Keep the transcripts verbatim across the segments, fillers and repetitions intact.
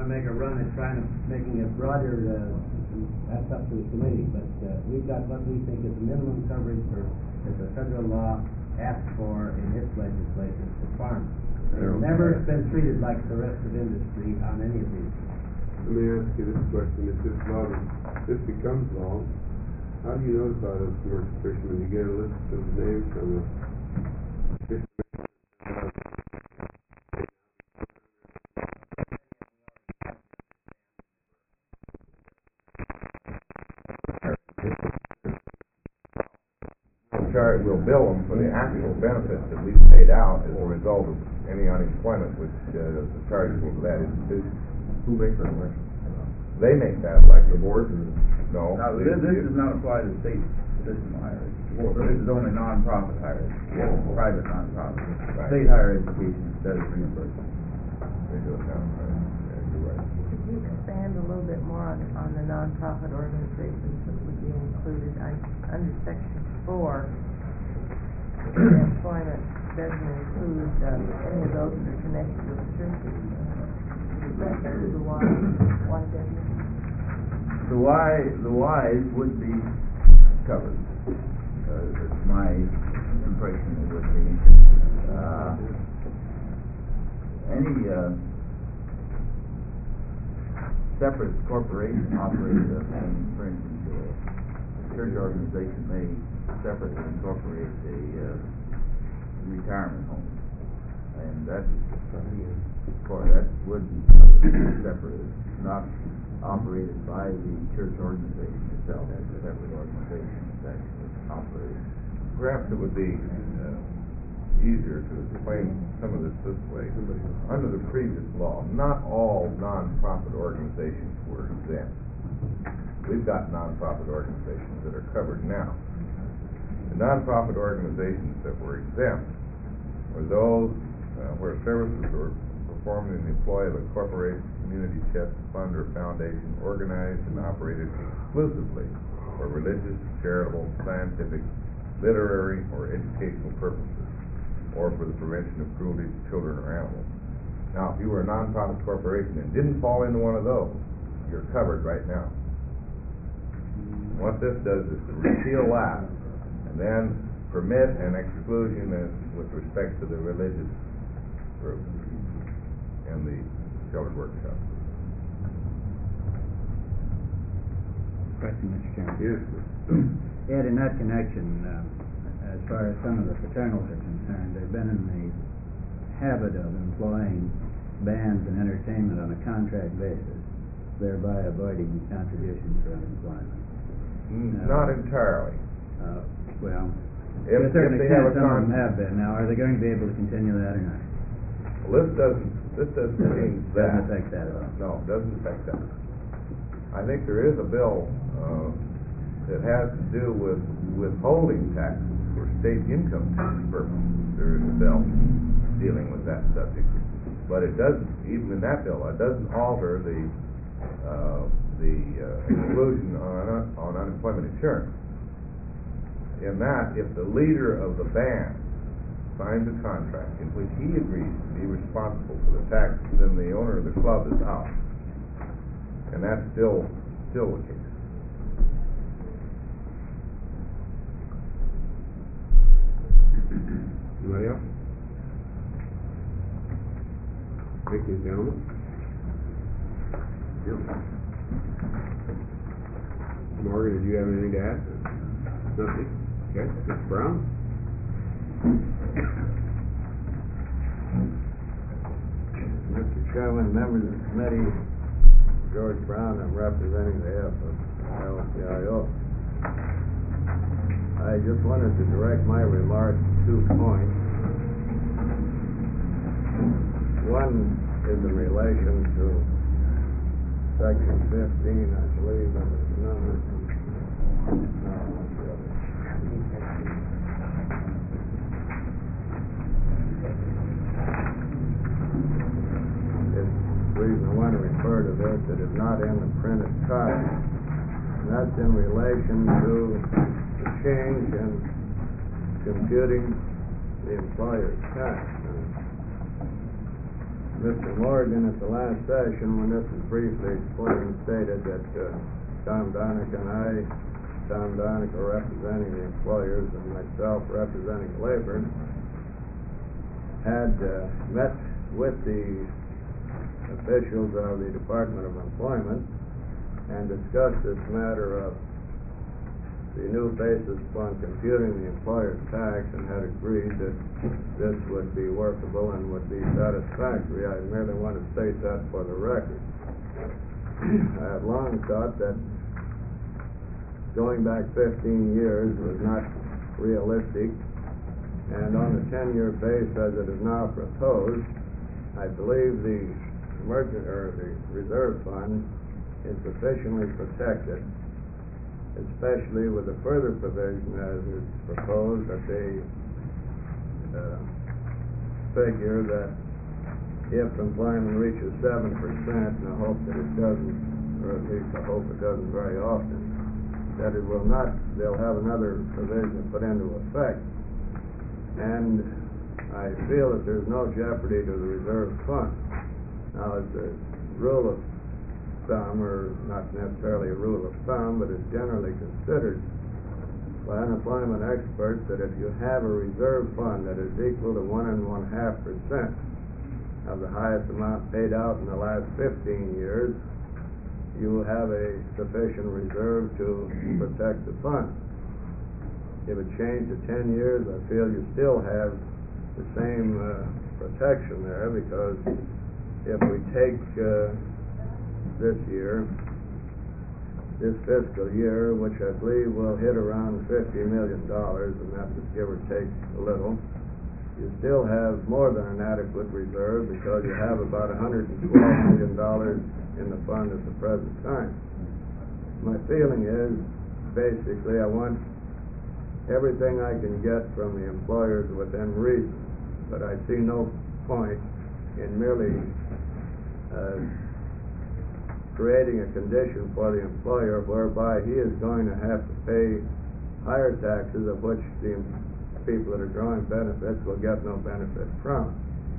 wanna make a run at trying to, making it broader, uh, that's up to the committee, but, uh, we've got what we think is minimum coverage for, that the federal law asks for in its legislation for farmers. It's never been treated like the rest of industry on any of these. Let me ask you this question, if this law, this becomes law, how do you notify those commercial fishermen? You get a list of names from the fishermen? Chart will bill them for the actual benefits that we've paid out as a result of any unemployment which uh, is chargeable to that institution. Who makes that election? They make that election. The board? Or? No. Now, this, this does not apply to state system higher education. This is only non-profit higher education, private non-profit. Right. State higher education does reimbursement. They do it now, right? Yeah, you're right. Could you expand a little bit more on, on the nonprofit organizations that would be included? I, under section four, the employment doesn't include uh, any of those that are connected with churches. Is that true? The why? Why doesn't? The Y, the Ys would be covered. Uh, it's my impression it would be. Uh, any uh, separate corporation operated, uh, for instance, a church organization may separately incorporate a uh, retirement home, and that, for that would be separate, not operated by the church organization itself. It's a separate organization that's actually operated. Perhaps it would be uh, easier to explain some of this this way. Under the previous law, not all non-profit organizations were exempt. We've got non-profit organizations that are covered now. The non-profit organizations that were exempt were those uh, where services were performed in the employ of a corporation, community chest fund, or foundation organized and operated exclusively for religious, charitable, scientific, literary, or educational purposes, or for the prevention of cruelty to children or animals. Now, if you were a non-profit corporation and didn't fall into one of those, you're covered right now. What this does is to repeal that and then permit an exclusion as, with respect to the religious group and the sheltered workshop. Question, Mister Chairman. Yes. Ed, in that connection, uh, as far as some of the fraternals are concerned, they've been in the habit of employing bands and entertainment on a contract basis, thereby avoiding contributions for unemployment. Mm, Uh, Not entirely. Uh, well, If, to a certain if they have extent, a some of them con- have been. Now, are they going to be able to continue that or not? Well, this doesn't, this doesn't mean that. Doesn't affect that at all. No, it doesn't affect that. I think there is a bill, uh, that has to do with withholding taxes for state income tax purposes. There is a bill dealing with that subject. But it doesn't, even in that bill, it doesn't alter the, uh, the uh, exclusion on, on unemployment insurance. In that, if the leader of the band signs a contract in which he agrees to be responsible for the taxes, then the owner of the club is out. And that's still, still the case. Anybody else? Thank you, gentlemen. Morgan, did you have anything to add? Nothing? Okay, Mister Brown? Mister Chairman, members of the committee, George Brown, I'm representing the F of L C I O. I just wanted to direct my remarks to two points. One is in relation to section fifteen, I believe, and it's number. No, what's the other? The reason I want to refer to this, it is not in the printed copy, and that's in relation to the change in computing the employer's tax. Mister Morgan at the last session, when this was briefly explained, stated that uh, Tom Donick and I, Tom Donick representing the employers and myself representing labor, had uh, met with the officials of the Department of Employment and discussed this matter of the new basis upon computing the employer's tax, and had agreed that this would be workable and would be satisfactory. I merely want to state that for the record. I have long thought that going back fifteen years was not realistic, and on the ten-year base as it is now proposed, I believe the emergent or the reserve fund is sufficiently protected, especially with the further provision as is proposed that they uh, figure that if employment reaches seven percent, and I hope that it doesn't, or at least I hope it doesn't very often, that it will not, they'll have another provision put into effect. And I feel that there's no jeopardy to the reserve fund. Now, it's a rule of thumb, or not necessarily a rule of thumb, but it's generally considered by unemployment experts that if you have a reserve fund that is equal to one and one half percent of the highest amount paid out in the last fifteen years, you will have a sufficient reserve to protect the fund. If it changed to ten years, I feel you still have the same uh, protection there, because if we take uh, this year, this fiscal year, which I believe will hit around fifty million dollars, and that's just give or take a little, you still have more than an adequate reserve, because you have about one hundred twelve million dollars in the fund at the present time. My feeling is, basically, I want everything I can get from the employers within reason, but I see no point in merely uh, creating a condition for the employer whereby he is going to have to pay higher taxes, of which the people that are drawing benefits will get no benefit from.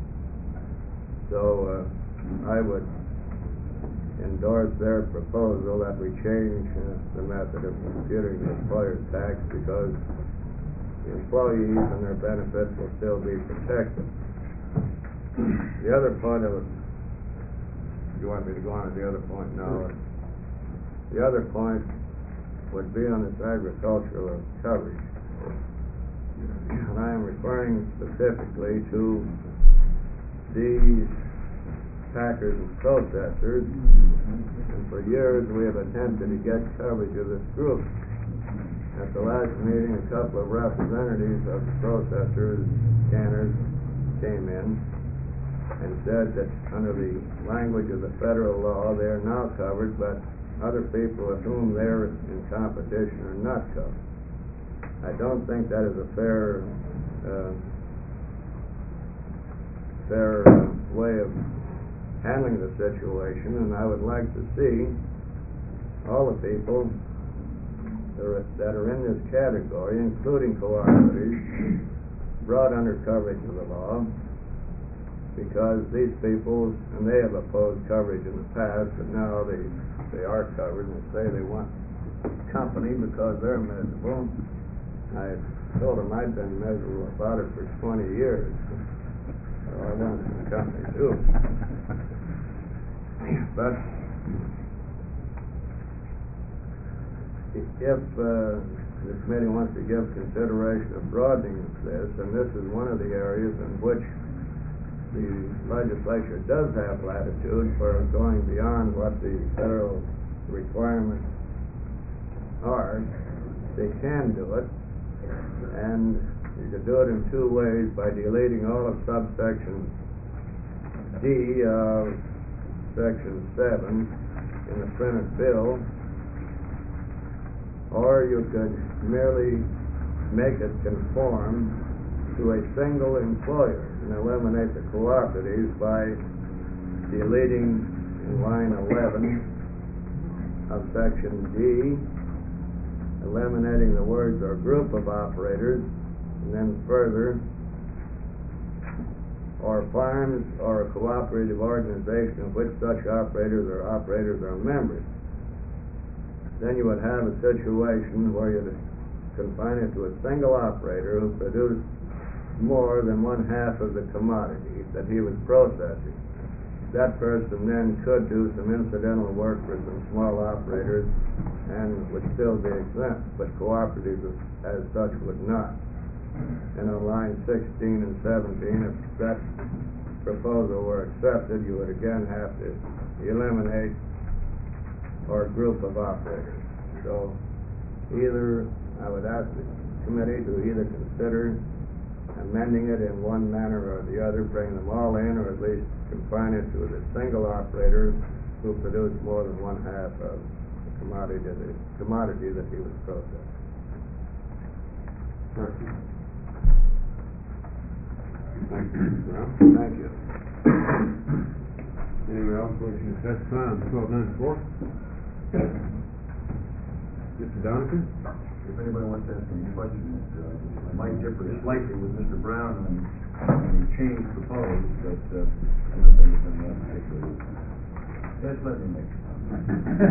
So uh, I would endorse their proposal that we change uh, the method of computing the employer's tax, because the employees and their benefits will still be protected. The other point of it, you want me to go on to the other point now? The other point would be on this agricultural coverage. And I am referring specifically to these packers and processors, and for years we have attempted to get coverage of this group. At the last meeting, a couple of representatives of the processors, scanners, came in and said that under the language of the federal law they are now covered, but other people with whom they're in competition are not covered. I don't think that is a fair uh, fair uh, way of handling the situation, and I would like to see all the people that are, that are in this category, including cooperatives, brought under coverage of the law, because these people, and they have opposed coverage in the past, but now they they are covered, and they say they want company because they're miserable. I told them I'd been miserable about it for twenty years, so I wanted some company too. But if uh, the committee wants to give consideration of broadening this, and this is one of the areas in which the legislature does have latitude for going beyond what the federal requirements are, they can do it. And you could do it in two ways: by deleting all of subsection D of section seven in the printed bill, or you could merely make it conform to a single employer and eliminate the cooperatives by deleting in line eleven of section D, eliminating the words "or group of operators," and then further or farms or a cooperative organization of which such operators or operators are members. Then you would have a situation where you'd confine it to a single operator who produced more than one half of the commodity that he was processing. That person then could do some incidental work for some small operators and would still be exempt, but cooperatives as such would not. And on line sixteen and seventeen, if that proposal were accepted, you would again have to eliminate or group of operators. So either, I would ask the committee to either consider amending it in one manner or the other, bring them all in, or at least confine it to the single operator who produced more than one half of the commodity, the commodity that he was processing. Thank you, Mister Brown. Thank you. Anyone else wish to testify on twelve ninety-four? Mister Donovan? If anybody wants to ask any questions, uh, I might differ slightly with Mister Brown on, on the change proposed, but uh, I'm not thinking of that particularly. Just let me make a comment.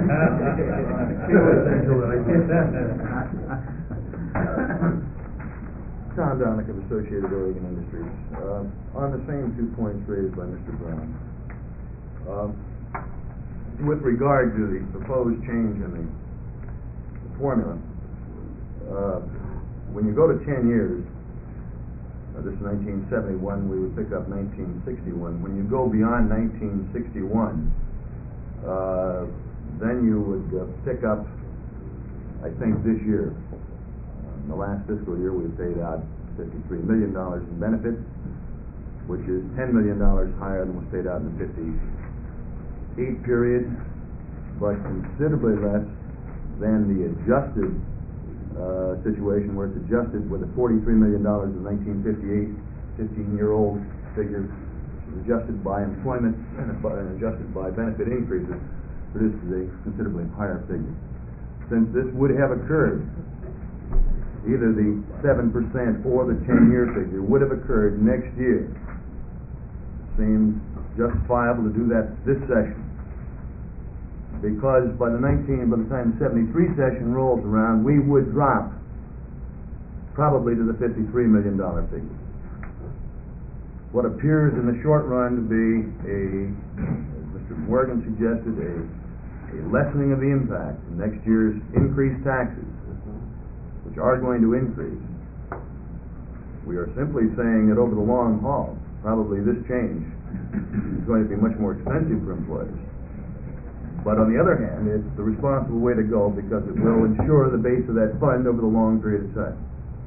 Tom Donick of Associated Oregon Industries. Uh, on the same two points raised by Mister Brown. Uh, with regard to the proposed change in the formula, uh, when you go to ten years, uh, this is nineteen seventy-one, we would pick up nineteen sixty-one. When you go beyond nineteen sixty-one, uh, then you would uh, pick up, I think this year, uh, in the last fiscal year, we paid out fifty-three million dollars in benefits, which is ten million dollars higher than was paid out in the fifty-eight period, but considerably less than the adjusted uh, situation where it's adjusted with the forty-three million dollars of nineteen fifty-eight, fifteen-year-old figure, which is adjusted by employment and adjusted by benefit increases, produces a considerably higher figure. Since this would have occurred, either the seven percent or the ten-year figure would have occurred next year, it seems justifiable to do that this session. Because by the nineteen, by the time the seventy-three session rolls around, we would drop probably to the fifty-three million dollar figure. What appears in the short run to be a, as Mister Morgan suggested, a, a lessening of the impact of next year's increased taxes, which are going to increase. We are simply saying that over the long haul, probably this change is going to be much more expensive for employers. But on the other hand, it's the responsible way to go because it will ensure the base of that fund over the long period of time.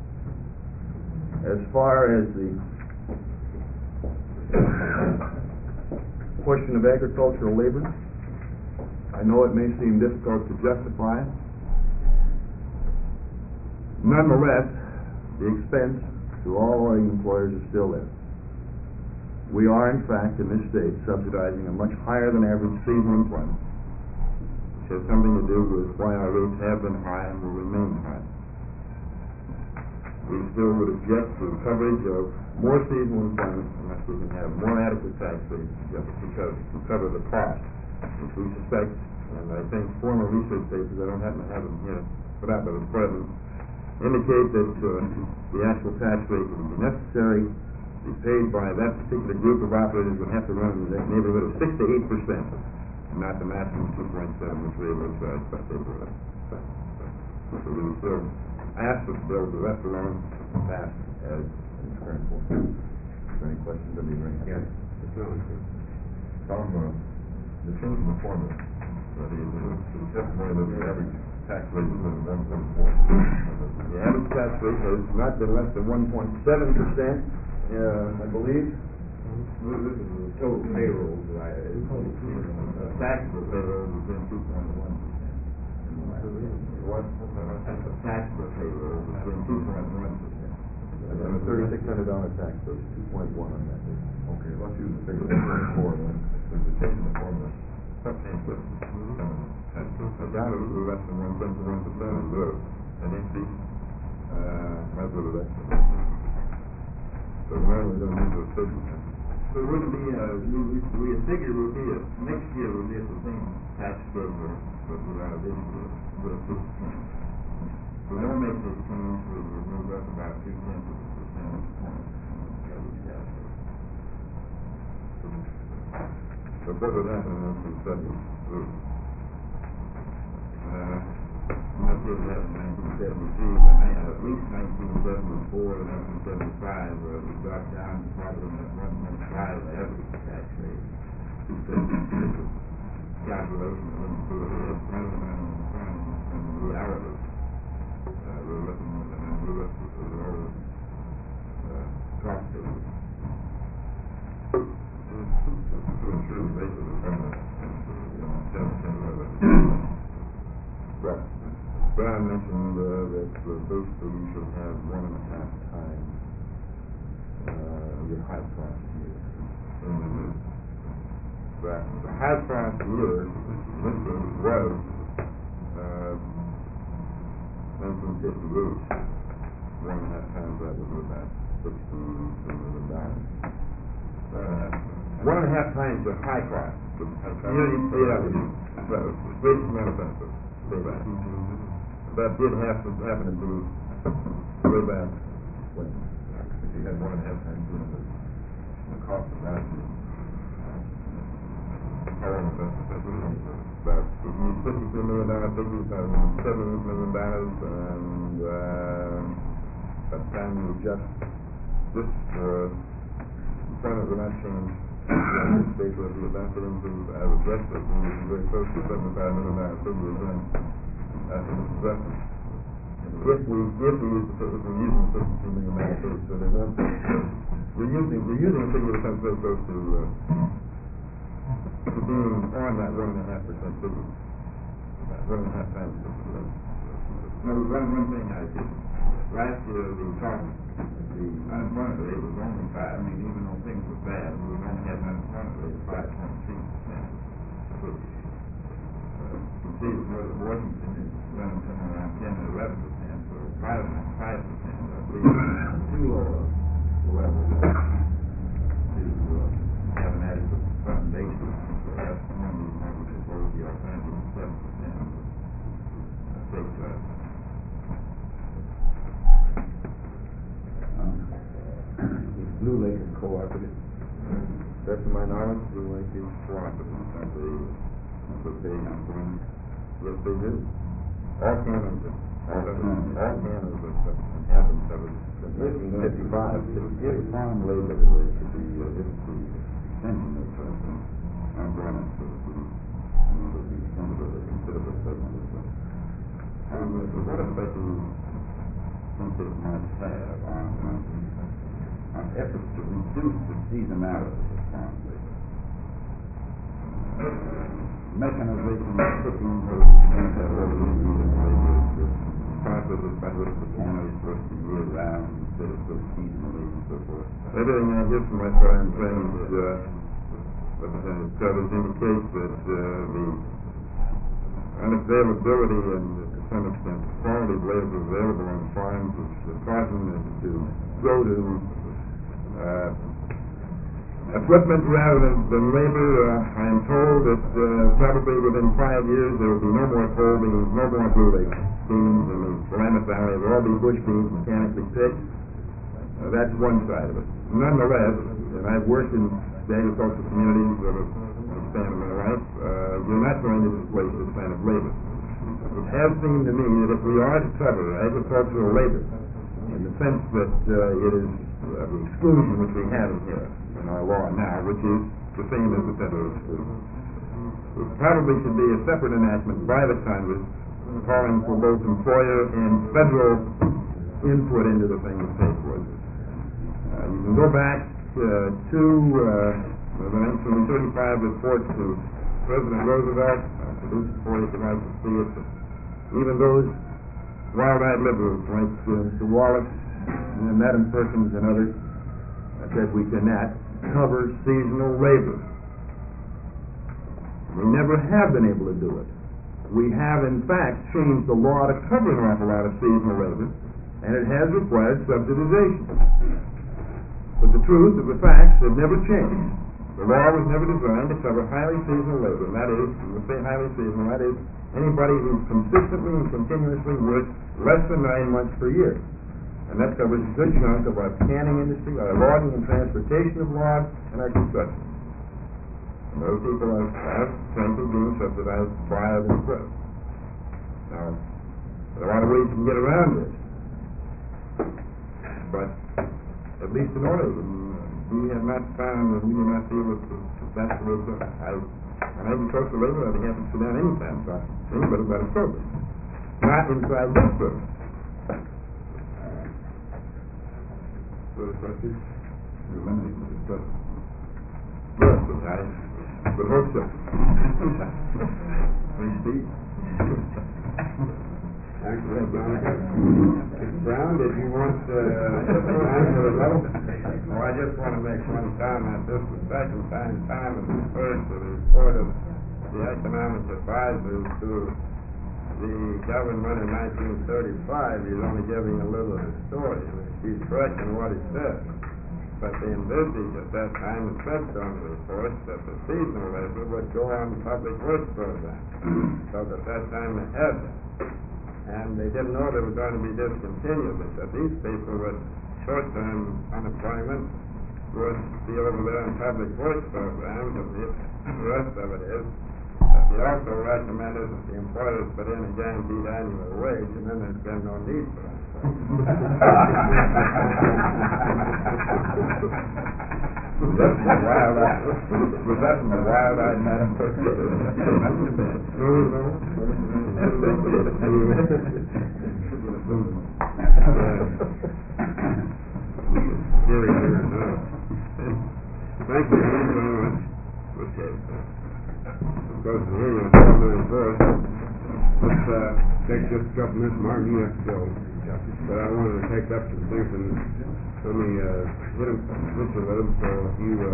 As far as the question of agricultural labor, I know it may seem difficult to justify. Nonetheless, the expense to all our employers is still there. We are, in fact, in this state, subsidizing a much higher than average seasonal employment, which has something to do with why our rates have been high and will remain high. We still would object to the coverage of more seasonal employment unless we can have more adequate tax rates just because to cover the cost, which we suspect, and I think former research papers, I don't happen to have them here for that, but at present, indicate that uh, the actual tax rate would be necessary to be paid by that particular group of operators would have to run in the neighborhood of six to eight percent, not the maximum two point seven which we were expected to. So we would still ask the bill to left alone and pass as in its current form. Is there any questions of the raised? Yes. Tom, uh, the change in the formula, uh, the, the testimony that the average tax rate is one point four. The average tax rate has not been less than one point seven percent, uh, I believe. This is the total payroll, right? Uh, taxable payroll has been two point one percent. What? The taxable payroll has been two point one percent. And a thirty-six hundred dollar tax, so it's two point one on that. Okay, let's use the figure one point four then. There's a change in the formula. Something, but, I doubt it was less than one tenth of one percent, is it? An increase? Uh, that's what it is. So now we're gonna move to thirty percent. So would it be, uh, we, we, we figure will be, a next year will be at the same tax bill, but, but without this, with a fifty cents. So that makes it change, so we'll move up about two tenths of a percentage point on the average tax rate. So what would happen if we said, uh, And that's what happened in nineteen seventy-three, but I, at least nineteen seventy-four and nineteen seventy-five, uh, we dropped down to probably at one point five average tax rate. So, calculation when you put it up front and then on the front and the reality, uh, we're looking at, and then we're looking at the lower, uh, cost of it. to ensure the basis of permanent, you know, seventeen eleven. Right. Brian mentioned uh, that uh, those two should have one and a half times uh, your high price year. Mm-hmm. That the high price year, this was, uh, nineteen fifty-eight, one and a half times that was about sixteen million dollars. uh, One and a half times the high price. yeah, yeah, that was the greatest amount of benefit. Payback. That did have to happen to be way back when If you had one and a half times the, the cost of that. how long was that? That was about fifty-two million dollars, fifty-seven million dollars, and, uh, by the time you adjust this, uh, employment will not change. The state will be a benefit into, as adjusted, and it's very close to seventy-five million dollars figure again, after this adjustment. If we, if we use the, if we're using fifty-two million dollars figure, so they won't, we're using, we're using a figure that comes very close to, uh, to being on that one and a half percent figure. About one and a half times the percent. No, one, one thing I did, last year we talked, the unemployment rate was only five, I mean, even though things were bad, we only had an unemployment rate of five point three percent. Which, uh, you see, that Northern Washington is running somewhere around ten or eleven percent, so five and five percent, I believe, is too low a level to, uh, have an adequate foundation. So that's one reason why we propose the alternative of seven percent of the state tax. Blue Lake is cooperative. Best of my knowledge, Blue Lake is cooperative. And they, so they have one. Yes, they do. All cannons, all cannons, all cannons have happened ever since nineteen fifty-five. If farm labor were to be, uh, if the extension of uh, umbrella to the, to the extent of a considerable segment of the, um, so what effect do you think it might have on, uh, on efforts to reduce the seasonality of farm labor? Mechanization, cooking, things that are seasonal labor, the processes by which the cannery is supposed to be year round instead of so seasonally and so forth. Everything I hear from my foreign friends, uh, Representative Covers indicates that, uh, the unavailability and, to some extent, the quality of labor available on farms is causing them to go to, uh, equipment rather than, than labor. Uh, I am told that, uh, probably within five years there will be no more coal beans, no more blue lake beans in the Willamette Valley. There will all be bush beans mechanically picked. Uh, that's one side of it. Nonetheless, and I've worked in the agricultural communities of a span of my life, uh, we're not going to displace this kind of labor. It has seemed to me that if we are to cover agricultural labor in the sense that uh, it is uh, the exclusion which we have here in our law now, which is the same as the federal exclusion, it probably should be a separate enactment by the Congress calling for both employer and federal input into the thing to pay for it. Uh, you can go back uh, to uh, the nineteen thirty-five report to President Roosevelt, uh, produced for you if you'd like to see it. But even those wild-eyed liberals like uh, Mister Wallace and Madam Perkins and others uh, said we cannot cover seasonal labor. We never have been able to do it. We have, in fact, changed the law to cover an awful lot of seasonal labor, and it has required subsidization. But the truth of the facts have never changed. The law was never designed to cover highly seasonal labor, and that is, when we say highly seasonal, that is anybody who consistently and continuously works less than nine months per year. And that covers a good chunk of our canning industry, our logging and transportation of logs, and our construction. And those people have, have simply being subsidized by the express. Now, there are a lot of ways you can get around this. But at least in Oregon, we have not found, and we do not feel that that's the way to go. I, when I agricultural labor, I'd be happy to sit down anytime, so anybody got a program. Not inside this program. Further questions? But, yes, but I would hope so. Please, Steve. Actually, Mister Brown, did you want, uh, time for a vote? Oh, I just want to make one comment. This is the second time Tom has referred to the report of the economic advisors to the government in nineteen thirty-five. He's only giving a little story. He's correct in what he said. But they envisaged at that time and said so in the report that the seasonal labor would go on the public works program. So at that time they had that. And they didn't know they were going to be discontinued. They said these people with short-term unemployment would be over there in public works programs, and the rest of it is that they also recommended that the employers put in a guaranteed annual wage, and then there's been no need for that. Was that from the wild-eyed, was that from the wild-eyed Madam Clerk? No, no. Very good. Thank you very much. Okay. Let's go to the hearing on twelve ninety-four. Let's, uh, take just a couple minutes. Martin, you have to go. But I wanted to take up some things and let me, uh, hit them, hit you with them, so if you, uh,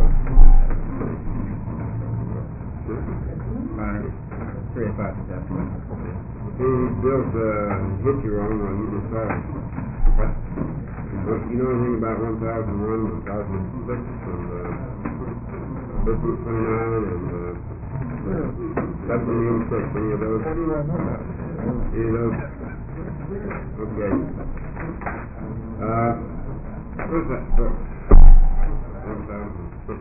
Three o'clock this afternoon. he, Bill's, uh, hit you wrong when you just saw it. Well, you know anything about one thousand one, one thousand six, and, uh, fifteen twenty-nine, and, uh, seventeen eighty-six, any of those? What do you want to know about it? Any of those? Okay. Uh, where's that book? One thousand six.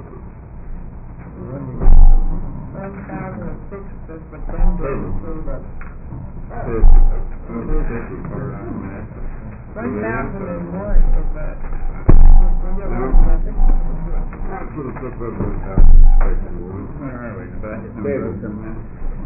One thousand six is the Denver through the, one thousand and one is the, I should have took those one thousand six and one. David, some, uh,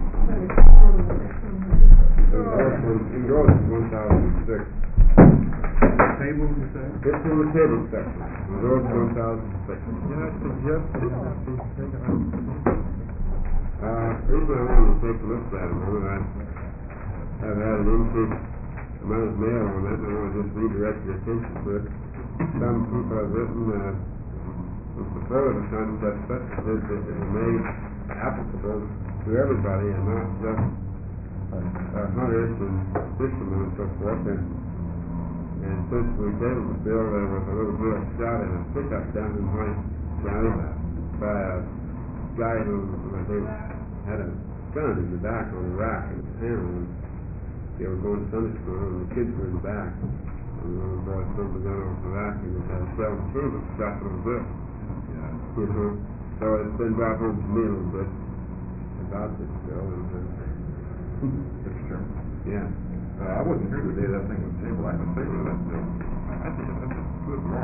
The fourth one, he wrote it one thousand six. Table, you say? It's in the table section. He wrote one thousand six. Yeah, I suggest that he's taken out. Uh, reason I wanted to take a look at it, I mean, I have had an increased amount of mail on that, and I want to just redirect your attention to it. Some people have written, uh, with the photo of the concept such that it is made applicable to everybody and not just uh, hunters and fishermen and so forth. And, and since we tabled the bill, there was a little girl shot in a pickup down in White County by a guy who, uh, they had a gun in the back on a rack in the town, and they were going to Sunday school, and the kids were in the back, and one of the boys threw the gun off the rack, and it had a shell machine that shot the little girl. You know, so it's been brought home to me a little bit about this bill, and, uh, Mister Chairman? yeah. Uh, I wasn't here the day that thing was tabled. I was favor of that bill. I think that's a good law.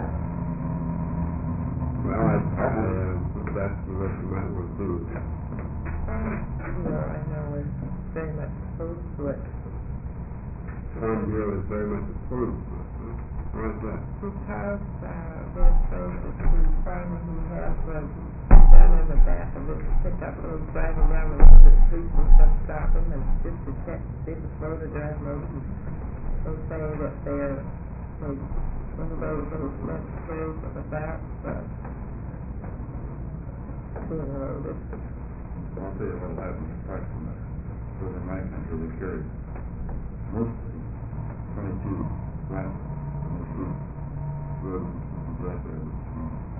Well, I, I, uh, that's what you might want to do. well, I know we're very much opposed to it. Farm Bureau is very much opposed to it, huh? Why is that? Because, uh, they're afraid that the farmer who has the gun in the back of his pickup will drive around with the police and stuff, stop him, and just to check to see the photograph of them. They'll say that they're, like, one of those little left trails of the back, but, you know, this, So I'll tell you what'll happen in practice. Over my country, they carry mostly twenty-two rifles, and they shoot good, aggressive,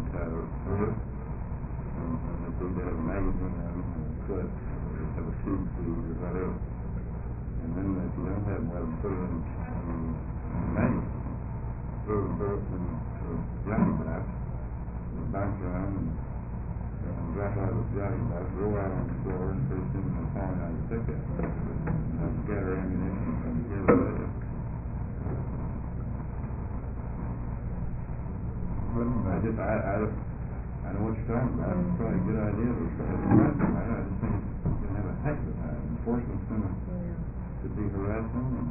inside of it. And, and they think they have a magazine on it, and a clip, or they have a tube tube, or whatever. And then if you don't have one, put it in, in, in a magazine. Throw it, throw it in a jockey box, and bounce around, and, and drop out of the jockey box, roll out on the floor, and pretty soon they're falling out of the pickup. And scatter ammunition from here to there. I just, I, I, I know what you're talking about. It's probably a good idea, but it's probably harassing. I, I just think it's gonna have a heck of a time. Enforcement's gonna, to be harassing and.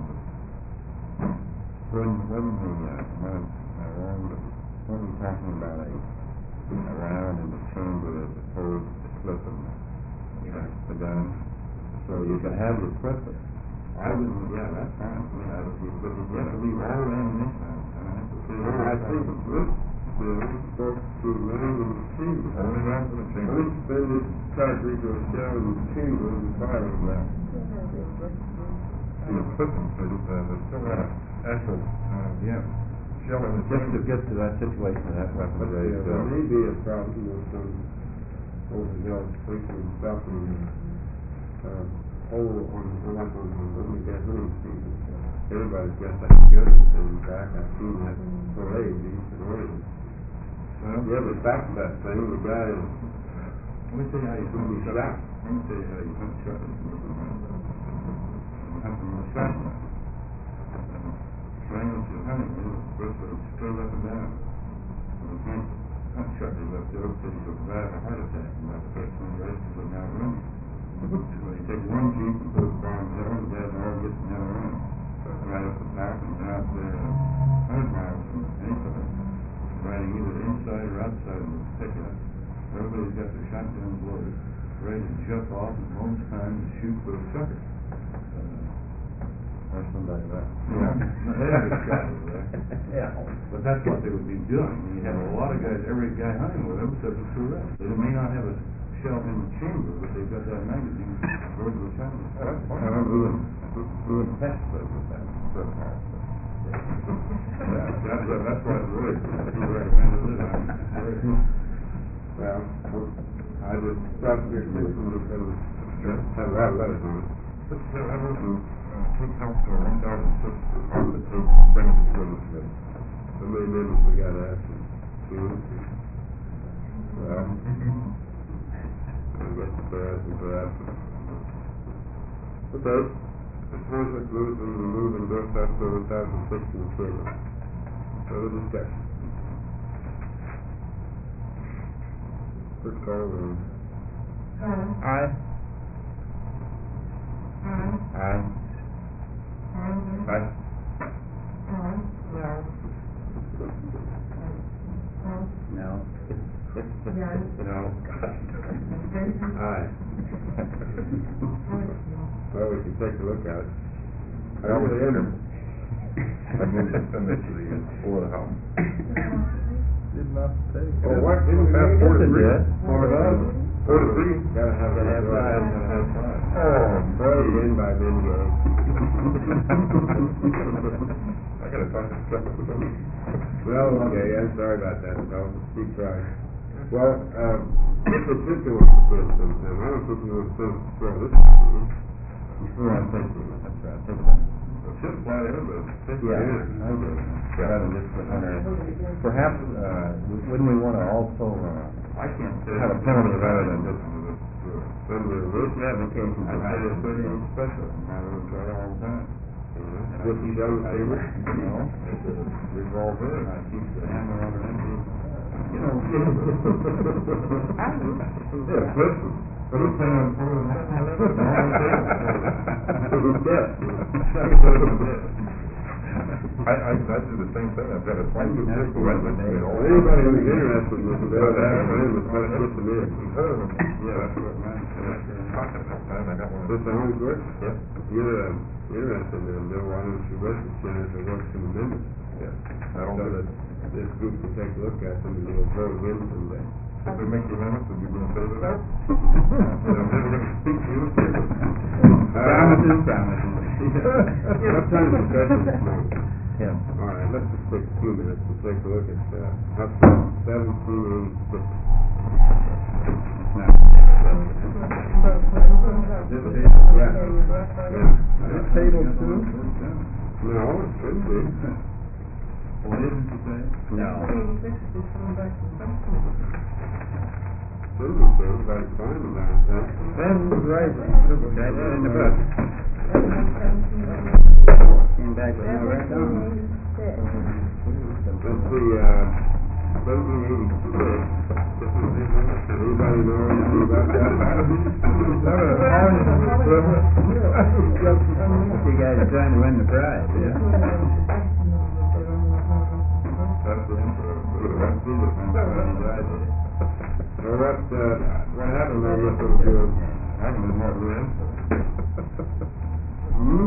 When, when we, uh, when, around, when we're talking about a, around in the chamber as opposed to clipping the, the gun, so you can have your clipper. I wouldn't, yeah, that's fine. I mean, I would, but you have to leave all ammunition out. I don't have to say. Well, I think this bill is supposed to land in the chamber. Only rounds in the chamber. Only spend this cartridge or shell in the chamber and fire on that. See, the clipping, so uh, there's still not an actual, uh, yeah, shell in the Just chamber. to get to that situation, that weapon But raised, yeah, there may be a problem with some overzealous policemen stopping uh, hole on, on like on, on, on the gasoline station. Everybody's got that gun in the back. I've seen that parade, these and orange. Well, You ever back that thing, the guy is let me tell you how you gonna be hunt shot. Let me tell you how you hunt shotguns. You hunt them with a shotgun. Train that you're hunting with, first of all, straight up and down. You can't hunt shotguns up there until you survive a heart attack. And that's the first thing the rest of them now running. So you take one jeep and put a bomb down, the guys all get the other end. Right up the top and you're out there a hundred miles from any place. Riding either inside or outside of the pickup. Everybody's got their shotguns loaded, ready to jump off at moment's time to shoot for a sucker. Uh, or something like that. Yeah, they have a shot over there. Yeah. But that's what they would be doing. And you have a lot of guys, every guy hunting with them subject to arrest. They may not have a shell in the chamber, but they've got that magazine loaded with shotguns. I don't do it. Do it test with that. Yeah, that, that, that's why it's really, he recommended it. Well, I just thought your system was gonna have a lot of letters on it. Let's have a little, uh, take help to one thousand six on the tape, bring it to the committee. How many minutes we got after? Two? Well, I've got the prayers and prayers. Okay. The conflict moves and remove and endorse Act one thousand six in the chamber. Further discussion. First call room. Aye. Aye. Aye. No. No. Aye. Well, we can take a look at it. I always enter. I moved to send it to the Board of Health. Did not take. Oh, what? Didn't we pass four to three? Four to three. Four to three? Gotta have, Gotta have five. Gotta have five. Oh, Voted in by men game. I gotta talk to Scott. Well, okay, I'm sorry about that, so keep trying. Well, um, if the system was to put it sometime, I don't think we want to put it for this. Sure, I think, that's right, take that. It should apply to everybody. Yeah, I agree. Rather than just put under, perhaps, uh, wouldn't we wanna also, uh, I can't say. have a penalty rather than just, Under this application, I I say say it's it's pretty pretty special. I would try it all the time. What you done with favor? No, it's a revolver, and I keep the hammer on an empty, you know. Yeah, listen. Put it down, put it I, I, I do the same thing, I've got a twenty-two pistol right next to me all the time. Anybody who's interested in this, they'll ask for him, it's better put them in. Yeah, that's what mine, pocket that time, I got one. This the home court? Yep. If you're, uh, interested in them, then why don't you register center to work some amendments? Yeah. I don't So do that that. this group can take a look at them and they'll vote again someday. If we make the amendments, would you be in favor of that? I'm never gonna speak to you. Promises, promises. What time is the session? Tim. All right. let's just take a few minutes to take a look at, uh, House Bill seventeen eighty-six. This is, Yeah, yeah. This table two? No, it shouldn't be. what isn't the same? No. Shouldn't be, so it's like fine with that, huh? Ben was right. Right there in the book. Came back with no record. Let's see, uh, seventeen eighty-six. Anybody know anything about that? You guys are trying to win the prize, yeah? That's the intro, that's the intro. Well, what, uh, what happened there, Mister Jones? I haven't been more real. Hmm?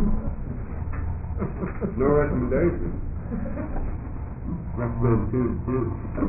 No recommendation. Must have been two, two.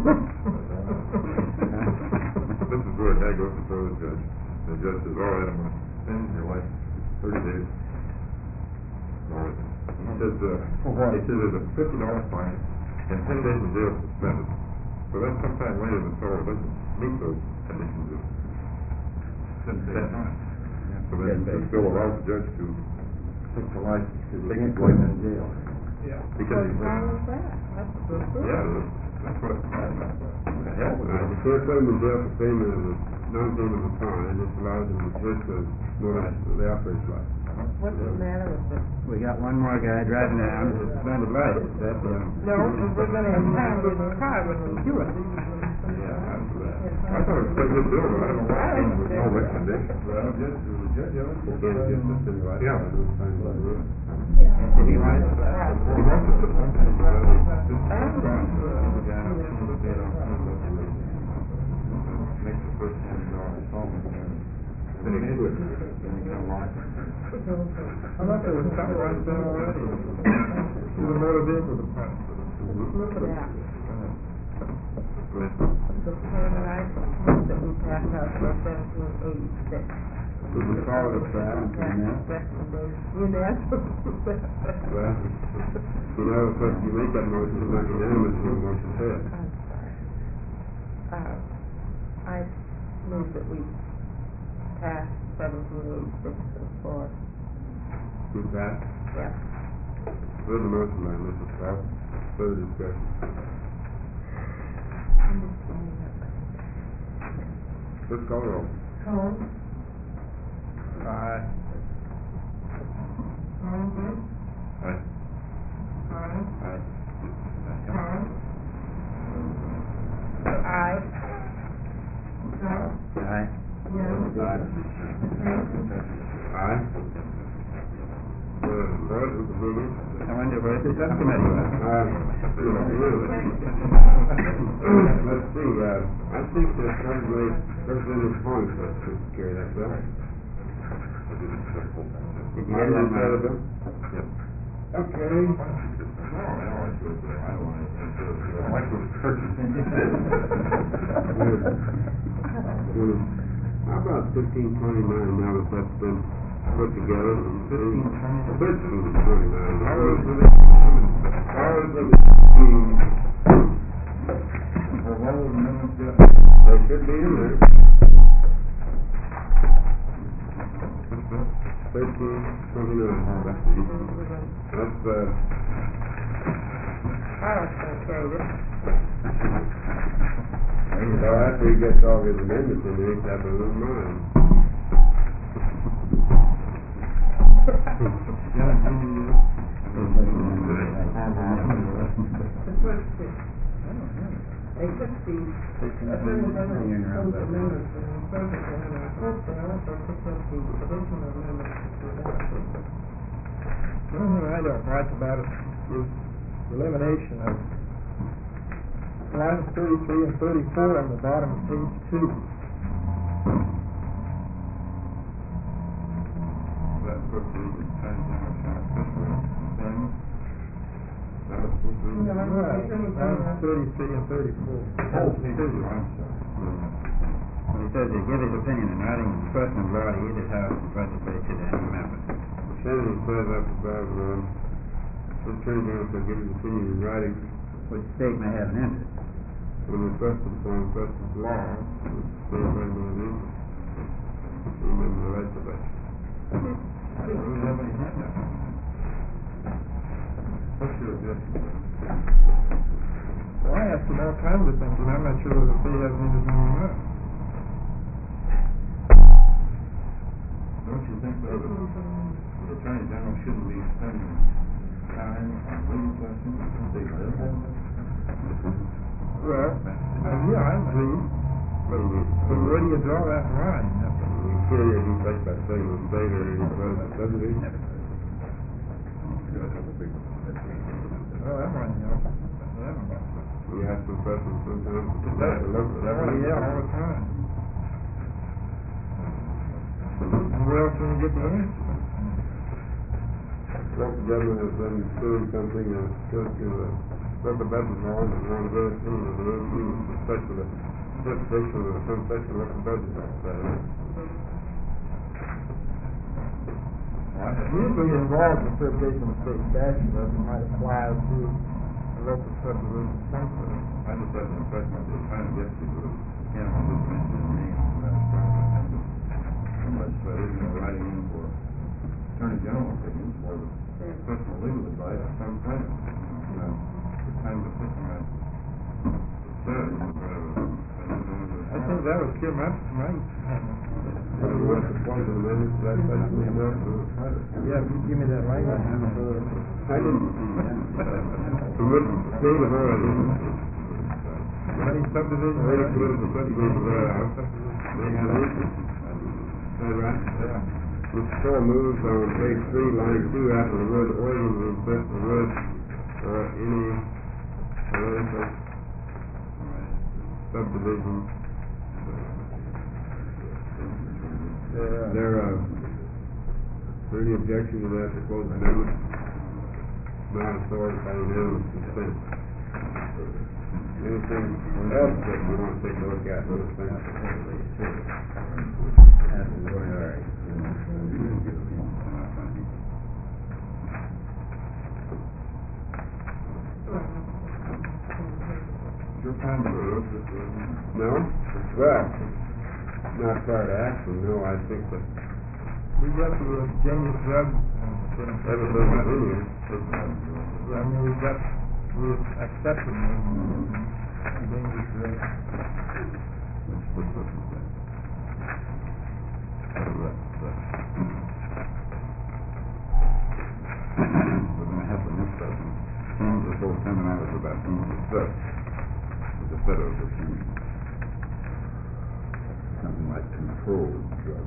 This is where that goes before the judge. The judge says, all right, I'm gonna sentence your wife thirty days. All right. He says, uh, he says there's a fifty dollar fine and ten days in jail suspended. So that's sometime later in the summer, it doesn't meet those conditions of sentence. So then it still allows the judge to take the life, to take his life in jail. Yeah. Because he's. What's wrong with that? That's the Yeah, that's, that's what it's about. The hell with Uh, it. the court put him in jail for payment of the non-payment of the fine, this allows him to take the, notice of the operator's license. What's the matter with it? We got one more guy driving down with a suspended license, that's, uh, No, we're gonna impound his car when we do it. Yeah, after that. I thought it was a pretty good bill, but I don't know why. No recommendation. Well, just, the judge, You can't get this in the license. Yeah. It's fine by the rule. did he want it? He wants it to come to the valley. This is the ground, uh, the guy who's going to pay it off. Makes the first hundred dollar installment there. Then he quits, then he come on. I thought there was something like that already. To the motor vehicle department. Look at that. But The payment item that we passed out for seventeen eighty-six. Did you follow the facts in that? Unanimous. Well, you know, if you make that motion, it's not unanimous, your motion fails. I'm sorry. Uh, I move that we pass seventeen eighty-six for, You pass? yeah. Further motion by Missus Strauss, further discussion. Let's call it roll. Cone. Aye. Holmgren. Aye. Aye. Aye. Khan. Aye. Strauss. Aye. Young. Aye. Aye. Uh, what, who's the ruler? I wonder where the subcommittee was. Uh, let's see, uh, I think that probably Representative Point should carry that bill. Did you get that, Mike? Yep. Okay. No, I don't want to do it, I don't want to do it. I like those purchasing. Good. Good. How about fifteen twenty-nine now that that's been put together? Fifteen twenty-nine? Thirteen twenty-nine. How is it? How is it? Well, what was the minimum step? They should be in there. Thirteen twenty-nine. That's, uh, I don't think carry this. so after he gets all his amendments in there, he's got a little mind. The first two. They took the Attorney General's proposed amendments and inserted them in our code, but I also picked up the additional amendments to that. The only thing I don't like about it is the elimination of lines thirty-three and thirty-four on the bottom of page two. That's supposed to be Attorney General Sharon Fisher, Samuel. That was supposed to be. No, I'm Right, Attorney lines General. thirty-three and thirty-four. Oh, page two, I'm sorry. Well, he says he give his opinion in writing in question of law to either house and legislature to any member. Senator says up above, um, the attorney general shall give his opinion in writing which the state may have an interest. when requested upon justice law, which the state may not need, even the legislature. I don't really have any handout. What's your objection? Well, I asked him all kinds of things, and I'm not sure whether the state has any to do or not. Don't you think though that the attorney general shouldn't be spending time on legal questions if the state does have them? Well, uh, yeah, I agree, but, but where do you draw that line? That's a- You sure you didn't take that thing with state or any president, doesn't he? Well, that might, you know, I don't know. You have some questions sometimes. Just that, oh, yeah, all the time. And where else can you get the answer? Local government has been doing something that goes to the local budget law and one of those things is the review with respect to the interpretation of some section of local budget law. So, Usually involved in interpretation of state statute, that might apply to a local subdivision center. I just had the impression that they were trying to get to the, you know, just mention the name of that problem, and so much, but isn't it writing in for attorney general opinions or the professional legal advice of some kind, you know, the kind of system that said, whatever. I think that was Kim, my, my, I don't know what the point of the amendment, that's basically enough to. yeah, if you give me that language. I didn't see that. From what the state of Oregon, Any subdivision? the way political subdivision law, they have interest. Is that right? Yeah. Mister Cole moves on page three, line two, after the word Oregon, we insert the word, or any political subdivision. Yeah. There, uh, is there any objection to that proposed amendment? Not authority by unanimous consent. Anything else that we want to take a look at, those things? After the word or. Your time to do it. No? Well, not prior to action, no, I think that We got the dangerous drug. everything is in here. Yeah, I mean, we got, we accepted the dangerous drug. We're gonna have the next person change this whole seminar is about dangerous drugs. It's a federal issue. Something like controlled drugs.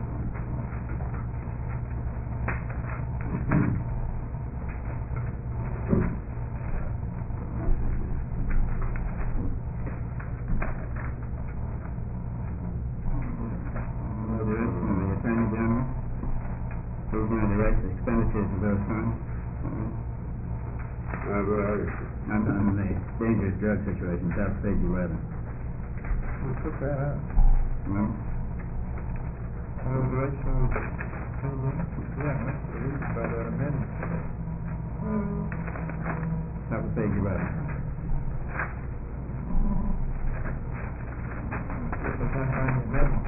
The direction of the Attorney General, who's going to direct the expenditures of those funds, Uh, well, on, on the dangerous drug situation, top of page eleven. We took that out. No? On the direction of the, yeah, that's the reason by that amendment. Top of page eleven. But that's on the amendment.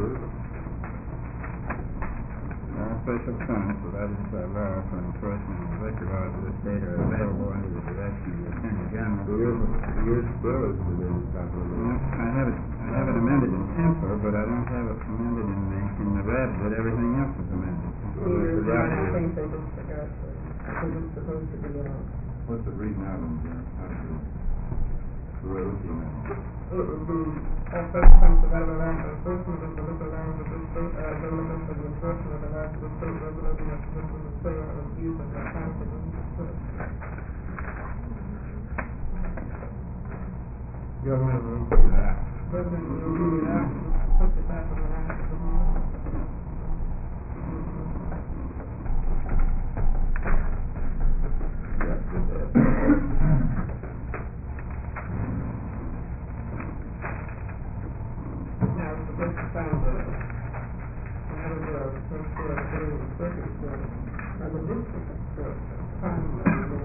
All special funds provided by law for enforcement of liquor laws of the state are available under the direction of the Attorney General. here's, here's bill is the name of No, I have it, I have it amended in temper, but I don't have it amended in the, in the red, but everything else is amended. Neither one, I think they just forgot to, it was supposed to be on. What's it reading out in there? How does it- the way it's looking at it? It would be, all special funds provided by law for enforcement of the liquor laws of the state are available for the enforcement of the laws of the state regulating the prohibition of the sale and use of narcotics and illicit drugs. Government will do that. Government will do that, put the back of the law of the law. Now, we're supposed to find the, another bill, some sort of bill, circuit court, or the district court, find the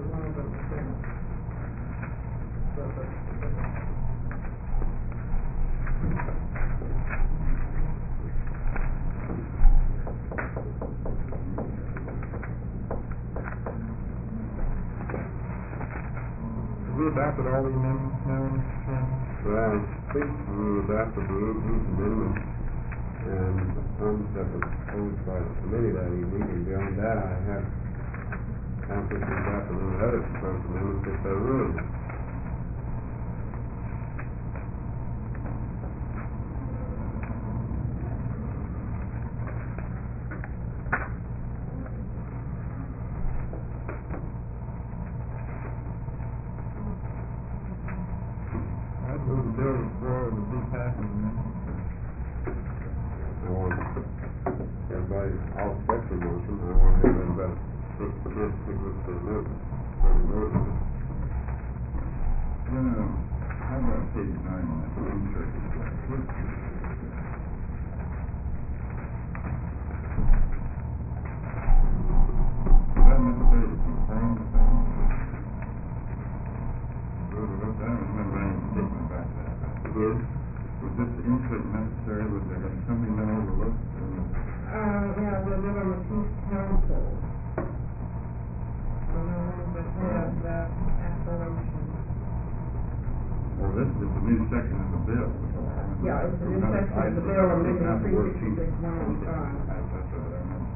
adopted all the amendments now, Mister Chairman? Well, I think we adopted the eighteenth amendment, and the funds that was proposed by the committee that evening, and beyond that, I have, I don't think we adopted any other proposed amendments if there were. I'd move the bill for the blue passing amendment. I want everybody, all accept the motion, I want everybody to take the chance to look for the note, for the vote. Uh, how about page nine on that green circle? Is that necessary to confirm the thing? I don't remember any statement about that. Yes? Was this insert necessary, was there something been overlooked? or- Uh, yeah, we're living on the Peace Council. So no longer have that appellation. Well, this is the new section of the bill. Yeah, it's the new Another section of the item. bill amending Not the three word sixty-six chief. one oh five. That's that's what I remember.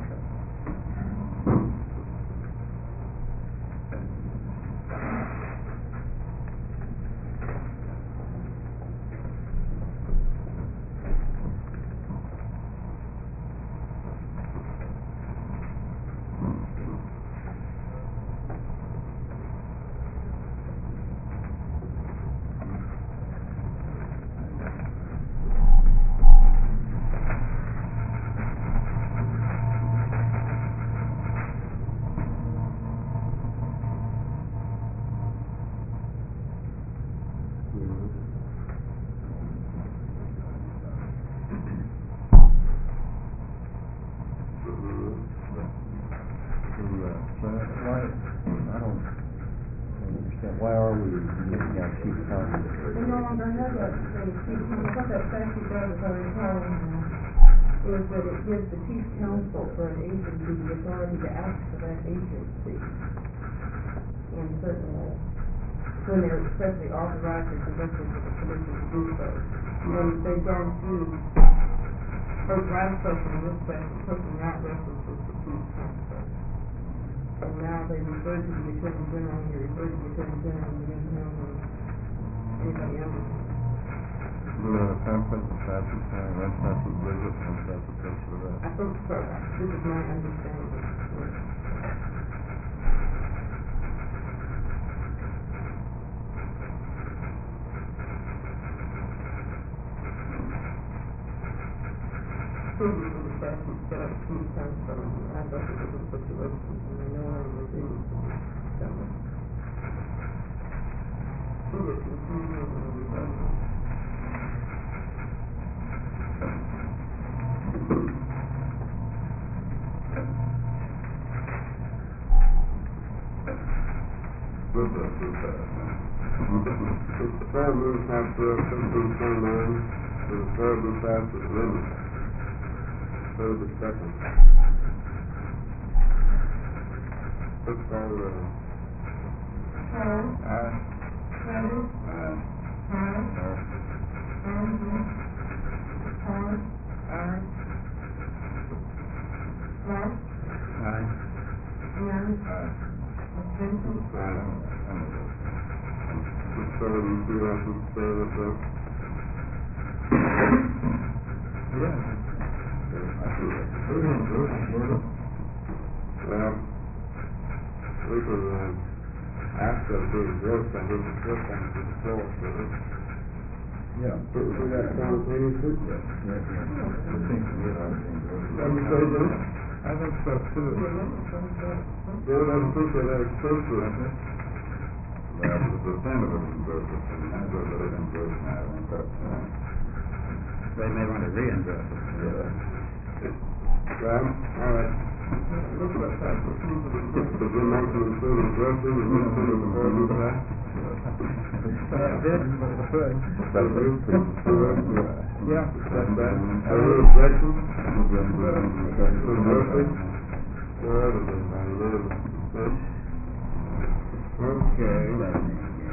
Why are we making our chief counsel? We no longer have that, the chief counsel, what that statute does, as I recall, is that it gives the chief counsel for an agency the authority to ask for that agency. And certainly, when they're especially authorized or conducted with the commission to do so. And they don't do, her last person in this section, taking out references to chief counsel. And now they refer to the attorney general, and they refer to the attorney general, and they don't know anybody else. You know, the conference of statutes, uh, that's not the budget, and that's the picture of that. I think so, this is my understanding. Previously, the statute set up chief counsel, and I thought it was a situation, and I know I was in some. Previously, two years when we done this. Good, that's good, that's the third move pass bill fifteen twenty-nine, to the third move pass is amendment. Third discussion. Let's call the roll. Carl, Aye. Travis, Aye. Hyde, Aye. Andrew, Todd, Aye. Clark, Aye. Young, Aye. Vincent, Aye. I'm a vote. Mister Sullivan, you two have to say this up. Yeah. I see that. Vote on, vote on, vote on. Well, we could, uh, ask them to address, I think the first time to the floor, so. Yeah. But we do that simultaneously? Yes, yes, yes. I think we ought to vote. What do you say, Jim? I think so too. Bill doesn't think they're that expensive. Well, the the senator can vote, but the president can vote now, and that's, uh, They may want to re-address it. yeah. Well, all right. The good motion is still addressing, and then send it to her, move back. Yeah, good, but it's good. That is, Yeah. that's that. Any objections? So Murphy? Good, and then, uh, unanimous consent. Okay.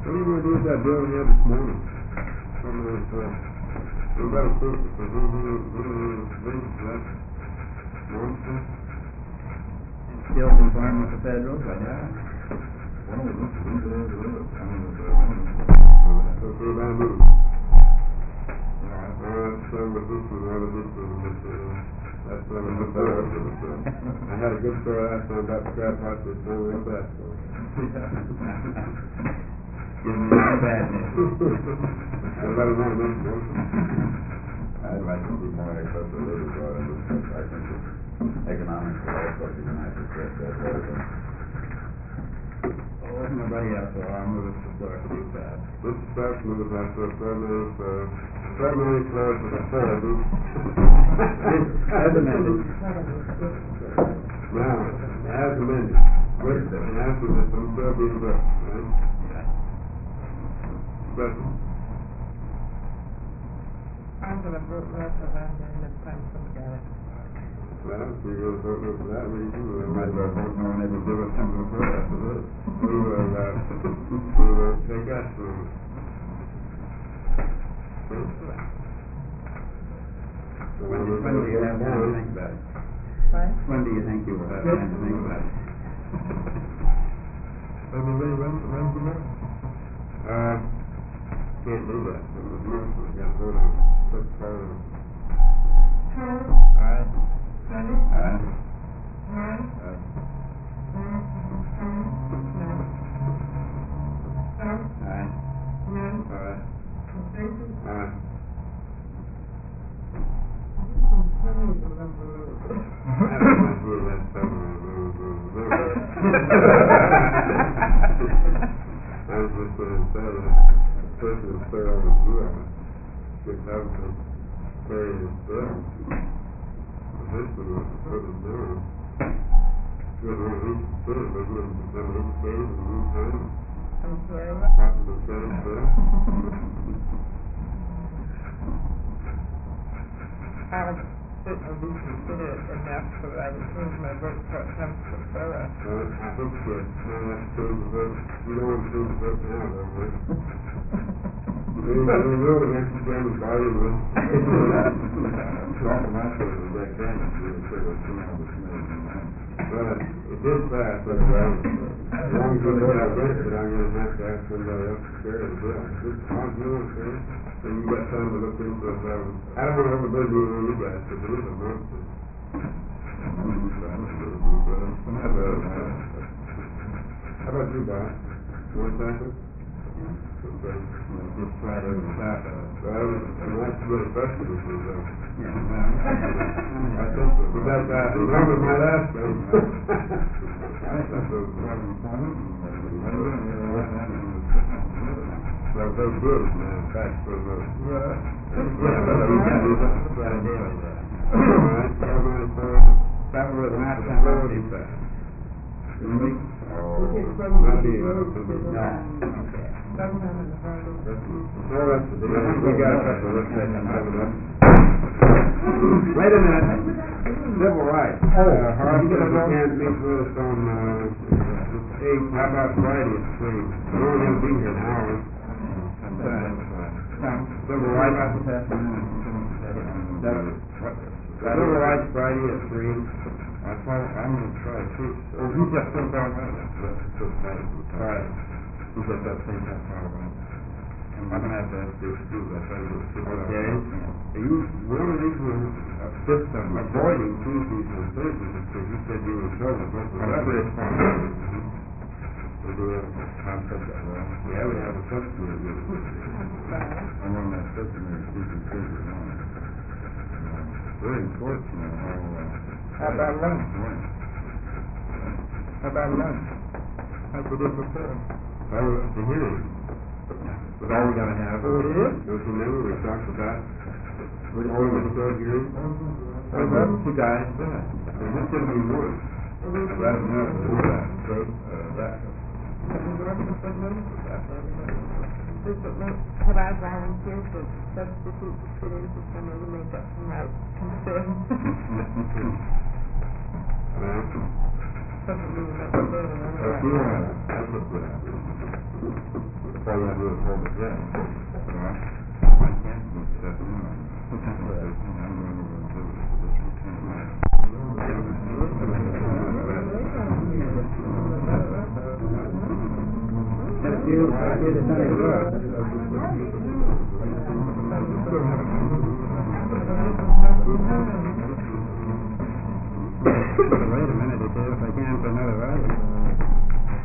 What are you gonna do with that bill we had this morning? Something like that. We got a proof, because we, we, we, we, that monster. Still conform with the federal, but, uh, Why don't we just leave it as it is? I mean, it's, uh, So, so that move. yeah, I- Alright, so with this one, out of this one, but, uh, that's what I'm gonna I had a good story last time about scrap house, this time like that, so. give me some bad news. Everybody want to make a motion? I'd like to see more accessibility brought into this. I think it's economic, also, you're gonna have to address that better than. Oh, if nobody else, will, I'll move it to floor too fast. Mister Stark moves that to seven minutes, uh, seven minutes close to the third. As amended. Now, as amended, with, and after this, I'm still being voted, right? Special. I'm gonna vote no for that, and the pencil got it. Well, if you're gonna vote no for that reason, then Might as well vote no and never give us something for it after this. we will, uh, we will take action on it. So When, we'll when do you vote have time down. to think about it? What? When do you think you will have time to think about it? Everybody run, run for mayor? Uh, can't do that, so the motion, we gotta vote on it. Let's call it. Aye. Aye. Aye. Aye. Aye. That's what that's seven, I was just gonna say that person is third on the blue eye, six thousand, carry his bill. The husband was the third of the good one, each city, but we have done each city in the meantime, I'm sorry. possible city bill. I would certainly reconsider it enough so I would change my vote for it comes to Sarah. Uh, I hope so, now let's prove the vote, you don't want to prove the vote now, though, right? We, we will against the German body, but. Talk about it, the red damage, we were sort of coming out with smells and that. But it did pass, but well, as long as we got against it, I'm gonna have to ask somebody else to carry the bill. Just, I'll do it, sir. And you got time to look into it, um, I don't wanna overburden you on you guys, because it is a monster. How about you, Bob? You want to tackle it? Okay. Just try to stop it. Well, I'm not really fussy with you, though. Yeah. I think so. We got that, remember my last one? I think that's a problem, problem. Well, those good, man, thanks for the. Yeah, Yeah, but but we we got can do that. got a deal with that. All right, seven minutes, uh, Travel with an absent Road vote. is back. Really? Oh, not here, I don't think it- No, okay. Sometime in the fall. No, that's the deal. We got a couple of work sessions coming up. Wait a minute, civil rights. Uh, Harvey, you can't meet with us on, uh, eight, how about Friday at three? We're only gonna be here an hour. Civil rights. Civil rights Friday at three. I thought, I'm gonna try too. Oh, you just come down right now. That's so nice. All right. He said that same time, probably. I'm gonna have to ask this too, I try to get this. Okay. You, one of these was a system avoiding Tuesdays and Thursdays, because you said you were in trouble, but for that pretty reason. We do have a concept that, well, yeah, we have a customer that. I'm on that system there, two can take it on. Very unfortunate how, uh. How about lunch? Morning. How about lunch? That's what it's for. That was the hearing. But all we gotta have. Oh, it is? Don't you remember, we talked about, what all we started hearing? Oh, that's the guy said. And this didn't mean one. Right now, do that, so, uh, that. Could I volunteer to substitute to sit in for someone to make up for my concern? Well, That's what we were meant to do, remember Well, if you that? want, that's a good idea. That's all you have to do is hold it down. You know, I can't make that new one. I'm going over and do it for this weekend. If you, if you decide to go. Wait a minute or two if I can for another item.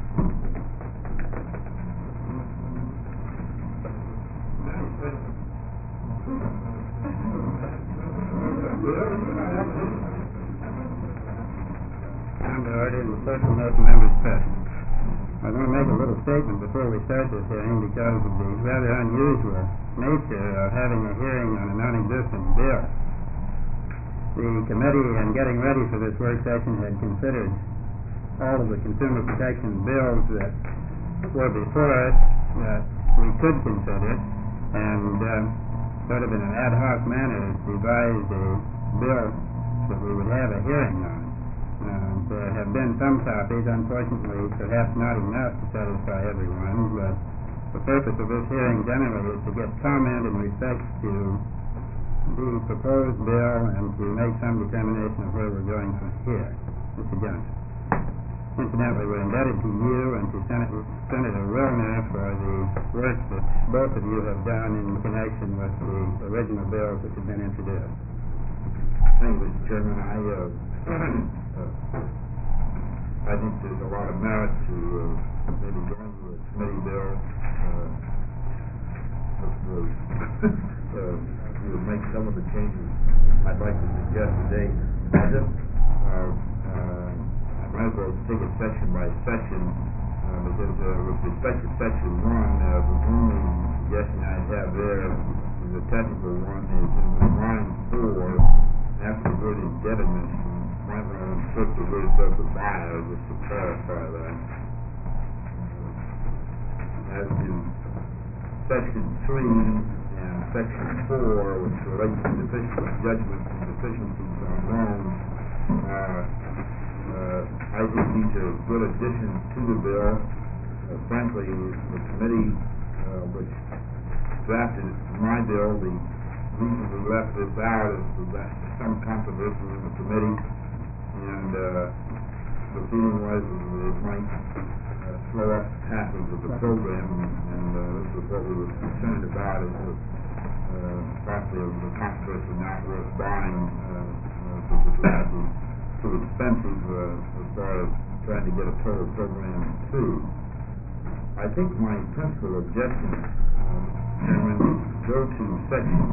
Down to order in the social note members present. I want to make a little statement before we start this hearing because of the rather unusual nature of having a hearing on a non-existent bill. The committee, in getting ready for this work session, had considered all of the consumer protection bills that were before us that we could consider, and uh, sort of in an ad hoc manner devised a bill that we would have a hearing on. Uh, there have been some copies, unfortunately, perhaps not enough to satisfy everyone, but the purpose of this hearing generally is to get comment in respect to the proposed bill and to make some determination of where we're going from here. Mister Johnson. Incidentally, we're indebted to you and to Senator, Senator Wilner for the work that both of you have done in connection with the original bills that have been introduced. Thank you, Mister Chairman. I, uh, uh, I think there's a lot of merit to uh, maybe going to a committee bill. Uh, uh, uh, we would make some of the changes I'd like to suggest today. I just, uh, uh, I might as well take it section by section, uh, because uh, with respect to section one, uh, the only suggestion I have there is a technical one, is in the line four, after the word indebtedness, you might want to insert the words of the buyer just to clarify that. As to section three and section four, which relates to deficient judgments and deficiencies on loans, uh, uh, I think these are good additions to the bill. Uh, frankly, the committee uh, which drafted my bill, the reason we left this out is that some controversy in the committee, and uh, the feeling was that it might uh, slow up the passage of the program, and uh, this is what we were concerned about, is that uh, possibly of the controversy not worth buying, uh, uh, because it would be too expensive uh, as far as trying to get a total program through. I think my principal objection, uh, Chairman, go to sections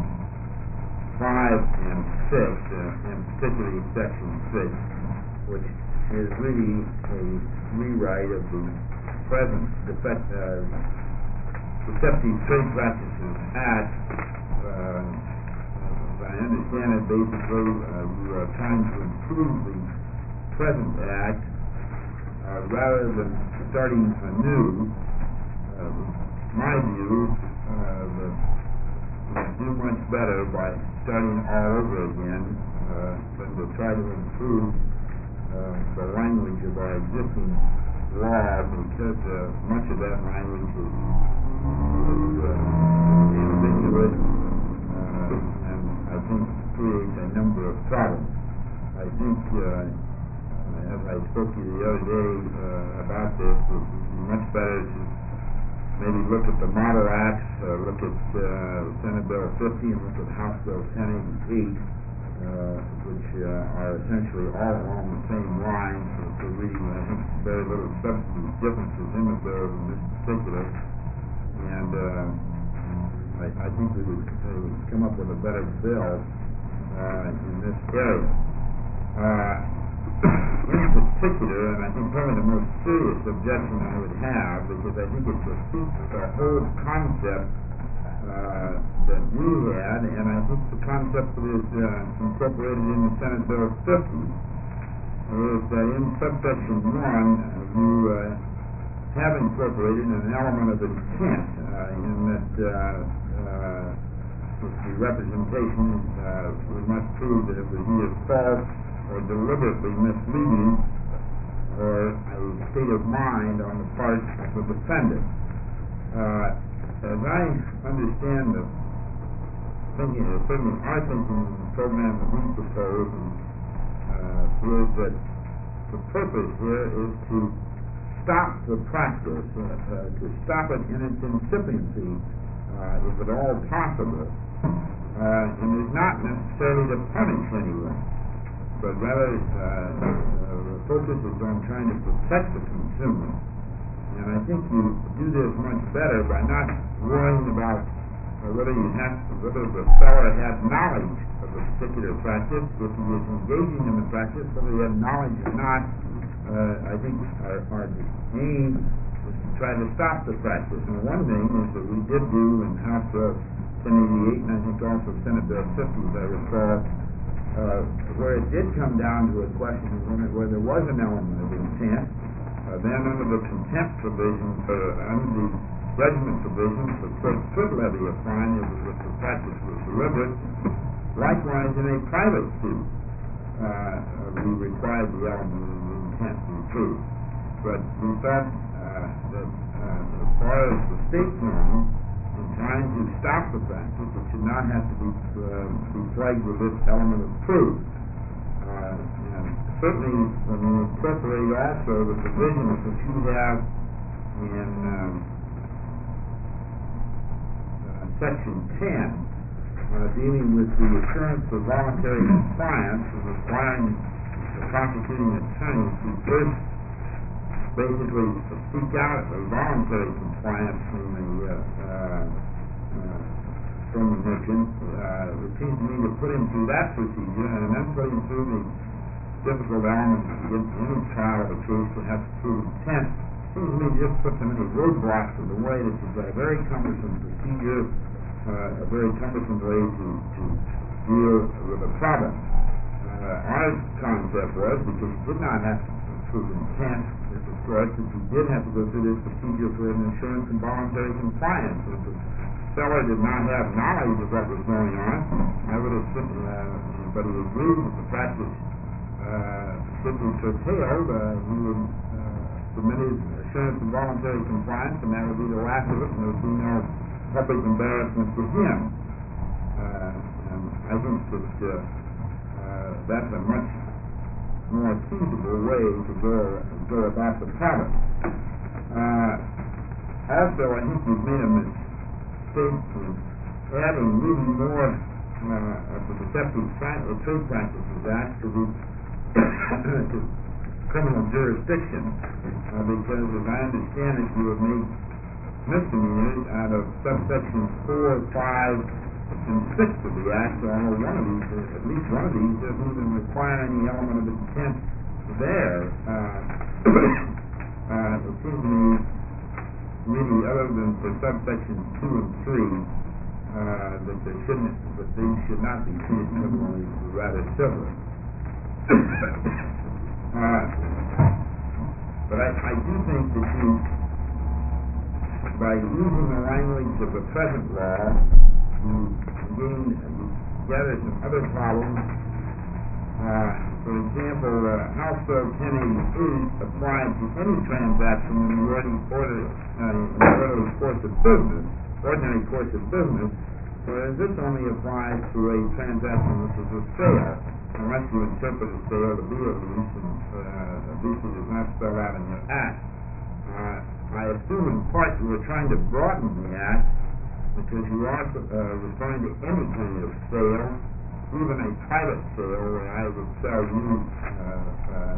five and six, uh, and particularly section six, which is really a rewrite of the present defect, uh, Deceptive Trade Practices Act. Uh, as I understand it, basically, uh, we are trying to improve the present act uh, rather than starting anew. Uh, my view, uh, that we do much better by starting all over again uh, than to try to improve uh, the language of our existing law, because uh, much of that language is, is uh, ambiguous uh, and I think creates a number of problems. I think, uh, as I spoke to you the other day uh, about this, it would be much better to maybe look at the model acts, uh, look at uh, Senate Bill fifty, and look at House Bill ten eighty-eight, uh, which uh, are essentially all along the same lines. So for reading, I think very little substantive differences in the bill in this particular, and uh, I, I think we would, uh, would come up with a better bill uh, in this area. Uh, In particular, and I think probably the most serious objection I would have, because I think it defeats the whole concept uh, that we had, and I think the concept that is uh, incorporated in the Senate Bill fifty, is that in subsection one, uh, you uh, have incorporated an element of intent uh, in that uh, uh, the representation uh, we must prove that it was either false or deliberately misleading, or a state of mind on the part of the defendant. Uh, as I understand the thinking, or certainly our thinking in the program that we propose, and, uh, is that the purpose here is to stop the practice, uh, uh, to stop it in its incipiency, uh, if at all possible, uh, and is not necessarily to punish anyone, but rather uh, uh, the focus is on trying to protect the consumer. And I think you do this much better by not worrying about uh, whether you have, whether the seller had knowledge of a particular practice, if he was engaging in the practice, whether he had knowledge or not. Uh, I think our, our aim is to try to stop the practice. And one thing is that we did do in House Bill ten eighty-eight, and I think also Senate Bill fifty, as I recall, uh, where it did come down to a question of where there was an element of intent. Uh, then under the contempt provision, uh, under the judgment provision, the court could levy a fine if, if the practice was deliberate. Likewise, in a private suit, uh, uh, we required the element of intent to be proved. But we thought uh, that uh, as far as the state's known, in trying to stop the practice, it should not have to be, uh, be plagued with this element of proof. Uh, and certainly, when we incorporate also the provisions that you have in um, uh, Section ten, uh, dealing with the assurance of voluntary compliance and requiring the prosecuting attorney to first basically seek out a voluntary compliance from the uh, uh, uh, from the merchant, uh, it seems to me to put him through that procedure and then put him through the difficult elements of any trial of a case to have to prove intent. Seems to me to just put so many roadblocks in the way that you've got a very cumbersome procedure, uh, a very cumbersome way to, to deal with a problem. Uh, our concept was, because you did not have to prove intent, this of course, that you did have to go through this procedure for an insurance and voluntary compliance. If the seller did not have knowledge of what was going on, I would have simply, uh, but he agreed with the practice uh, simply curtailed, uh, he would uh, submit his assurance and voluntary compliance, and that would be the last of it, and there would be no public embarrassment for him. Uh, and I think that uh, uh, that's a much more feasible way to go go about the problem. Uh, also, I think we've made a mistake in adding really more uh, of the Deceptive pra- or Trade Practices Act to the to criminal jurisdiction, uh, because as I understand it, you have made misdemeanors out of subsections four, five, and six of the Act, although one of these, at least one of these, doesn't even require any element of intent there. Uh, uh, it seems to me, really, other than for subsections two and three, uh, that they shouldn't, that these should not be treated criminally, rather civil. uh, but I, I do think that you, by using the language of the present law, you gain, you gather some other problems. Uh, for example, uh, House Bill ten eighty-eight applied to any transaction in the ordinary, order, uh, in the ordinary course of business, ordinary course of business, whereas this only applies to a transaction which is a sale, unless you interpret a sale to be a lease, and uh, a lease is not spelled out in your Act. Uh, I assume in part you were trying to broaden the Act, because you are uh, referring to any kind of sale, even a private sale where I would sell you uh, uh,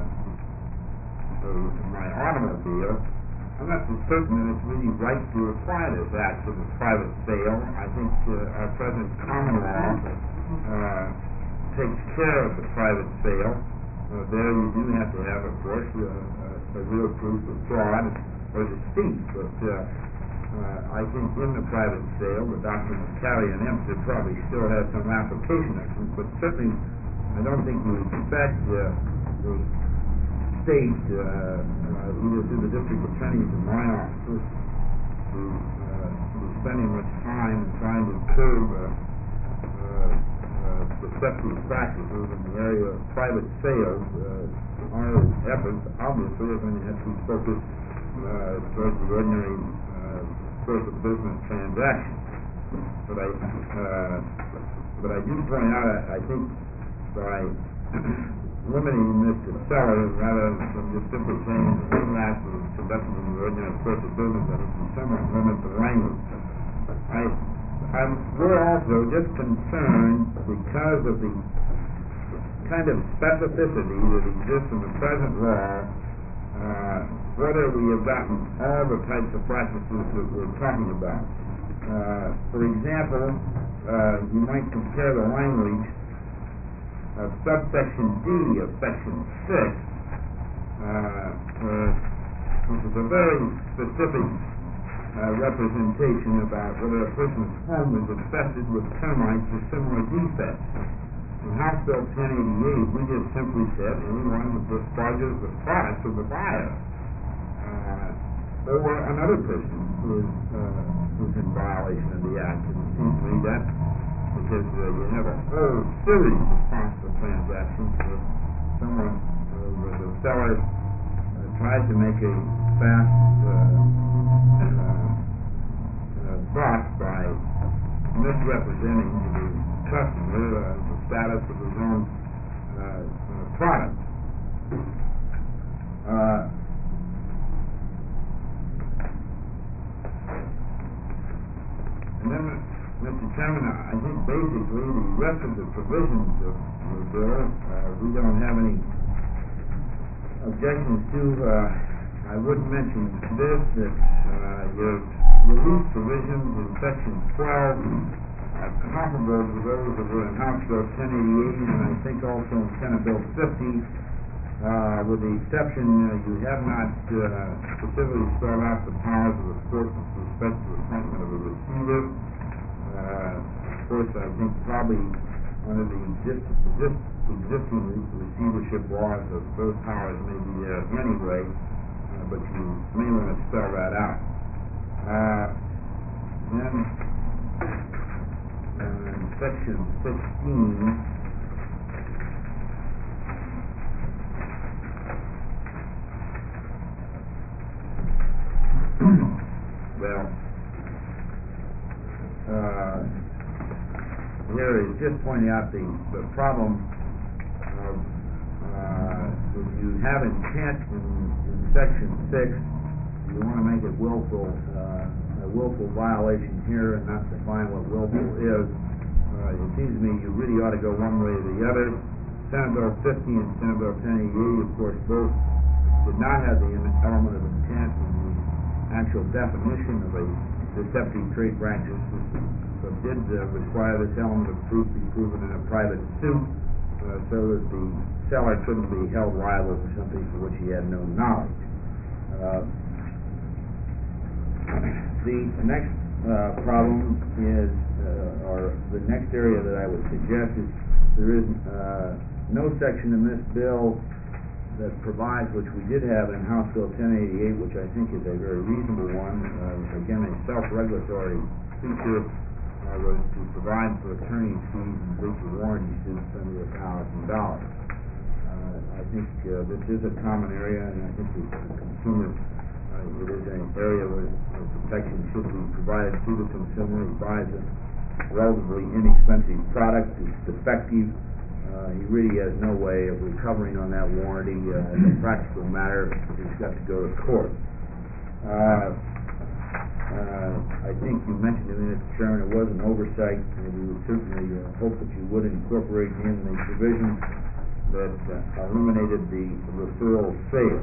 my automobile. I'm not so certain that it's really right to apply this Act to the private sale. I think uh, our present common law uh, takes care of the private sale. Uh, there you do have to have, of course, uh, uh, a real proof of fraud or deceit, but uh, Uh, I think in the private sale, the doctrine of carry and empty probably still has some application, I think, but certainly I don't think we expect uh, the state, uh, uh, either through the district attorneys in my office, to, uh, to be spending much time trying to curb uh, uh, uh, the deceptive practices in the area of private sales, uh, our efforts obviously are going to have to be focused uh, towards the ordinary uh, course of business transactions. But I, uh, but I do point out, I, I think by limiting this to sellers rather than just simply saying that some acts are conducted in the ordinary course of business, that it can somewhat limit the language. I, I'm, we're also just concerned because of the kind of specificity that exists in the present law, uh, whether we have gotten all the types of practices that we're talking about. Uh, for example, uh, you might compare the language of subsection D of section six, uh, uh, which is a very specific uh, representation about whether a person's home is infested with termites or similar defects. In House Bill ten eighty-eight, we just simply said anyone who discharges the product of the buyer, uh, or another person who is, uh, who's in violation of the Act. And it seems to me that because uh, you have a whole series of possible transactions where someone, uh, where the seller uh, tries to make a fast uh, uh, uh, buck by misrepresenting to the customer uh, the status of his own uh, uh, product. Uh, and then Mister Chairman, I think basically the rest of the provisions of the bill, uh, we don't have any objections to. Uh, I would mention this, that uh, your release provisions in section twelve are comparable to those that were in House Bill ten eighty-eight, and I think also in Senate Bill fifty, uh, with the exception uh, you have not uh, specifically spelled out the powers of the court with respect to the appointment of a receiver. Uh, of course, I think probably under the exist, exist, existing receivership laws, of those powers may be there anyway, uh, but you may want to spell that out. Uh, then, uh, in section sixteen, well, Uh, here is just pointing out the, the problem of uh, if you have intent in, in section six, you want to make it willful, uh, a willful violation here and not define what willful is. Uh, it seems to me you really ought to go one way or the other. Senate Bill fifty and Senate Bill ten eighty-eight, of course, both did not have the element of intent in the actual definition of a deceptive trade practice, but did uh, require this element of proof be proven in a private suit, uh, so that the seller couldn't be held liable for something for which he had no knowledge. Uh, the next uh, problem is, uh, or the next area that I would suggest is there is uh, no section in this bill that provides, which we did have in House Bill ten eighty-eight, which I think is a very reasonable one, uh, again a self-regulatory feature, uh, was to provide for attorney's fees and breach of warranty suits under a thousand dollars. I think uh, this is a common area, and I think the consumer, uh, it is an area where uh, protection should be provided to the consumer. He buys a relatively inexpensive product, it's defective. Uh, he really has no way of recovering on that warranty. Uh, as a practical matter, he's got to go to court. Uh, uh, I think you mentioned to me, Mister Chairman, it was an oversight, and we would certainly uh, hope that you would incorporate in the provisions that uh, eliminated the referral sale.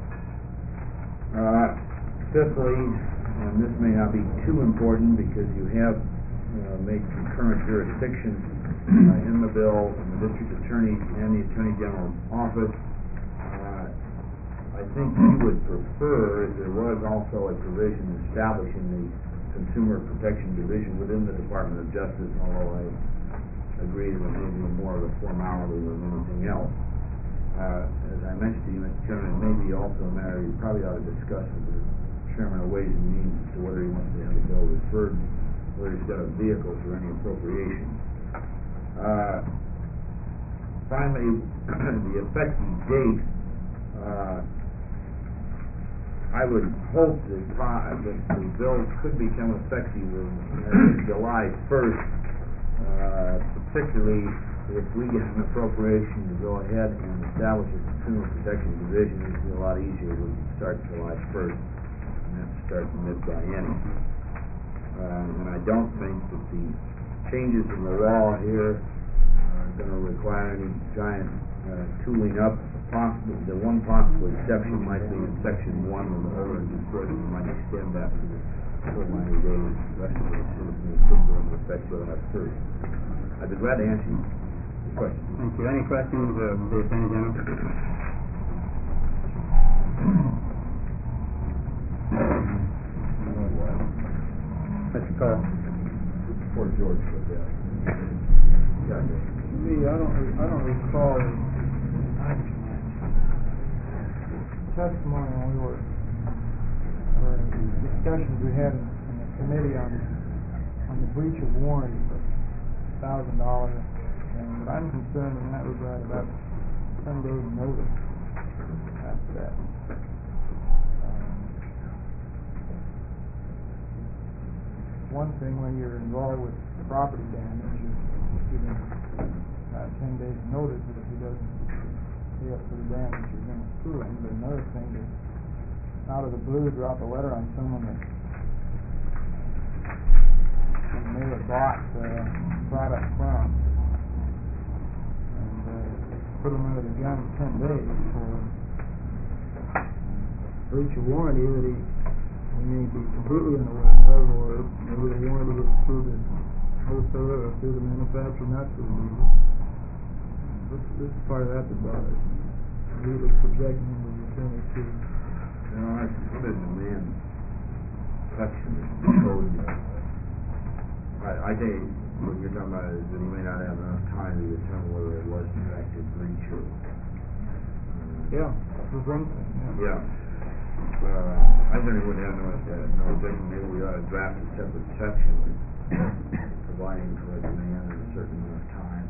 Uh, fifthly, and this may not be too important because you have uh, made concurrent jurisdiction Uh, in the bill, in the district attorney and the attorney general's office. Uh, I think we would prefer if there was also a provision establishing the Consumer Protection Division within the Department of Justice, although I agree that it may be more of a formality than anything else. Uh, as I mentioned to you, Mister Chairman, it may be also a matter you probably ought to discuss with the Chairman of Ways and Means as to whether he wants to have the bill referred, whether he's got a vehicle for any appropriation. Uh, finally, the effective date, uh, I would hope that, fi- that the bill could become effective in July first, uh, particularly if we get an appropriation to go ahead and establish a consumer protection division. It'd be a lot easier. We could start July first and then start the mid-biennium. Uh, and I don't think that the changes in the law here are going to require any giant uh, tooling up. Possible, the one possible exception might be in section one of the order of court, we might extend that to the full ninety days. The rest of it should be put into effect July first. I'd be glad to answer your questions. Thank you. Any questions of the Attorney General? Mister Cole. Before George was there. Me, I don't, re- I don't recall testimony when we were, or discussions we had in the committee on, on the breach of warranty for thousand dollars. And I'm concerned in that regard about ten days notice after that. Um, One thing when you're involved with property damage, you're giving uh, ten days notice that if he doesn't pay up for the damage, you're going to sue him. But another thing to, out of the blue, drop a letter on someone that you may have bought uh, product from, and uh, put them under the gun ten days for breach of warranty that he, he may be completely unaware of, or maybe the warranty was through the wholesaler or through the manufacturer, not through the dealer. This, this is part of that that bothers me. Really projecting into the attorney to. There are some other demand sections of the code. I, I think what you're talking about is that he may not have enough time to determine whether it was in fact a breach or. Yeah, that's one thing, yeah. Yeah. Uh, I certainly wouldn't have no, uh, no objection. Maybe we ought to draft a separate section providing for a demand in a certain amount of time.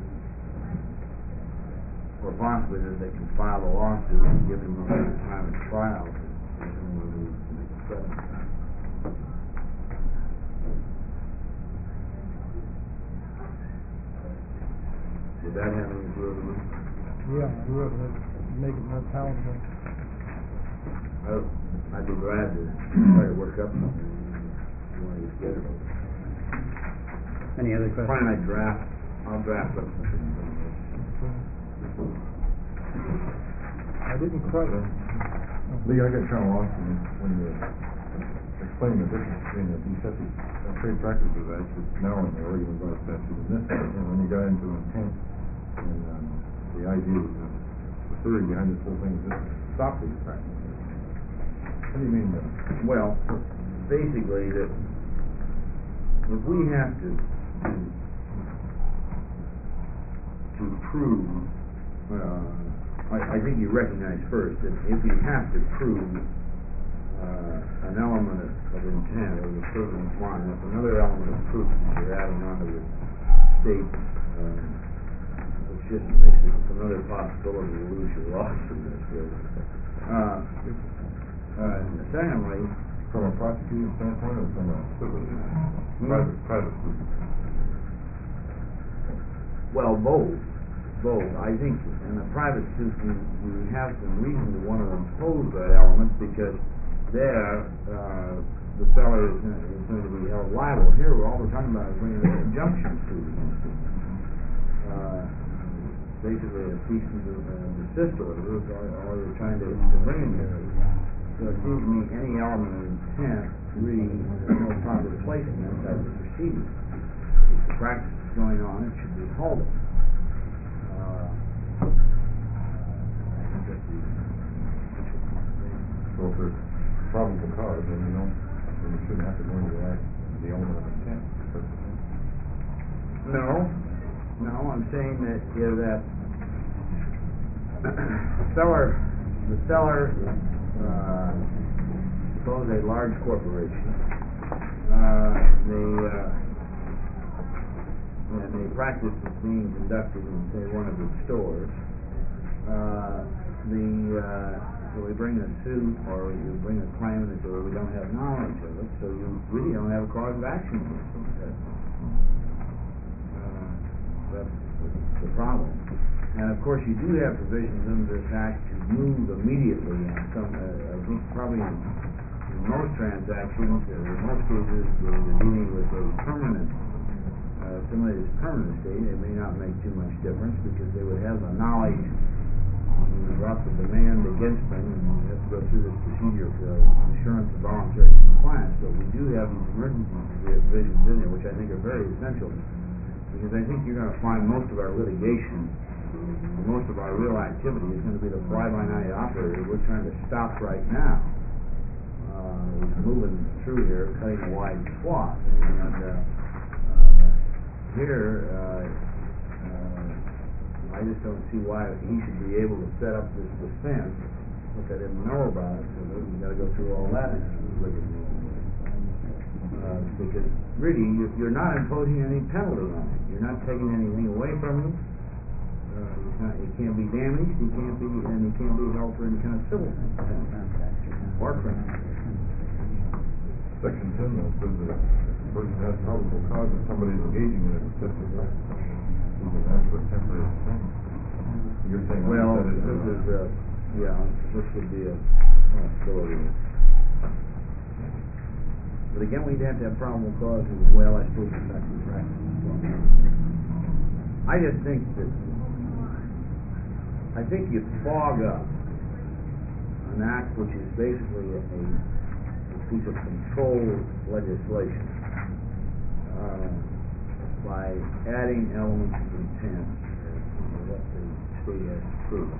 Or possibly that they can file a lawsuit and give him a little bit of time of trial to determine whether he can make a settlement. Would that have any good of it? Yeah, it would, it'd make it more palatable. I- I'd be glad to try to work up something if you want to get it. Any other Why questions? don't I draft, I'll draft up something. I didn't quite. Lee, I got kind of lost when you, when you explained the difference between the Deceptive uh, Trade Practices Act that's now in the Oregon Revised Statute and this, and when you got into intent and um, the idea, uh, the theory behind this whole thing is just to stop these practices. What do you mean by that? Well, basically, that if we have to, to, to prove, uh, I, I think you recognize first that if you have to prove uh, an element of, of intent or the certain one, that's another element of proof that you're adding onto the state, um, which just makes it another possibility to lose your lawsuit in this case. Uh, uh, secondly, From a prosecuting standpoint or from a civil, private, private suit? well, both. Both. I think in the private suit we, we have some reason to want to impose that element because there uh, the seller is, is going to be held liable. Here all we're talking about is bringing an injunction suit against him. Uh, basically a cease and desist order is all, all you're trying to, to bring in there. So it seems to me any element of intent really has no proper place in that type of proceeding. If the practice is going on, it should be halted. So if there's probable cause, then you don't, then you shouldn't have to go into that, the element of intent. No, no, I'm saying that, yeah, that seller, the seller is, uh, suppose a large corporation, uh, they, uh, and a practice is being conducted in, say, one of the stores, uh, the, uh, so we bring a suit or you bring a claim that uh, we don't have knowledge of it, so you really don't have a cause of action against them. That's, uh, that's the, the problem. And of course, you do have provisions under this act to move immediately in some, uh, I think probably in, in most transactions, or in most cases, where you're dealing with a permanent, uh, somebody that's permanent estate, it may not make too much difference because they would have the knowledge when you brought the demand against them, and you have to go through this procedure for assurance of voluntary compliance. But we do have these emergency provisions in there, which I think are very essential, because I think you're going to find most of our litigation, most of our real activity is going to be the fly-by-night operator we're trying to stop right now. Uh, he's moving through here, cutting a wide swath, and uh, uh, here, uh, uh, I just don't see why he should be able to set up this defense, which I didn't know about, so we got to go through all that. Uh, because really, you're, you're not imposing any penalty on him. You're not taking anything away from him. Uh, it's not, it can't be damaged, it can't be, and it can't be held for any kind of civil thing, or criminal. Section ten though says that the person has probable cause if somebody is engaging in a deceptive act. You can ask for a temporary suspension. You're saying Well, that is, this uh, is, uh, yeah, this would be a possibility. But again, we'd have to have probable cause as well, I suppose, in fact, in practice. I just think that I think you fog up an act which is basically a, a piece of controlled legislation uh, by adding elements of intent to what the state has to prove.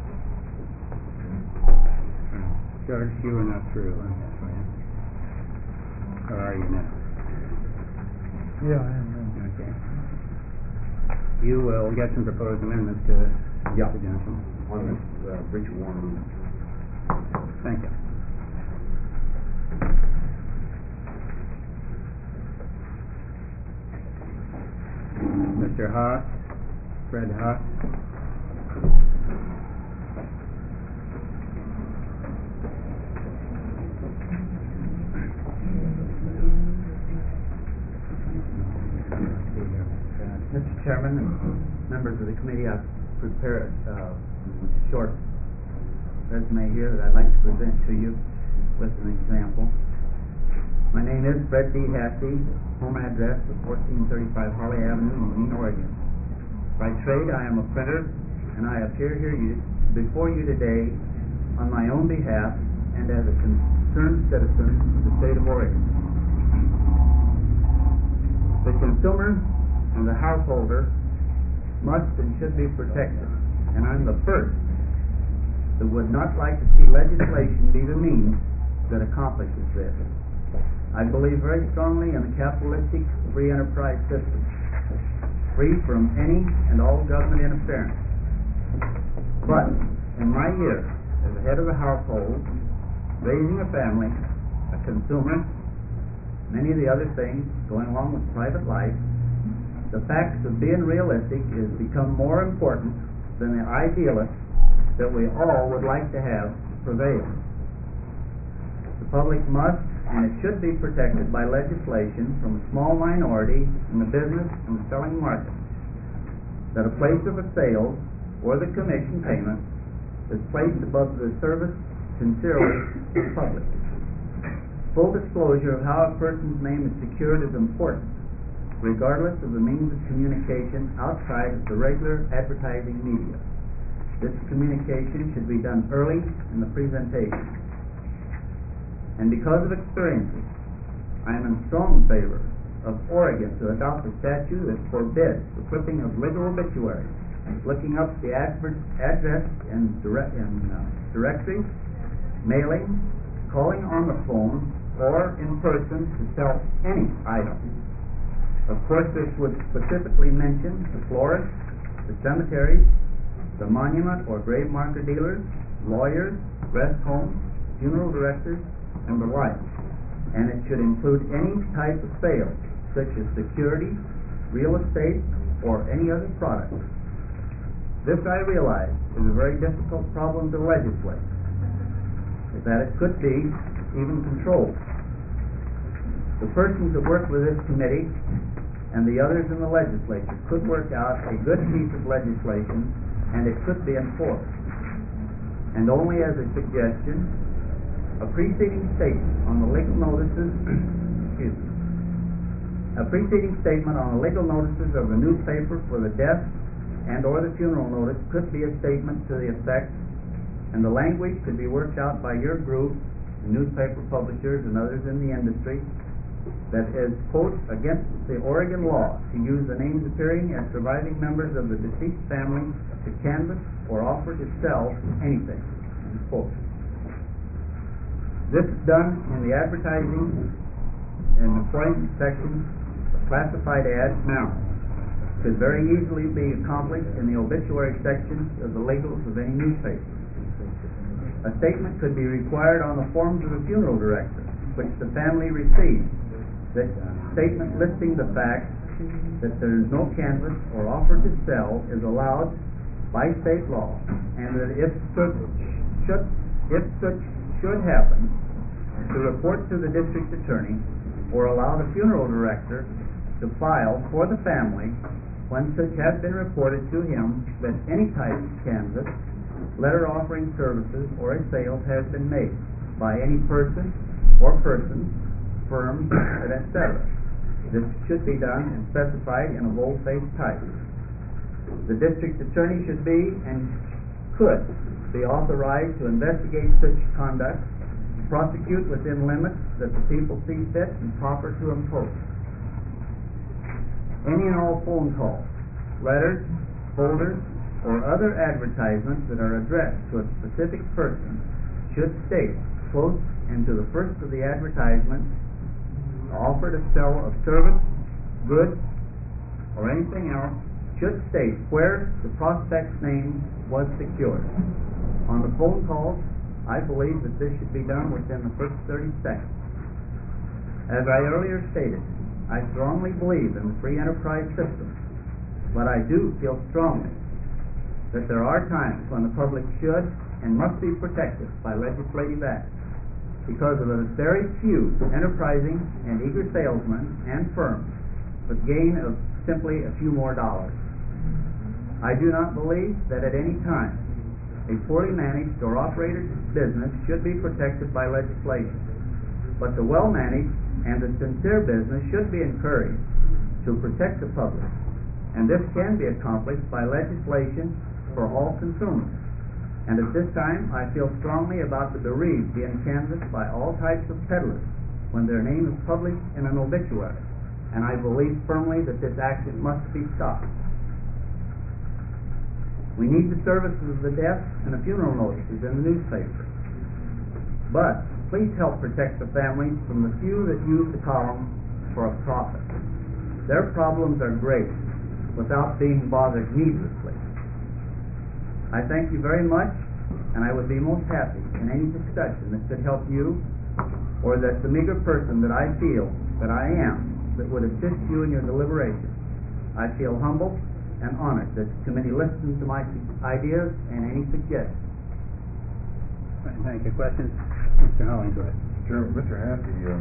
George, you were not through on this one. Or are you now? Yeah, I am. Okay. You will get some proposed amendments to Yeah. the gentleman. On this uh, breach of warranty. Thank you. Mister Haas, Fred Haas. Mister Chairman and members of the committee, I've prepared uh, a short resume here that I'd like to present to you with an example. My name is Fred D. Hassey, home address of fourteen thirty-five Harley Avenue, Eugene, Oregon. By trade, I am a printer, and I appear here you, before you today on my own behalf and as a concerned citizen of the state of Oregon. The consumer and the householder must and should be protected, and I'm the first that would not like to see legislation be the means that accomplishes this. I believe very strongly in a capitalistic free enterprise system, free from any and all government interference. But in my years as the head of a household, raising a family, a consumer, many of the other things going along with private life, the facts of being realistic has become more important than the idealists that we all would like to have prevail. The public must and it should be protected by legislation from a small minority in the business and the selling market, that a place of a sale or the commission payment is placed above the service sincerely to the public. Full disclosure of how a person's name is secured is important, regardless of the means of communication outside of the regular advertising media. This communication should be done early in the presentation. And because of experiences, I am in strong favor of Oregon to adopt a statute that forbids the clipping of legal obituaries, looking up the adver- address in, dire- in uh, directories, mailing, calling on the phone, or in person to sell any item. Of course, this would specifically mention the florists, the cemeteries, the monument or grave marker dealers, lawyers, rest homes, funeral directors, and the like. And it should include any type of sale, such as security, real estate, or any other product. This, I realize, is a very difficult problem to legislate, that it could be even controlled. The persons that work with this committee and the others in the legislature could work out a good piece of legislation, and it could be enforced. And only as a suggestion, a preceding statement on the legal notices, excuse me, a preceding statement on the legal notices of the newspaper for the death and or the funeral notice could be a statement to the effect, and the language could be worked out by your group, newspaper publishers and others in the industry, that is, quote, against the Oregon law to use the names appearing as surviving members of the deceased family to canvass or offer to sell anything, quote. This is done in the advertising and employment section of classified ads now. Could very easily be accomplished in the obituary section of the legals of any newspaper. A statement could be required on the forms of the funeral director, which the family receives. That statement listing the fact that there is no canvass or offer to sell is allowed by state law, and that if such should, if such should happen, to report to the district attorney or allow the funeral director to file for the family when such has been reported to him that any type of canvass, letter offering services, or a sale has been made by any person or persons, firms, et cetera. This should be done and specified in a bold-faced type. The district attorney should be and could be authorized to investigate such conduct, prosecute within limits that the people see fit and proper to impose. Any and all phone calls, letters, folders, or other advertisements that are addressed to a specific person should state close into the first of the advertisement offer to sell of service, goods, or anything else should state where the prospect's name was secured. On the phone calls, I believe that this should be done within the first thirty seconds. As I earlier stated, I strongly believe in the free enterprise system, but I do feel strongly that there are times when the public should and must be protected by legislative act, because of a very few enterprising and eager salesmen and firms with gain of simply a few more dollars. I do not believe that at any time a poorly managed or operated business should be protected by legislation, but the well-managed and the sincere business should be encouraged to protect the public, and this can be accomplished by legislation for all consumers. And at this time, I feel strongly about the bereaved being canvassed by all types of peddlers when their name is published in an obituary, and I believe firmly that this action must be stopped. We need the services of the death and the funeral notices in the newspaper, but please help protect the families from the few that use the column for a profit. Their problems are great without being bothered needlessly. I thank you very much, and I would be most happy in any discussion that could help you, or that the meager person that I feel that I am, that would assist you in your deliberations. I feel humbled and honored that the committee listens to my ideas and any suggestions. Thank you. Questions? Mister Hollingsworth. Chairman, Mister Haskey, uh,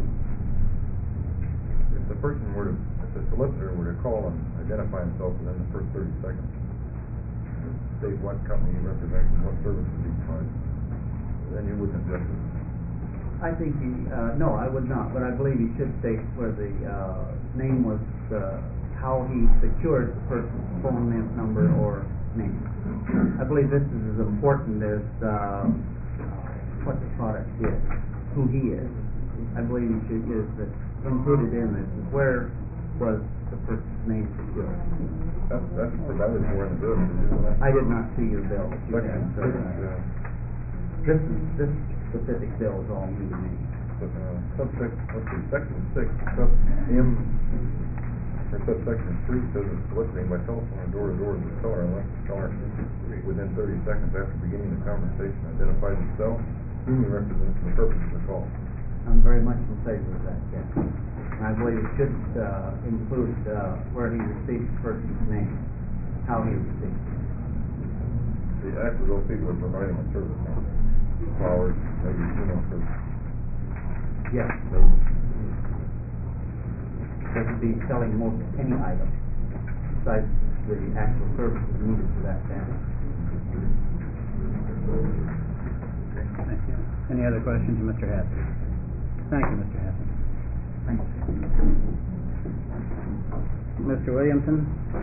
if the person were to, if the solicitor were to call and identify himself within the first thirty seconds, state what company he represents and what services he provides, then you wouldn't object to it. I think he, uh, no, I would not, but I believe he should state where the, uh, name was, uh, how he secured the person's phone name, number, or name. I believe this is as important as, uh, what the product is, who he is. I believe he should, is that included in this, where was the person's name secured. That's, that's provided for in the bill. Did you know that? I did not see your bill. You Section have, six, uh, uh, This is, this specific bill is all new to me. But, uh, subsection, let's see, section six, sub M, or subsection three says it's soliciting by telephone or door to door to the seller unless the seller within thirty seconds after beginning the conversation identifies himself, whom he represents, and the purpose of the call. I'm very much in favor of that, yes. And I believe it should, uh, include, uh, where he received the person's name, how he received it. The actually those people are providing a service, huh? Flowers, maybe, you know, for, Yes, they, they could be selling most any item, besides the actual services needed for that family. Thank you. Any other questions, Mister Hassett? Thank you, Mister Hassett. Thank you. Mister Williamson?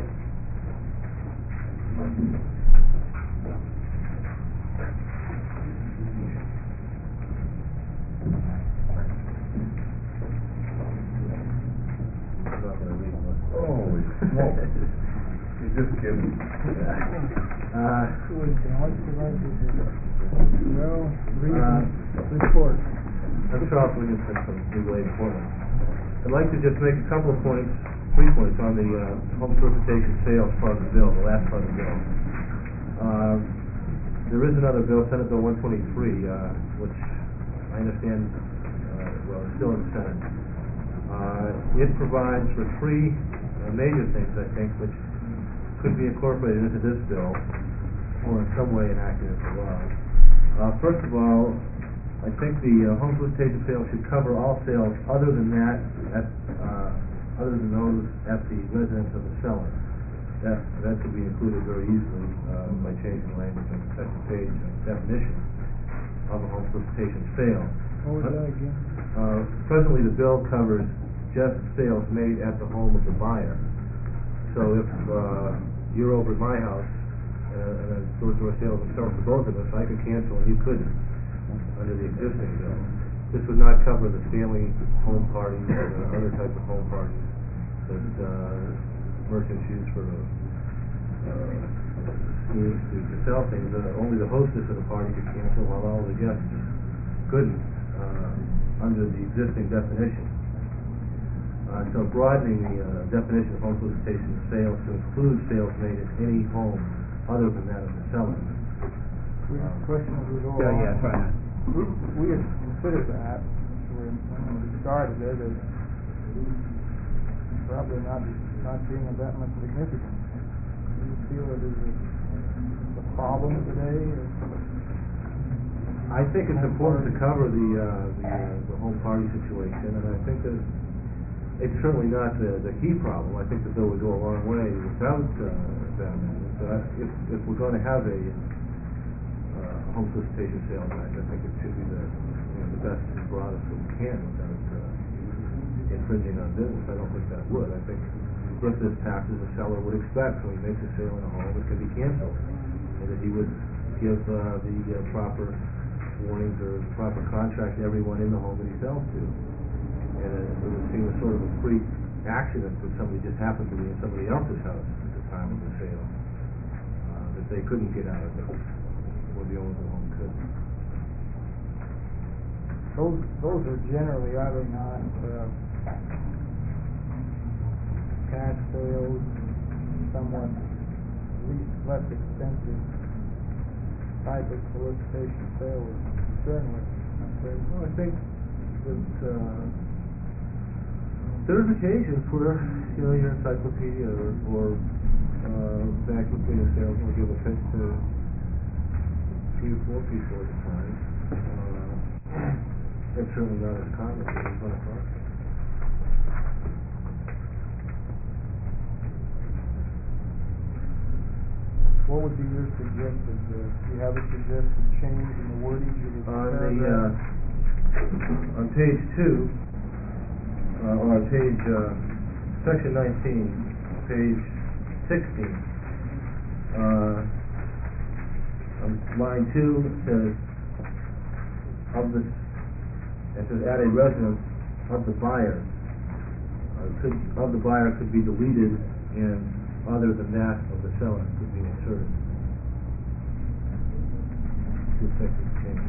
holy smoke. You're just kidding. Uh, well, read Uh, the report. I'm Charles Williamson from Legal Aid Portland. I'd like to just make a couple of points, three points on the uh, home solicitation sales part of the bill, the last part of the bill. Uh, there is another bill, Senate Bill one twenty-three, uh, which I understand, uh, well, it's still in the Senate. Uh, it provides for three uh, major things, I think, which could be incorporated into this bill, or in some way enacted into law. Uh, first of all, I think the uh, home solicitation sale should cover all sales other than that, at, uh, other than those at the residence of the seller. That that could be included very easily uh, by changing the language on the second page of definition of a home solicitation sale. What was that again? Uh, presently, the bill covers just sales made at the home of the buyer. So if uh, you're over at my house and a, and a door-to-door sales is selling for both of us, I could cancel and you couldn't under the existing bill. This would not cover the family home parties or the other types of home parties that uh, merchants use for uh, schemes to, to sell things. Uh, only the hostess of the party could cancel while all the guests couldn't uh, under the existing definition. Uh, so broadening the uh, definition of home solicitation sales to include sales made at any home other than that of the seller. We have questions we go Yeah, on. yeah, try not. We, we had considered that, when, when we started it, as probably not, not being of that much significance. Do you feel it is a, a problem today, or? I think it's important to cover the uh, the, uh, the home party situation, and I think that it's certainly not the, the key problem. I think the bill would go a long way without uh, that amendment. But I, if if we're going to have a uh, home solicitation sales act, I think it should be the you know, the best and broadest that we can without uh, infringing on business. I don't think that would. I think if this passes, the seller would expect when he makes a sale in a home, it could be canceled, and that he would give uh, the uh, proper warnings or proper contract to everyone in the home that he sells to. And it would seem a sort of a freak accident that somebody just happened to be in somebody else's house at the time of the sale, uh, that they couldn't get out of it, or the owner of the home could. Those, those are generally, are they not, uh, cash sales, somewhat least, less expensive type of solicitation sale we're concerned with? Well, I think that uh, there's occasions where, you know, your encyclopedia or, or uh, encyclopedia sales will give a pitch to three or four people at a time. Uh, it's certainly not as common as it's going to cost. What would be your suggested, uh, do you have a suggested change in the wording of the On the, paragraph? uh, on page two, uh, or on page, uh, section nineteen, page sixteen, uh, on line two, it says, of the, it says, at a residence of the buyer, uh, could, of the buyer could be deleted, and other than that of the seller could be inserted. To effect this change.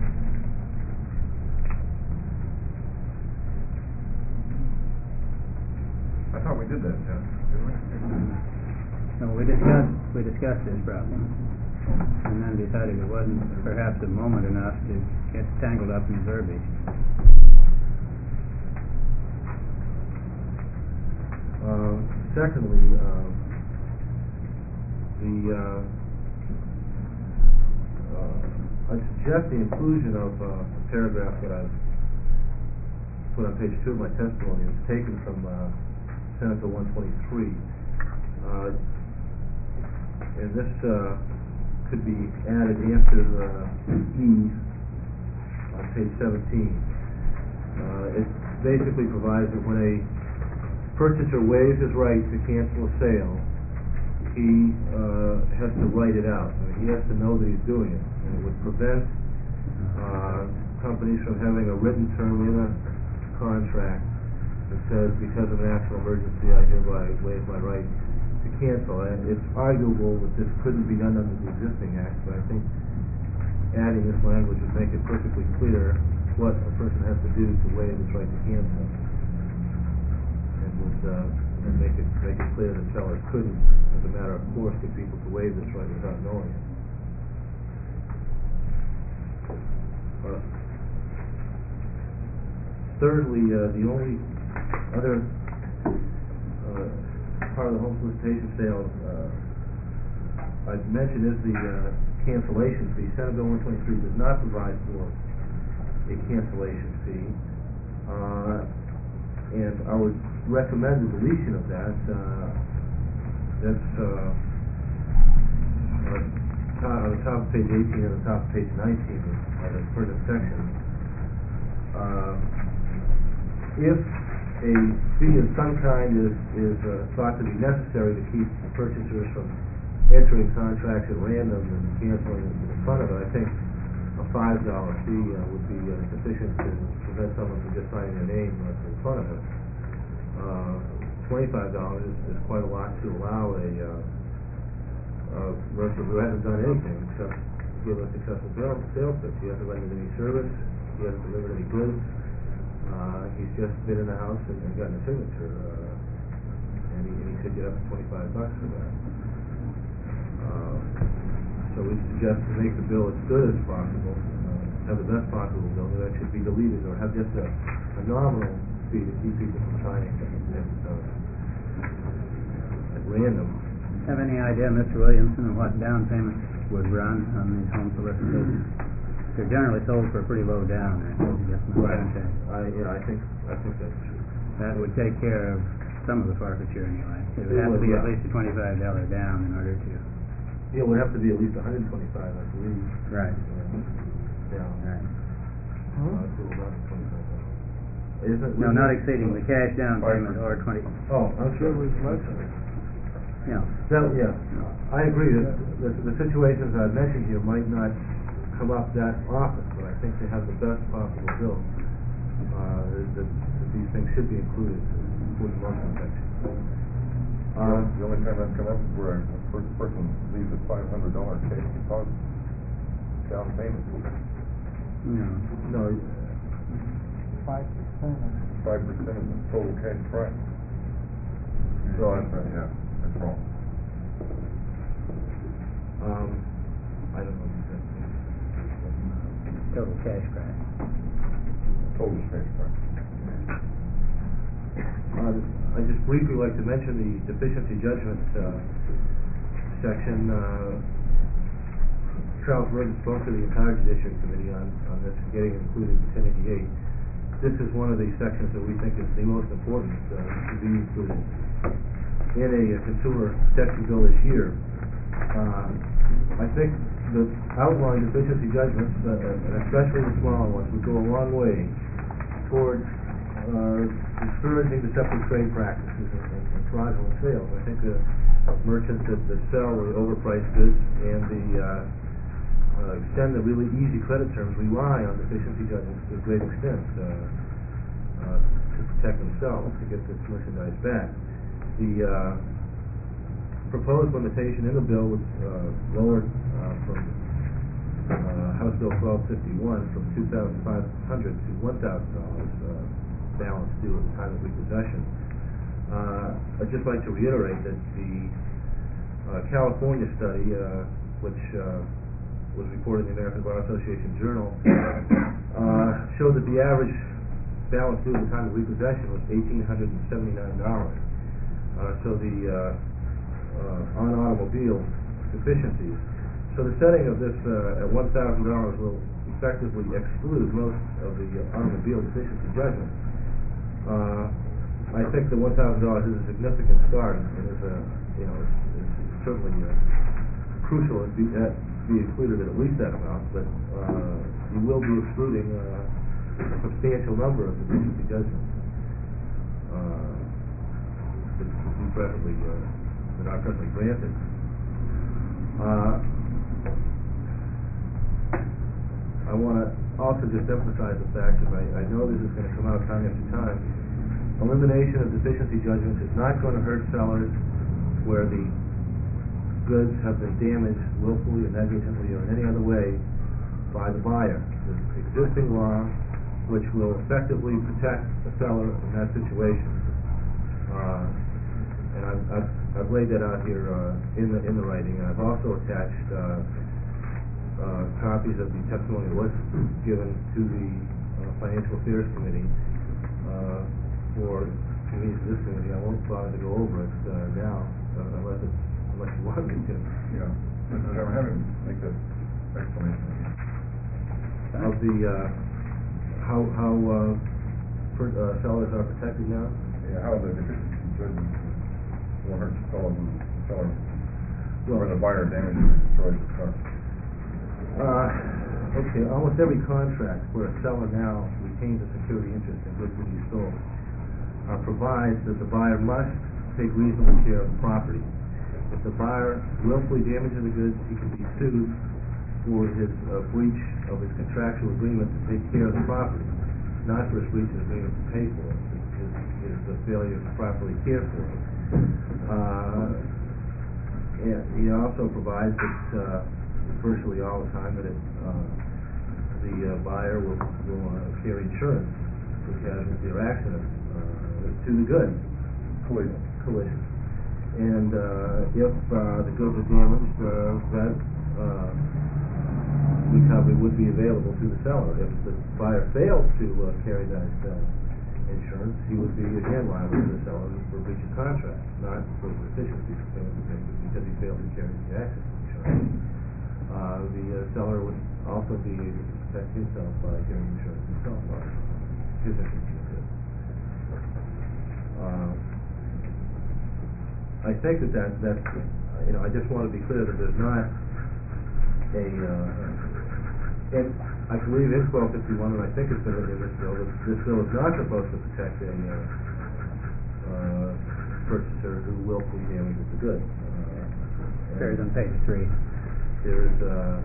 I thought we did that, John, didn't we? No, we discussed, we discussed this problem, and then decided it wasn't perhaps a moment enough to get tangled up in verbiage. Uh, secondly, uh, the, uh, uh, I suggest the inclusion of uh, a paragraph that I've put on page two of my testimony. It's taken from uh, Senate Bill one twenty-three. Uh, and this uh, could be added after uh, E on page seventeen. Uh, it basically provides that when a purchaser waives his right to cancel a sale, he uh, has to write it out. I mean, he has to know that he's doing it. And it would prevent uh, companies from having a written term in a contract that says, because of national emergency, I hereby waive my right to cancel. And it's arguable that this couldn't be done under the existing act, but I think adding this language would make it perfectly clear what a person has to do to waive his right to cancel. And would uh, and make it make it clear that sellers couldn't, as a matter of course, get people to waive this right without knowing it. Uh, thirdly, uh, the only other uh, part of the home solicitation sales uh, I've mentioned is the uh, cancellation fee. Senate Bill one twenty-three does not provide for a cancellation fee, uh, and I would recommend the deletion of that. Uh, that's uh, on, top, on the top of page eighteen and the top of page nineteen of the pertinent section. Uh, if a fee of some kind is, is uh, thought to be necessary to keep purchasers from entering contracts at random and canceling in front of it, I think a five dollar fee uh, would be uh, sufficient to prevent someone from just signing their name right in front of it. Uh, Twenty-five dollars is, is quite a lot to allow a uh, uh, merchant who hasn't done anything except give a successful sales, sales pitch. He hasn't rendered any service. He hasn't delivered any goods. Uh, he's just been in the house and, and gotten a signature, uh, and, he, and he could get up to twenty-five bucks for that. Uh, so we suggest to make the bill as good as possible, uh, have the best possible bill, that should be deleted, or have just a, a nominal fee to keep people from signing at, uh, at random. Have any idea, Mister Williamson, what down payments would run on these home solicitations? They're generally sold for a pretty low down, I think, just my Right. contact. I, yeah, I think, I think that's true. That would take care of some of the forfeiture anyway. It would It have to would, be at yeah. least a twenty-five dollar down in order to. Yeah, it would have to be at least one hundred twenty-five, I believe. Right. Yeah. Right. Uh, to around twenty-five dollars. Isn't it? No, not exceeding the cash down payment or twenty. Oh, I'm sure. Yeah. That, yeah, I agree that the, the situations I've mentioned here might not come up that often, but I think they have the best possible bill. Uh, that, that that these things should be included with loan protection. Uh, the only time that's come up is where a first person leaves a five hundred dollar cash deposit down payment. No. No, Five percent of Five percent of the total cash price. So that's right, yeah, that's wrong. um, I don't know exactly. Total cash price. Total cash price. Uh, I'd just briefly like to mention the deficiency judgment uh, section. Uh, Charles Merton spoke to the entire Judiciary Committee on, on this, getting included in ten eighty-eight. This is one of the sections that we think is the most important uh, to be included in a, a consumer protection bill this year. Uh, I think the outlined deficiency judgments, uh, and especially the small ones, would go a long way towards uh, discouraging deceptive trade practices and, and, and fraudulent sales. I think the merchants that, that sell the overpriced goods and the uh, uh, extend the really easy credit terms rely on deficiency judgments to a great extent uh, uh, to protect themselves, to get this merchandise back. The uh, proposed limitation in the bill was uh, lowered uh, from uh, House Bill twelve fifty-one from two thousand five hundred to one thousand dollars uh, balance due at the time of repossession. Uh, I'd just like to reiterate that the uh, California study, uh, which uh, was reported in the American Bar Association Journal, uh, showed that the average balance due at the time of repossession was one thousand eight hundred seventy-nine dollars. uh, so the, uh, uh, on automobile deficiencies. So the setting of this, uh, at one thousand dollars will effectively exclude most of the uh, automobile deficiency judgments. Uh, I think the one thousand dollars is a significant start, and is a, you know, it's, it's certainly uh, crucial to be, that be included at at least that amount, but uh, you will be excluding uh, a substantial number of deficiency judgments uh, that would be presently, uh, that are presently granted. Uh, I want to also just emphasize the fact that I, I know this is going to come out time after time. Elimination of deficiency judgments is not going to hurt sellers where the goods have been damaged willfully or negligently or in any other way by the buyer. There's existing law which will effectively protect the seller in that situation. Uh, and I've, I've, I've laid that out here uh, in the in the writing. And I've also attached uh, uh, copies of the testimony that was given to the uh, Financial Affairs Committee. Uh, for convenience of this committee, I won't bother to go over it uh, now, uh, unless it's, unless you want me to. Yeah, Mister Chairman, have him make that explanation. Of the, uh, how, how, uh, per, uh, sellers are protected now? Yeah, how the deficiency judgment will hurt the seller, the seller, Well, or the buyer damages or destroys the car. Uh, okay, almost every contract where a seller now retains a security interest in goods that he stole uh, provides that the buyer must take reasonable care of the property. If the buyer willfully damages the goods, he can be sued for his uh, breach of his contractual agreement to take care of the property, not for his breach of agreement to pay for it, his, his, his failure to properly care for it. Uh, and he also provides that uh, virtually all the time that it, uh, the uh, buyer will, will uh, carry insurance for casualty or accident uh, to the good. Collision. Collision. And uh, if uh, the goods are damaged, uh, that uh, recovery would be available to the seller. If the buyer fails to uh, carry that uh, insurance, he would be again liable to the seller for breach of contract, not for deficiency because he failed to carry the accident insurance. Uh, the uh, seller would also be able to protect himself by carrying insurance himself. His interest is good. Uh, I think that that, that you know, I just want to be clear that there's not a, uh, and I believe in twelve fifty-one, and I think it's been in this bill, that this bill is not supposed to protect a uh, uh, purchaser who willfully damages the good. Uh, There's on page three. There is, uh,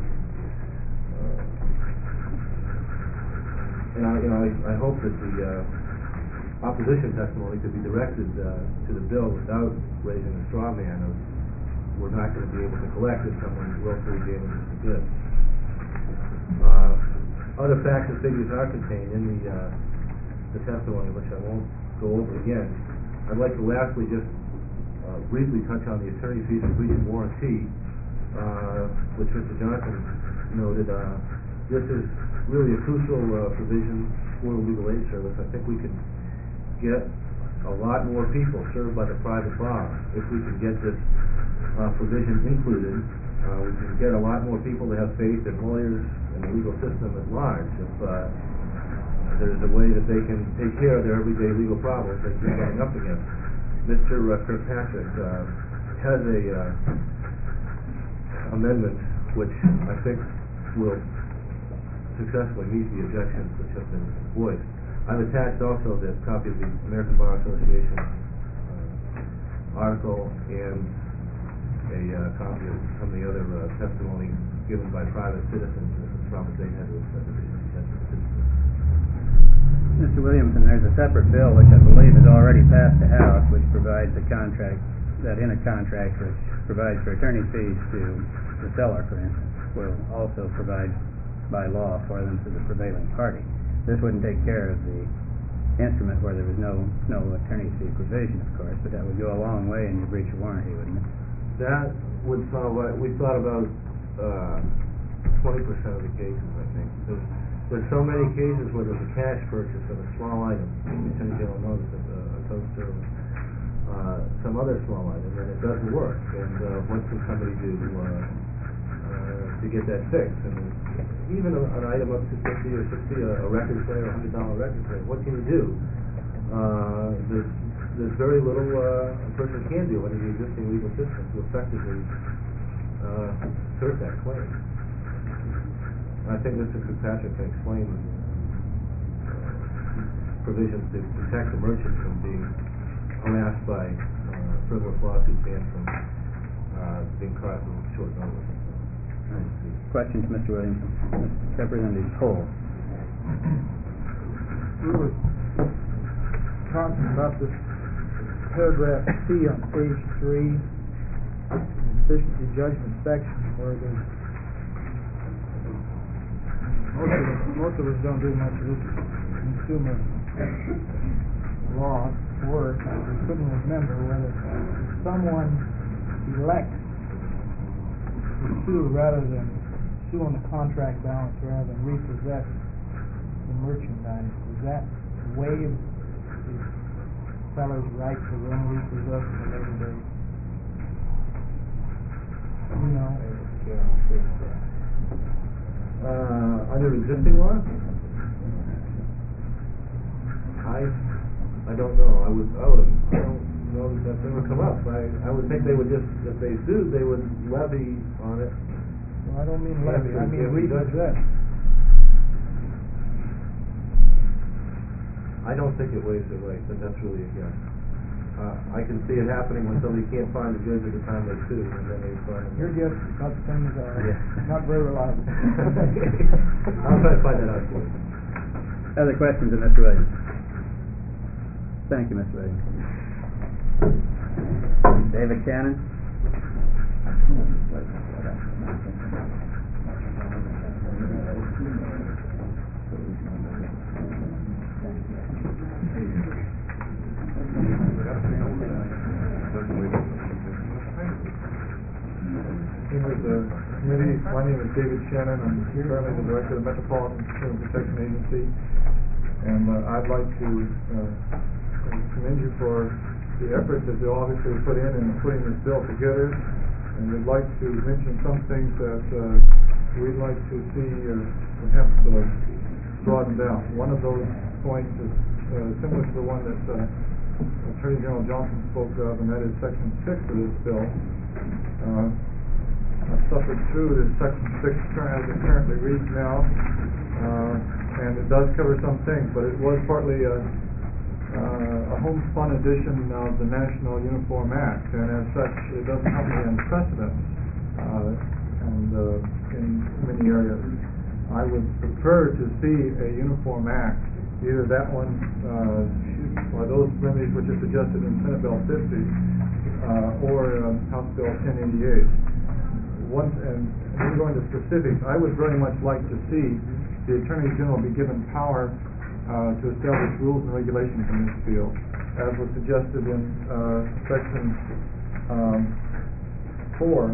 uh, and I, you know, I, I hope that the uh, opposition testimony could be directed uh, to the bill without raising a straw man of we're not going to be able to collect if someone willfully damages the good. Uh, other facts and figures are contained in the uh, the testimony, which I won't go over again. I'd like to lastly just uh, briefly touch on the attorney fees for breach of warranty. Uh, which Mister Johnson noted, uh, this is really a crucial uh, provision for the legal aid service. I think we could get a lot more people served by the private bar if we could get this uh, provision included. Uh, we can get a lot more people to have faith in lawyers and the legal system at large if uh, there's a way that they can take care of their everyday legal problems that they're getting up against. Mister Uh, Kirkpatrick uh, has a uh, amendment which I think will successfully meet the objections which have been voiced. I've attached also the copy of the American Bar Association uh, article and a uh, copy of some of the other uh, testimony given by private citizens as to the problems they had with uh, deficiency judgment. Mister Williamson, there's a separate bill which I believe has already passed the House, which provides a contract, that in a contract which provides for attorney fees to the seller, for instance, will also provide by law for them to the prevailing party. This wouldn't take care of the instrument where there was no no attorney fee provision, of course, but that would go a long way in your breach of warranty, wouldn't it? That would solve, uh, we thought about uh, twenty percent of the cases, I think. There's, there's so many cases where there's a cash purchase of a small item, the Attorney General noticed at the toaster, uh, some other small item, and it doesn't work. And uh, what can somebody do uh, uh, to get that fixed? And even a, an item up to fifty or sixty, a, a record player, a hundred dollar record player, what can you do? Uh, there's, there's very little uh, a person can do under the existing legal system to effectively uh, assert that claim. And I think Mister Fitzpatrick can explain uh, provisions to protect the merchant from being harassed by uh, frivolous lawsuits and from uh, being caught in short notice. Question to Mister Williamson. Representative Cole. We were talking about this paragraph C on page three, the efficiency judgment section, where there's most of us, most of us don't do much of this consumer law work. We couldn't remember whether someone elects to sue rather than sue on the contract balance rather than repossess the merchandise. Does that waive the seller's right to then repossess at a later date? You know. Uh, under existing law? I, I don't know. I would, I would, I don't know that that's ever come up. I, I would think they would just, if they sued, they would levy on it. Well, I don't mean Yes, levy, I if mean we don't- repossess. I don't think it waives their right, but that's really a guess. Uh, I can see it happening when somebody can't find the goods at the time they sue, and then they find them. Your guess is not the same as ours, Yeah. not very reliable. I'll try to find that out for you. Other questions of Mister Williams? Thank you, Mister Williams. David Cannon? Members of the committee, my name is David Shannon. I'm currently the director of the Metropolitan Consumer Protection Agency, and uh, I'd like to uh, commend you for the effort that you obviously put in in putting this bill together, and we'd like to mention some things that uh, we'd like to see uh, perhaps uh, broadened out. One of those points is uh, similar to the one that uh, Attorney General Johnson spoke of, and that is Section six of this bill. Uh, I've suffered through this Section six as it currently reads now, uh, and it does cover some things, but it was partly a, uh, a homespun edition of the National Uniform Act, and as such, it doesn't have any precedent uh, and, uh, in many areas. I would prefer to see a uniform act, either that one uh, or those remedies which are suggested in Senate Bill fifty uh, or uh, House Bill ten eighty-eight. One, and we're going to specifics, I would very much like to see the Attorney General be given power uh, to establish rules and regulations in this field, as was suggested in uh, Section um, four,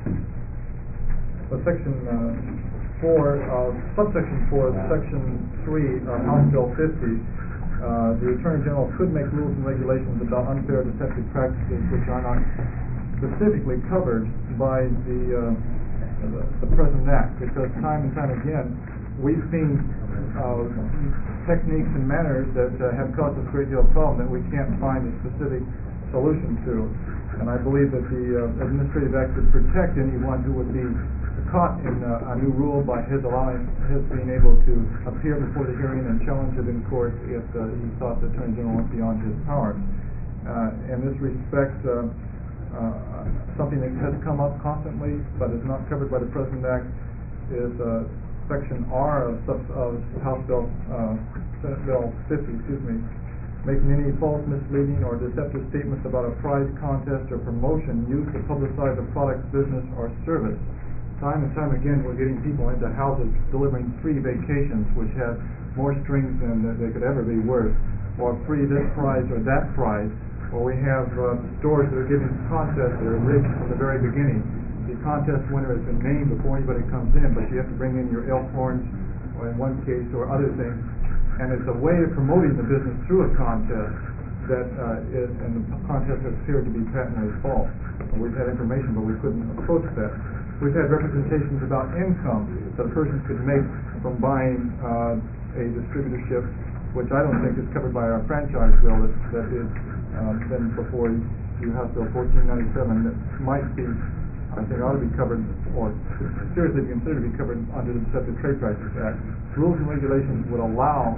uh, Section uh, four, uh, subsection four, Section three of House Bill fifty. Uh, the Attorney General could make rules and regulations about unfair deceptive practices which are not specifically covered by the, uh, the the present act, because time and time again we've seen uh, techniques and manners that uh, have caused us a great deal of problem that we can't find a specific solution to, and I believe that the uh, Administrative Act would protect anyone who would be caught in uh, a new rule by his allowing his being able to appear before the hearing and challenge it in court if uh, he thought the Attorney General went beyond his powers. Uh, in this respect, uh, Uh, something that has come up constantly but is not covered by the present act is uh, Section R of, sub, of House Bill, uh, Senate Bill fifty, excuse me, making any false, misleading, or deceptive statements about a prize contest or promotion used to publicize a product, business, or service. Time and time again, we're getting people into houses delivering free vacations which have more strings than they could ever be worth, or free this prize or that prize. Or we have uh, stores that are giving contests that are rigged from the very beginning. The contest winner has been named before anybody comes in, but you have to bring in your elk horns, or in one case, or other things. And it's a way of promoting the business through a contest, that, uh, it, and the contest has appeared to be patently false. We've had information, but we couldn't approach that. We've had representations about income that a person could make from buying, uh, a distributorship, which I don't think is covered by our franchise bill that, that is, uh, been before you, House Bill fourteen ninety-seven, that might be, I think ought to be covered, or seriously considered to be covered under the Deceptive Trade Practices Act. Rules and regulations would allow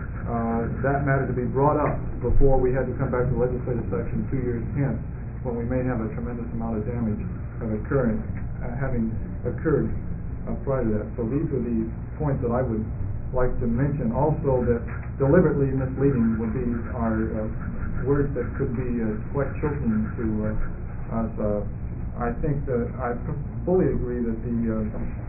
uh, that matter to be brought up before we had to come back to the legislative section two years hence, when we may have a tremendous amount of damage of occurring, uh, having occurred uh, prior to that. So these are the points that I would like to mention. Also, that deliberately misleading would be our uh, words that could be uh, quite choking to uh, us. Uh, I think that I fully agree that the uh,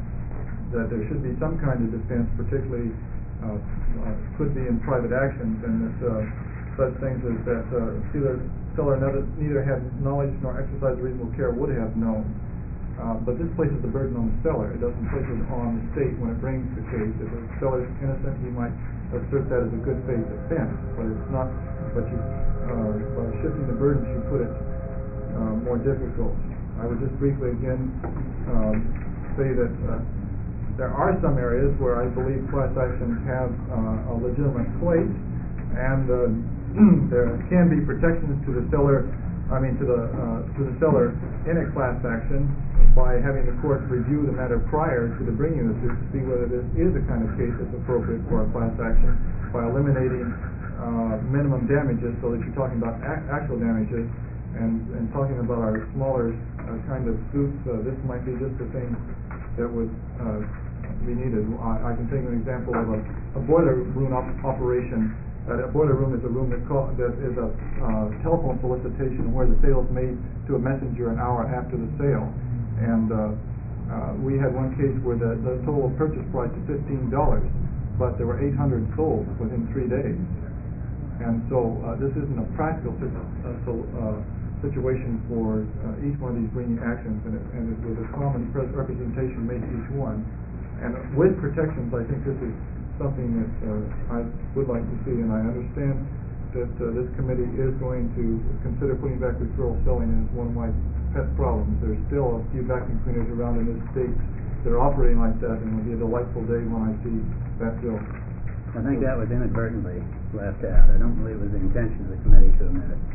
that there should be some kind of defense, particularly uh, uh, could be in private actions, and that uh, such things as that uh, seller, seller neither, neither had knowledge nor exercised reasonable care would have known. Uh, but this places the burden on the seller. It doesn't place it on the state when it brings the case. If the seller is innocent, he might assert that as a good faith defense, but it's not. But you, uh, by shifting the burden, you put it uh, more difficult. I would just briefly again um, say that uh, there are some areas where I believe class actions have uh, a legitimate place, and uh, there can be protections to the seller. I mean, to the uh, to the seller in a class action by having the court review the matter prior to the bringing of the suit to see whether this is a kind of case that's appropriate for a class action, by eliminating uh, minimum damages so that you're talking about ac actual damages. And, and talking about our smaller uh, kind of suits, uh, this might be just the thing that would uh, be needed. I, I can take an example of a, a boiler room op operation. Uh, a boiler room is a room that, call, that is a uh, telephone solicitation where the sale is made to a messenger an hour after the sale. And uh, uh, we had one case where the, the total purchase price is fifteen dollars, but there were eight hundred sold within three days. And so uh, this isn't a practical uh, so, uh, situation for uh, each one of these bringing actions, and, it, and it, with a common representation made to each one. And with protections, I think this is something that uh, I would like to see, and I understand that uh, this committee is going to consider putting back referral selling as one of my pet problems. There's still a few vacuum cleaners around in this state that are operating like that, and it'll be a delightful day when I see that bill. I think that was inadvertently left out. I don't believe it was the intention of the committee to omit it.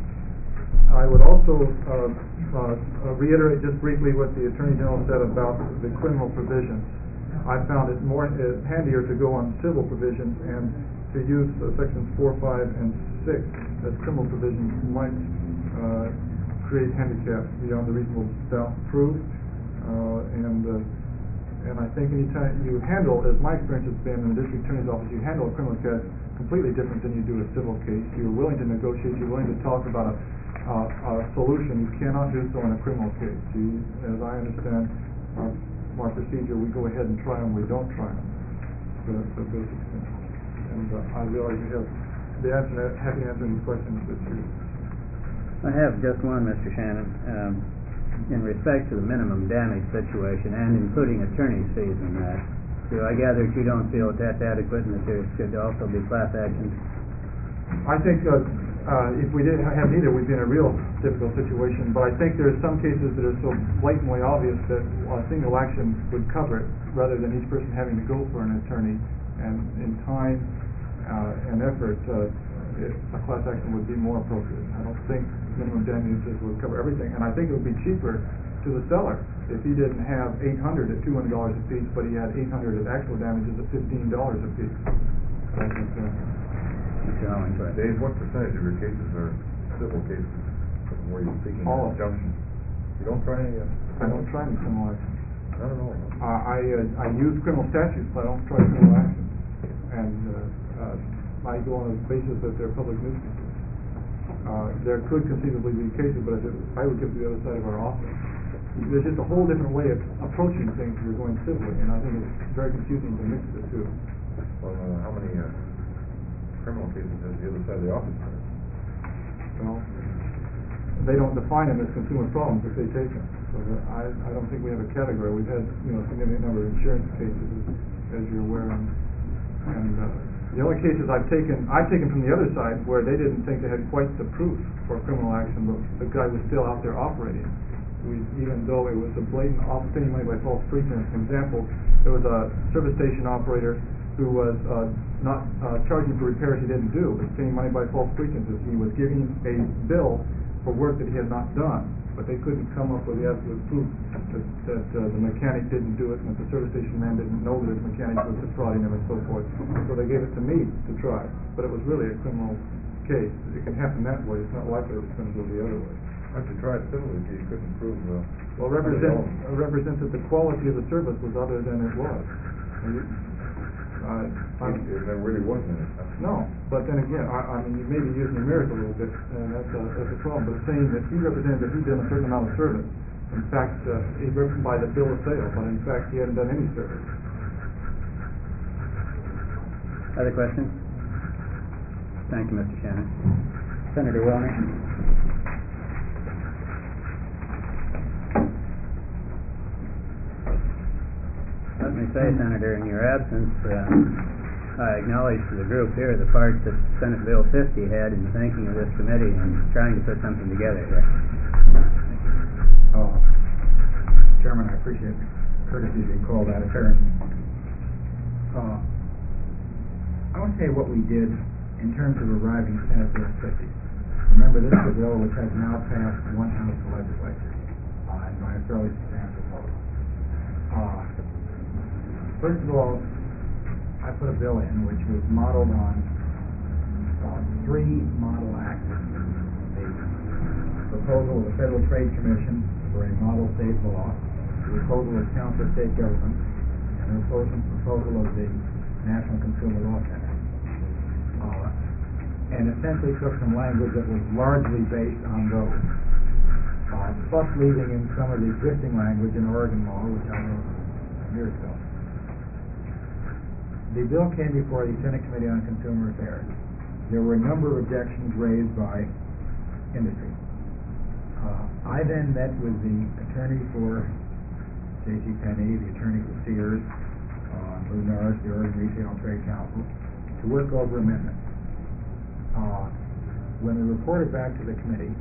I would also uh, uh, reiterate just briefly what the Attorney General said about the criminal provisions. I found it more uh, handier to go on civil provisions, and to use uh, sections four, five, and six as criminal provisions might uh, create handicap beyond the reasonable doubt proof. Uh, and uh, and I think anytime you handle, as my experience has been in the district attorney's office, you handle a criminal case completely different than you do a civil case. You're willing to negotiate. You're willing to talk about a Uh, a solution. You cannot do so in a criminal case. You, as I understand our, our procedure, we go ahead and try them, we don't try them to, to a basic extent. And uh, I realize you have the answer, happy to answer any questions that you... I have just one, Mister Shannon. Um, in respect to the minimum damage situation, and including attorney's fees in that, do I gather that you don't feel that that's adequate, and that there should also be class actions? I think uh, uh, if we didn't have neither, we'd be in a real difficult situation. But I think there are some cases that are so blatantly obvious that a single action would cover it, rather than each person having to go for an attorney. And in time uh, and effort, uh, it, a class action would be more appropriate. I don't think minimum damages would cover everything. And I think it would be cheaper to the seller if he didn't have eight hundred at two hundred dollars a piece, but he had eight hundred at actual damages at fifteen dollars a piece. So I think, uh, Dave, what percentage of your cases are civil cases where you're seeking all an injunction? You don't try any? Uh, I don't try any criminal actions. I don't know. Uh, I uh, I use criminal statutes, but I don't try criminal actions. And uh, uh, I go on the basis that they're public nuisances. Uh, there could conceivably be cases, but I would give to the other side of our office. There's just a whole different way of approaching things if you're going civilly, and I think it's very confusing to mix the two. Well, uh, how many uh, criminal cases has the other side of the office had? Well, they don't define them as consumer problems if they take them. So that I, I don't think we have a category. We've had, you know, a significant number of insurance cases, as, as you're aware, and, and uh, The only cases I've taken, I've taken from the other side where they didn't think they had quite the proof for criminal action, but the guy was still out there operating. We, even though it was a blatant obtaining money by false pretense. For example, there was a service station operator who was uh, not uh, charging for repairs he didn't do, but obtaining money by false pretenses. He was giving a bill for work that he had not done, but they couldn't come up with the absolute proof that, that uh, the mechanic didn't do it, and that the service station man didn't know that his mechanic was defrauding him, and so forth. So they gave it to me to try, but it was really a criminal case. It can happen that way. It's not likely it was going to go the other way. If you tried civilly, you couldn't prove the... Well, represent, uh, represent that the quality of the service was other than it was. And you, uh, I'm, There really wasn't any. No, but then again, I, I mean, you may be using your merit a little bit, and that's a, that's a problem, but saying that he represented that he'd done a certain amount of service, in fact, uh, he represented by the bill of sale, but in fact, he hadn't done any service. Other questions? Thank you, Mister Shannon. Senator Wilner? Let me say, Senator, in your absence, uh, I acknowledge to the group here the part that Senate Bill fifty had in the thinking of this committee and trying to put something together here. Oh, Chairman, I appreciate the courtesy being called out of turn. Uh, I want to say what we did in terms of arriving at Senate Bill fifty. Remember, this is a bill which has now passed one house of the legislature, uh, and by a fairly substantial vote. Uh, First of all, I put a bill in which was modeled on uh, three model acts. The proposal of the Federal Trade Commission for a model state law, the proposal of the Council of State Governments, and the proposal, proposal of the National Consumer Law Center. Uh, and essentially took some language that was largely based on those, uh, plus leaving in some of the existing language in Oregon law, which I wrote years ago. The bill came before the Senate Committee on Consumer Affairs. There were a number of objections raised by industry. Uh, I then met with the attorney for J C Penney, the attorney for Sears, uh, Lou Norris, the Oregon Retail Trade Council, to work over amendments. Uh, when we reported back to the committee,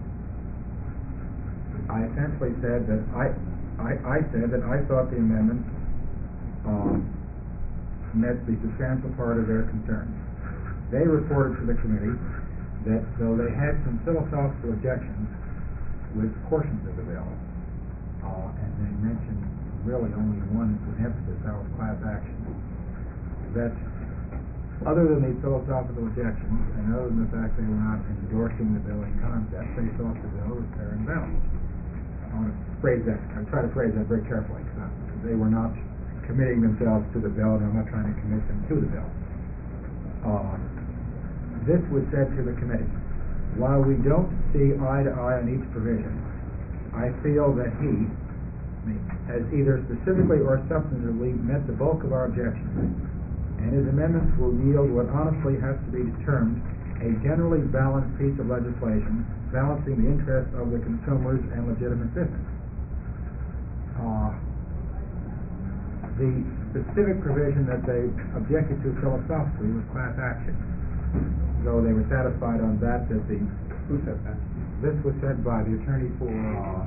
I essentially said that I, I, I said that I thought the amendments uh, met the substantial part of their concerns. They reported to the committee that though they had some philosophical objections with portions of the bill, uh, and they mentioned really only one with emphasis, that was class action, that other than these philosophical objections, and other than the fact they were not endorsing the bill in concept, they thought the bill was fair and balanced. I want to phrase that, I try to phrase that very carefully, because they were not committing themselves to the bill, and I'm not trying to commit them to the bill. Uh, this was said to the committee. While we don't see eye to eye on each provision, I feel that he me, has either specifically or substantively met the bulk of our objections, and his amendments will yield what honestly has to be termed a generally balanced piece of legislation, balancing the interests of the consumers and legitimate business. Uh, The specific provision that they objected to philosophically was class action. Though they were satisfied on that, that the... Who said that? This was said by the attorney for... Uh,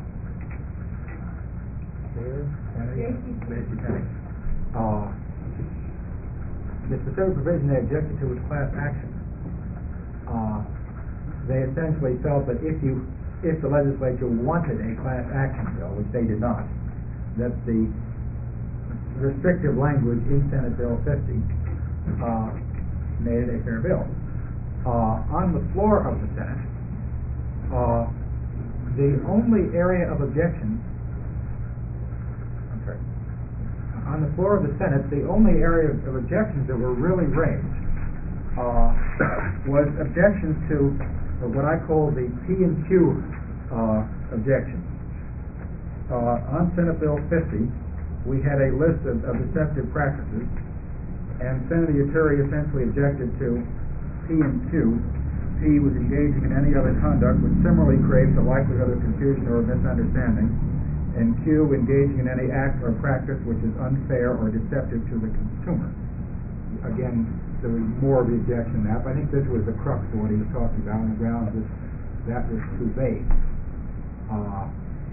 J C Penney. Uh, the specific provision they objected to was class action. Uh, they essentially felt that if you, if the legislature wanted a class action bill, which they did not, that the restrictive language in Senate Bill fifty uh, made it a fair bill. Uh, on the floor of the Senate, uh, the only area of objection, I'm sorry, on the floor of the Senate, the only area of, of objections that were really raised uh, was objections to what I call the P and Q uh, objections. Uh, on Senate Bill fifty, we had a list of, of deceptive practices, and Senator Uteri essentially objected to P and Q. P was engaging in any other conduct which similarly creates a likelihood of confusion or misunderstanding, and Q engaging in any act or practice which is unfair or deceptive to the consumer. Again, there was more of the objection than that, but I think this was the crux of what he was talking about on the grounds that that was too vague. Uh,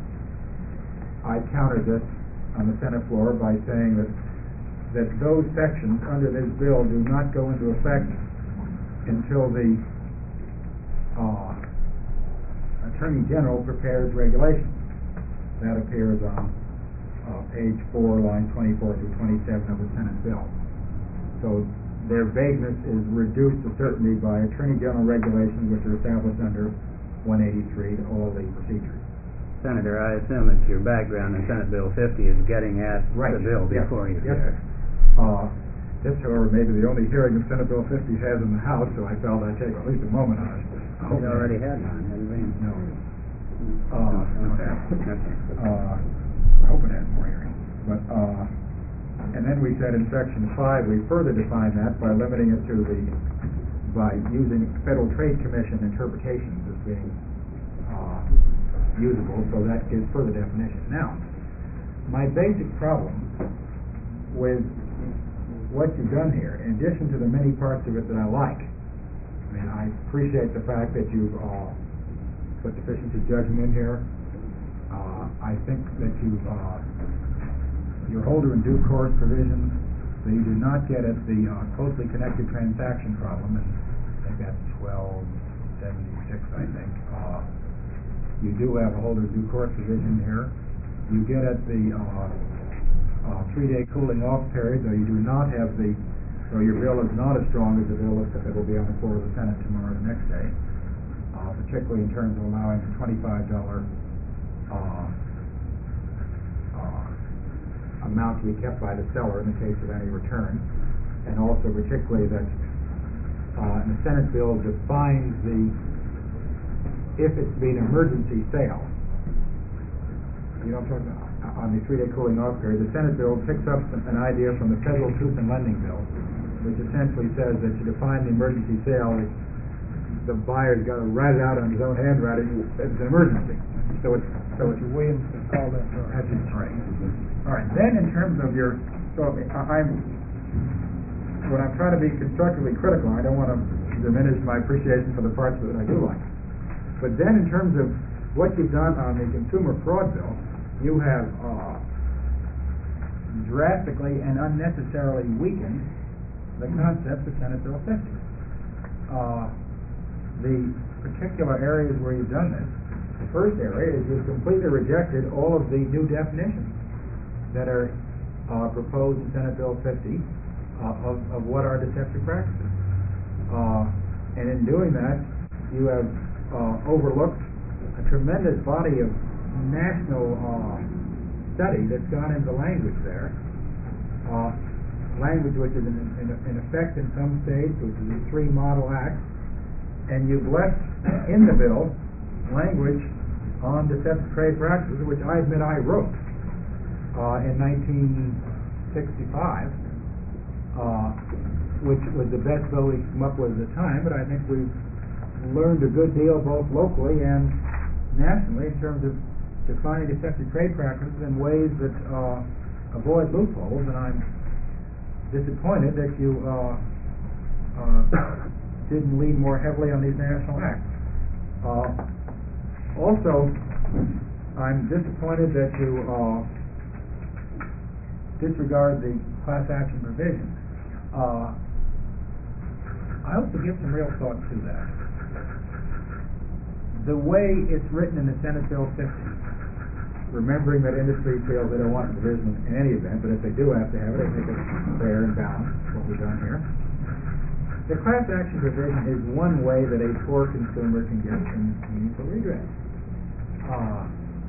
I countered this on the Senate floor by saying that that those sections under this bill do not go into effect until the uh, Attorney General prepares regulations. That appears on uh, page four, line twenty-four through twenty-seven of the Senate bill. So their vagueness is reduced to certainty by Attorney General regulations which are established under one eighty-three, all the procedures. Senator, I assume it's your background in Senate Bill fifty is getting at Right. the bill Yes. before you. Yes, sir. Uh, this, however, may be the only hearing of Senate Bill fifty has in the House, so I felt I'd take at least a moment on it. I hope You that- already had one, hadn't we? No. Uh, Okay. uh, I hope it has more hearings. But, uh, and then we said in section five, we further define that by limiting it to the, by using Federal Trade Commission interpretations as being, uh, usable, so that gives further definition. Now, my basic problem with what you've done here, in addition to the many parts of it that I like, I mean, I appreciate the fact that you've, uh, put deficiency judgment in here. Uh, I think that you've, uh, your holder in due course provisions, so you do not get at the uh, closely connected transaction problem, and I think that's twelve seventy-six, I think. Uh, you do have a holder in due course provision here. You get at the uh, uh, three-day cooling off period, though you do not have the, though your bill is not as strong as the bill that will be on the floor of the Senate tomorrow, the next day. Uh, particularly in terms of allowing a twenty-five dollar uh, uh, amount to be kept by the seller in the case of any return, and also particularly that uh, the Senate bill defines the, if it's to be an emergency sale, you know what I'm talking about, on the three-day cooling off period, the Senate bill picks up an idea from the Federal Truth in Lending Bill, which essentially says that to define the emergency sale, the buyer's got to write it out on his own handwriting. It's an emergency. So it's so it's Williams can call that. That's it. All right. All right. Then in terms of your, so I, I'm when I'm trying to be constructively critical, I don't want to diminish my appreciation for the parts of it I do like. But then in terms of what you've done on the consumer fraud bill, you have uh, drastically and unnecessarily weakened the concept of Senate Bill fifty. Uh, the particular areas where you've done this, the first area is you've completely rejected all of the new definitions that are uh, proposed in Senate Bill fifty uh, of, of what are deceptive practices. Uh, and in doing that, you have uh, overlooked a tremendous body of national uh, study that's gone into language there, uh, language which is in, in, in effect in some states, which is the three model acts, and you've left in the bill language on deceptive trade practices, which I admit I wrote uh, in nineteen sixty-five, uh, which was the best bill we came up with at the time, but I think we've learned a good deal both locally and nationally in terms of defining deceptive trade practices in ways that uh, avoid loopholes, and I'm disappointed that you uh, uh, didn't lean more heavily on these national acts. Uh, also, I'm disappointed that you uh, disregard the class action provision. Uh, I hope to give some real thought to that. The way it's written in the Senate Bill fifty, remembering that industry feels they don't want a provision in any event, but if they do have to have it, I think it's fair and balanced, what we've done here. The class action provision is one way that a poor consumer can get some meaningful redress. Uh,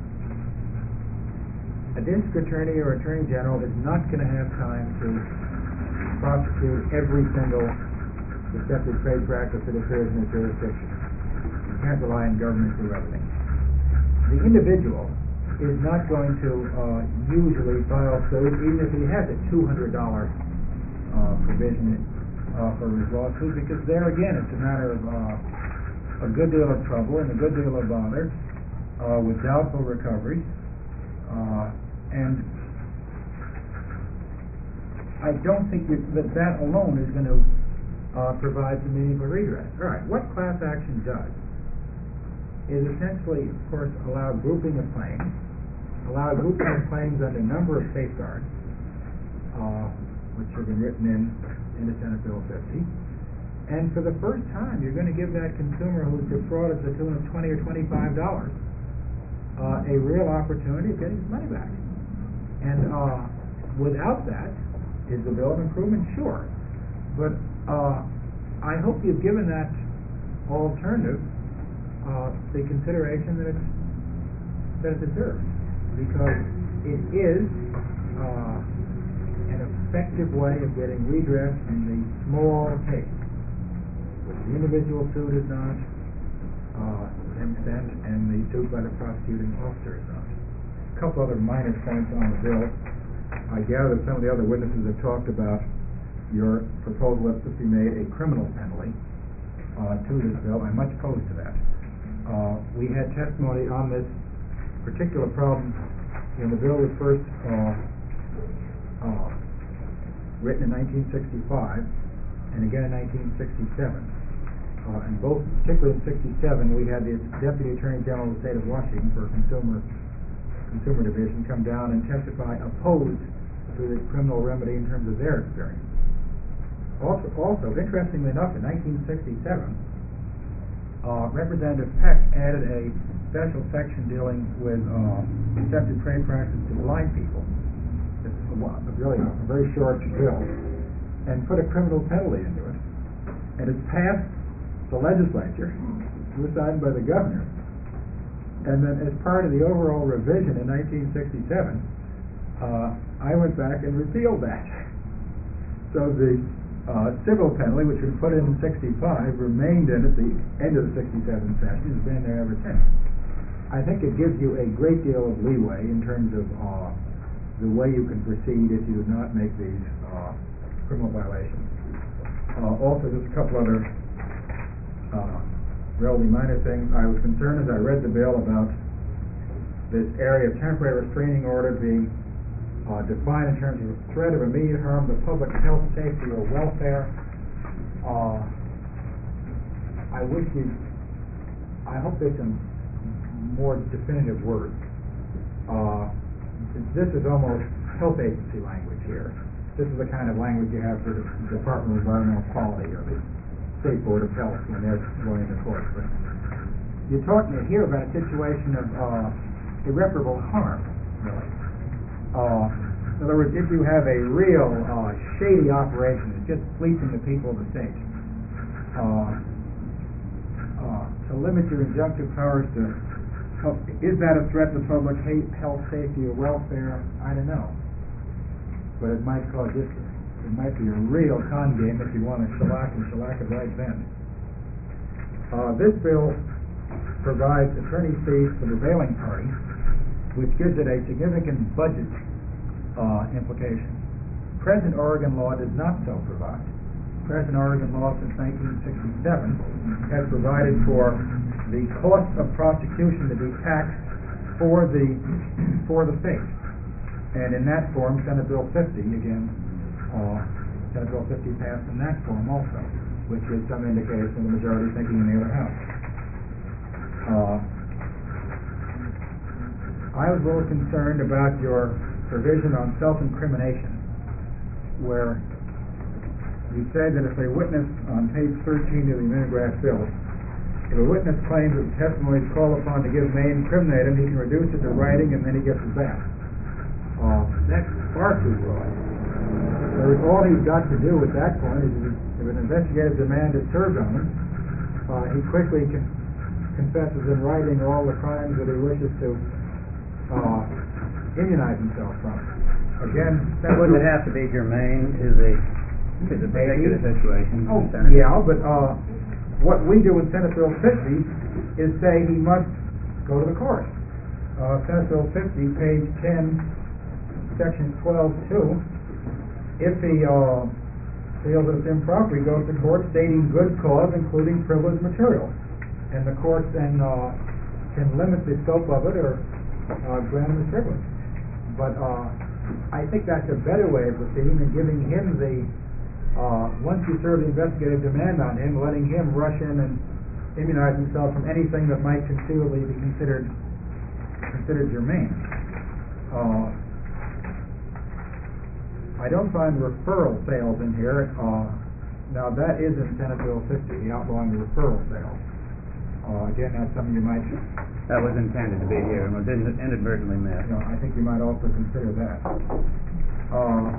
a district attorney or attorney general is not going to have time to prosecute every single deceptive trade practice that occurs in a jurisdiction. You can't rely on government to do everything. The individual is not going to uh, usually file suit, even if he has a two hundred dollar uh, provision uh, for his lawsuit, because there again it's a matter of uh, a good deal of trouble and a good deal of bother uh, with doubtful recoveries, uh, and I don't think you, that that alone is going to uh, provides a meaningful redress. All right, what class action does is essentially, of course, allow grouping of claims, allow grouping of claims under a number of safeguards, uh, which have been written in into Senate Bill fifty. And for the first time, you're going to give that consumer who's defrauded to the tune of twenty or twenty-five dollars uh, a real opportunity of getting his money back. And uh, without that, is the bill an improvement? Sure. But uh, I hope you've given that alternative uh, the consideration that it's that it deserves, because it is uh, an effective way of getting redress in the small case. The individual suit is not uh, to the same extent, and the suit by the prosecuting officer is not. A couple other minor points on the bill. I gather that some of the other witnesses have talked about your proposal that to be made a criminal penalty uh, to this bill. I'm much opposed to that. Uh, we had testimony on this particular problem when the bill was first uh, uh, written in nineteen sixty-five and again in nineteen sixty-seven. Uh, and both, particularly in sixty-seven, we had the Deputy Attorney General of the State of Washington for Consumer Consumer Division come down and testify opposed to the criminal remedy in terms of their experience. Also, also interestingly enough, in nineteen sixty-seven, uh, Representative Peck added a special section dealing with uh, deceptive trade practices to blind people. It's a, a really a very short bill, and put a criminal penalty into it, and it's passed the legislature, it was signed by the governor, and then as part of the overall revision in nineteen sixty-seven, uh, I went back and repealed that. So the uh, civil penalty, which was put in in sixty-five, remained in at the end of the sixty-seven session, has been there ever since. I think it gives you a great deal of leeway in terms of uh, the way you can proceed if you do not make these uh, criminal violations. Uh, also, just a couple other Uh, relatively minor things. I was concerned as I read the bill about this area of temporary restraining order being uh, defined in terms of threat of immediate harm to public health, safety, or welfare. Uh, I wish you, I hope there's some more definitive words. Uh, this is almost health agency language here. This is the kind of language you have for the Department of Environmental Quality or the State Board of Health when they're going to court. But you're talking here about a situation of uh, irreparable harm, really. Uh, in other words, if you have a real uh, shady operation that's just fleecing the people of the state, uh, uh, to limit your injunctive powers to help, is that a threat to public health, safety, or welfare? I don't know. But it might cause this. It might be a real con game if you want to shellac and shellac it right then. Uh, this bill provides attorney fees for the prevailing party, which gives it a significant budget uh, implication. Present Oregon law does not so provide. Present Oregon law since nineteen sixty-seven has provided for the cost of prosecution to be taxed for the for the state, and in that form, Senate Bill fifty again. Uh, Senate Bill fifty passed in that form also, which is some indication of the majority thinking in the other house. Uh, I was a little concerned about your provision on self-incrimination, where you say that if a witness, on page thirteen of the Minograph bill, if a witness claims that the testimony is called upon to give may incriminate him, he can reduce it to writing and then he gets it back. Uh, that's far too broad. So all he's got to do at that point is, if an investigative demand is served on him, uh, he quickly con- confesses in writing all the crimes that he wishes to uh, immunize himself from. Again, that wouldn't it have to be germane to the to the particular situation? Oh, yeah, but uh, what we do in Senate Bill fifty is say he must go to the court. Uh, Senate Bill fifty, page ten, section twelve two. If he uh, feels that it's improper, he goes to court stating good cause, including privileged material, and the court then uh, can limit the scope of it or uh, grant him the privilege. But uh, I think that's a better way of proceeding than giving him the uh, once you serve the investigative demand on him, letting him rush in and immunize himself from anything that might conceivably be considered considered germane. Uh, I don't find referral sales in here. Uh, now that is in Senate Bill fifty, the outlawing the referral sales. Uh, again, that's something you might, That was intended to be here and was in- inadvertently missed. you know, I think you might also consider that. Uh,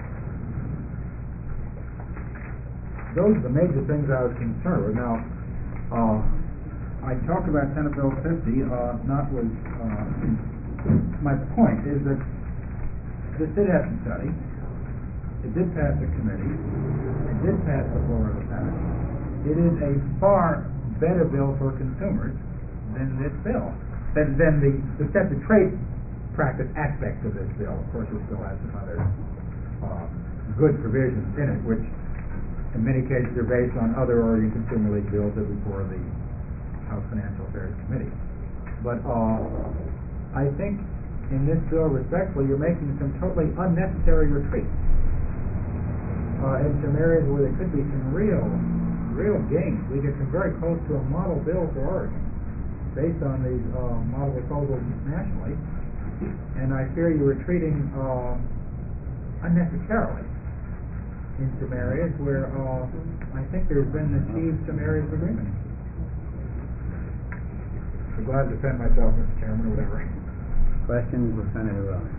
those are the major things I was concerned with. Now, uh, I talked about Senate Bill fifty, uh, not with, uh, my point is that this did have some study. It did pass the committee. It did pass the floor of the Senate. It is a far better bill for consumers than this bill, than, than the deceptive trade practice aspect of this bill. Of course, it still has some other uh, good provisions in it, which in many cases are based on other Oregon Consumer League bills that were before the House Financial Affairs Committee. But uh, I think in this bill, respectfully, you're making some totally unnecessary retreats uh, in some areas where there could be some real real gains. We get some very close to a model bill for Oregon based on these uh, model proposals nationally, and I fear you're retreating uh, unnecessarily in some areas where uh, I think there's been achieved some areas of agreement. I'm glad to defend myself, Mister Chairman, or whatever. Questions of Senator Rowley?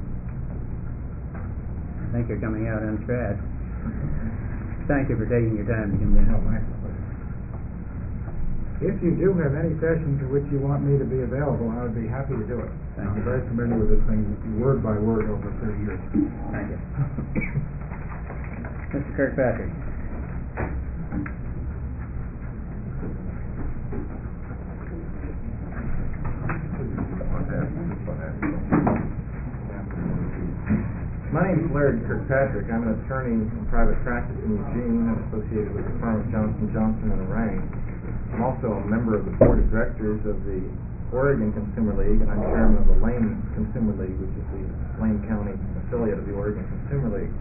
I think you're coming out on scratch. Thank you for taking your time to come down. No, my pleasure. If you do have any sessions in which you want me to be available, I would be happy to do it. Thank I'm you. very familiar with this thing, word by word, over thirty years. Thank you. Mister Kirkpatrick. My name is Larry Kirkpatrick. I'm an attorney in private practice in Eugene. I'm associated with the firm of Johnson Johnson and Orang. I'm also a member of the board of directors of the Oregon Consumer League, and I'm chairman of the Lane Consumer League, which is the Lane County affiliate of the Oregon Consumer League.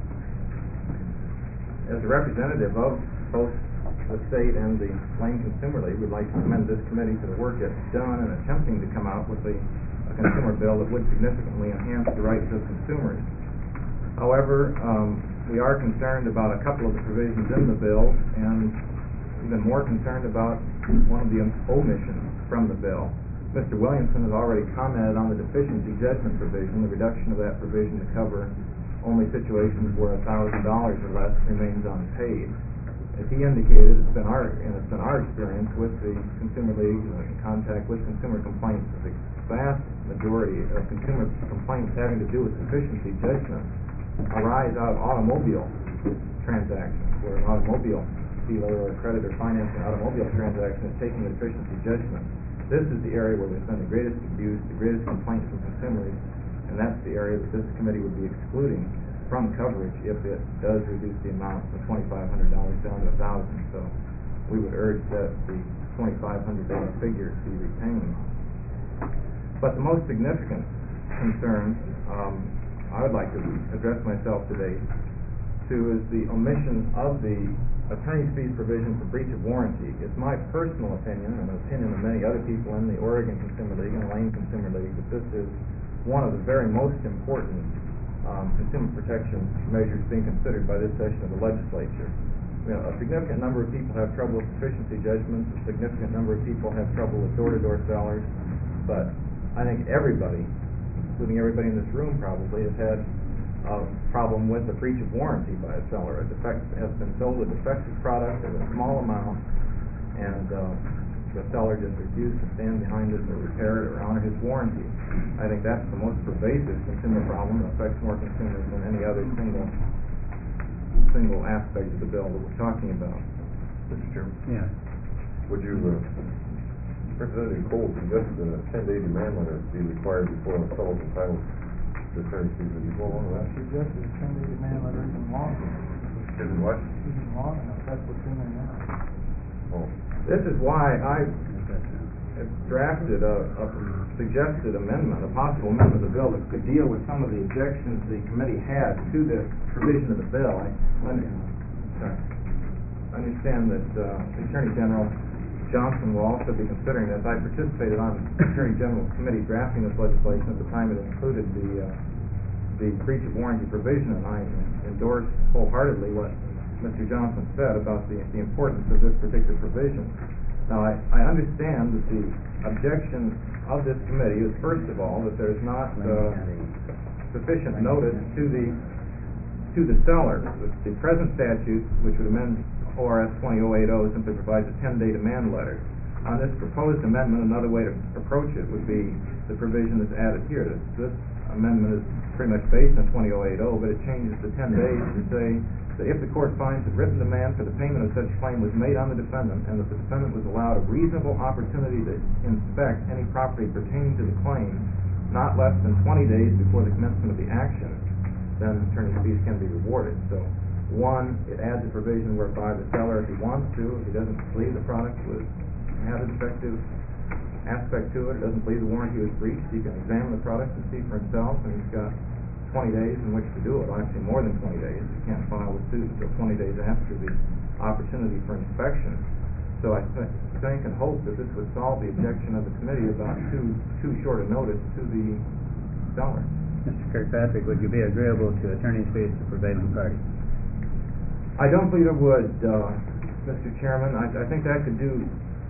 As a representative of both the state and the Lane Consumer League, we'd like to commend this committee for the work it's done in attempting to come out with a, a consumer bill that would significantly enhance the rights of consumers. However, um, we are concerned about a couple of the provisions in the bill, and even more concerned about one of the omissions from the bill. Mister Williamson has already commented on the deficiency judgment provision, the reduction of that provision to cover only situations where a thousand dollars or less remains unpaid. As he indicated, it's been our and it's been our experience with the Consumer League uh, in contact with consumer complaints that the vast majority of consumer complaints having to do with deficiency judgment arise out of automobile transactions, where an automobile dealer or a creditor financing an automobile transaction is taking a deficiency judgment. This is the area where there's been the greatest abuse, the greatest complaints from consumers, and that's the area that this committee would be excluding from coverage if it does reduce the amount from twenty-five hundred dollars down to one thousand dollars. So we would urge that the twenty-five hundred dollars figure be retained. But the most significant concern um, I would like to address myself today to is the omission of the attorney's fees provision for breach of warranty. It's my personal opinion, and the opinion of many other people in the Oregon Consumer League and the Lane Consumer League, that this is one of the very most important um, consumer protection measures being considered by this session of the legislature. You know, a significant number of people have trouble with deficiency judgments. A significant number of people have trouble with door-to-door sellers. But I think everybody, including everybody in this room probably, has had a problem with a breach of warranty by a seller. A defect has been sold a defective product at a small amount, and uh, the seller just refused to stand behind it or repair it or honor his warranty. I think that's the most pervasive consumer problem that affects more consumers than any other single single aspect of the bill that we're talking about. Mister Chairman? Yeah. Would you, uh, Representative Cole suggested that a ten-day demand letter be required before a fellow is entitled to attorney's fees. Would you go along with that? Suggested a ten-day demand letter even longer. Is it what? Even long enough, that's what's in there now. Oh. This is why I have drafted a, a suggested amendment, a possible amendment of the bill that could deal with some of the objections the committee had to this provision of the bill. I, when, I understand that uh, Attorney General Johnson will also be considering this. I participated on the Attorney General's committee drafting this legislation at the time it included the uh, the breach of warranty provision, and I endorsed wholeheartedly what Mister Johnson said about the, the importance of this particular provision. Now, I, I understand that the objection of this committee is, first of all, that there's not uh, sufficient notice to the to the seller. The, the present statute, which would amend O R S twenty oh eighty, simply provides a ten-day demand letter. On this proposed amendment, another way to approach it would be the provision that's added here. This, this amendment is pretty much based on twenty oh eighty, but it changes to ten days to say that if the court finds that written demand for the payment of such claim was made on the defendant and that the defendant was allowed a reasonable opportunity to inspect any property pertaining to the claim not less than twenty days before the commencement of the action, then attorney's fees can be rewarded. So, one, it adds a provision whereby the seller, if he wants to, if he doesn't believe the product was had a defective aspect to it, doesn't believe the warranty was breached, he can examine the product and see for himself, and he's got twenty days in which to do it. Well, actually more than twenty days. You can't file a suit until twenty days after the opportunity for inspection. So I th- think and hope that this would solve the objection of the committee about too too short a notice to the seller. Mister Kirkpatrick, would you be agreeable to attorney's fees to prevailing party? I don't believe it would, uh, Mister Chairman. I, I think that could do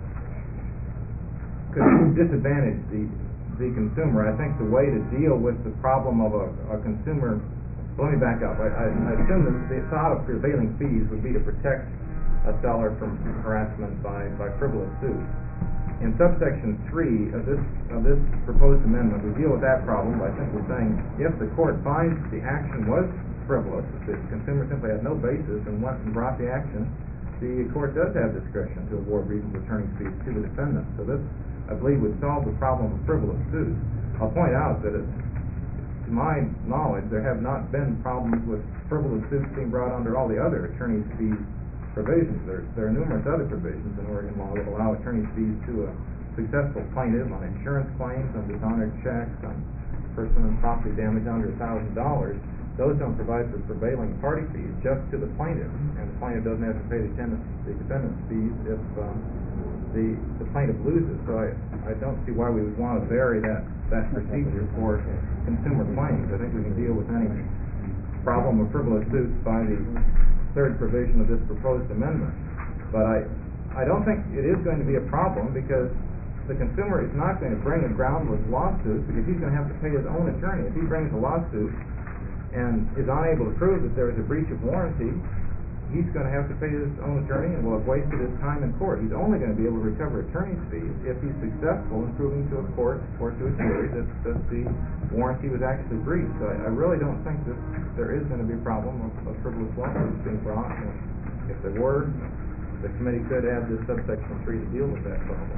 could disadvantage the the consumer. I think the way to deal with the problem of a, a consumer. Let me back up. I, I, I assume that the thought of prevailing fees would be to protect a seller from harassment by, by frivolous suits. In subsection three of this of this proposed amendment, we deal with that problem by simply saying if the court finds the action was frivolous, if the consumer simply had no basis and went and brought the action, the court does have discretion to award reasonable attorney's fees to the defendant. So this, I believe, would solve the problem of frivolous suits. I'll point out that, it, to my knowledge, there have not been problems with frivolous suits being brought under all the other attorney's fees provisions. There, there are numerous other provisions in Oregon law that allow attorney's fees to a successful plaintiff on insurance claims, on dishonored checks, on person and property damage under a thousand dollars. Those don't provide for prevailing party fees, just to the plaintiff, and the plaintiff doesn't have to pay the, tenant, the defendant's fees if um, the, the plaintiff loses. So I, I don't see why we would want to vary that, that procedure for consumer claims. I think we can deal with any problem of frivolous suits by the third provision of this proposed amendment. But I, I don't think it is going to be a problem, because the consumer is not going to bring a groundless lawsuit, because he's going to have to pay his own attorney. If he brings a lawsuit and is unable to prove that there is a breach of warranty, he's going to have to pay his own attorney and will have wasted his time in court. He's only going to be able to recover attorney's fees if he's successful in proving to a court or to a jury that, that the warranty was actually breached. So I, I really don't think that there is going to be a problem of, of frivolous lawsuits being brought. And if there were, the committee could add this subsection three to deal with that problem.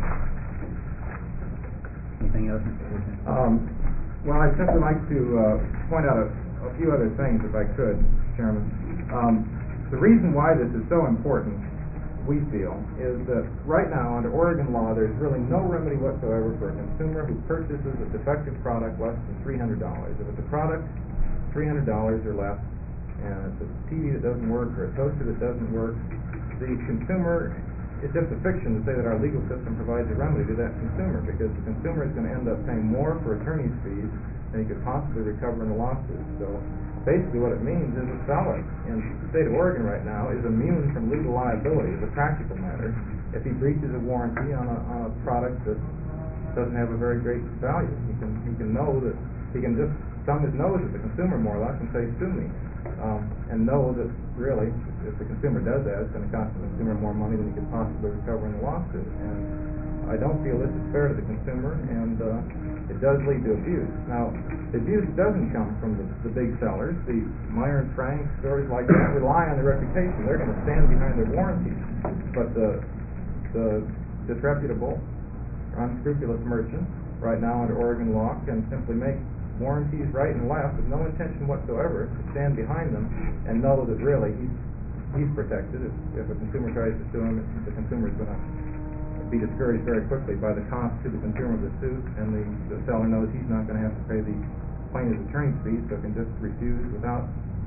Anything else, Mister Woodson? Um, well, I'd simply like to uh, point out a A few other things, if I could, Chairman. Um, the reason why this is so important, we feel, is that right now, under Oregon law, there's really no remedy whatsoever for a consumer who purchases a defective product less than three hundred dollars. If it's a product three hundred dollars or less, and it's a T V that doesn't work or a toaster that doesn't work, the consumer, it's just a fiction to say that our legal system provides a remedy to that consumer, because the consumer is going to end up paying more for attorney's fees than he could possibly recover in a lawsuit. So basically what it means is a seller in the state of Oregon right now is immune from legal liability as a practical matter if he breaches a warranty on a, on a product that doesn't have a very great value. He can he can know that he can just thumb his nose at the consumer more or less and say, sue me, um, and know that really if the consumer does that, it's going to cost the consumer more money than he could possibly recover in a lawsuit. And I don't feel this is fair to the consumer, and uh, it does lead to abuse. Now, the abuse doesn't come from the, the big sellers. The Meyer and Frank, stores like that, rely on their reputation. They're going to stand behind their warranties. But the, the disreputable, unscrupulous merchants, right now under Oregon law, can simply make warranties right and left with no intention whatsoever to stand behind them and know that really he's, he's protected. If, if a consumer tries to sue him, the consumer is going to be discouraged very quickly by the cost to the consumer of the suit, and the, the seller knows he's not going to have to pay the plaintiff's attorney's fees, so can just refuse without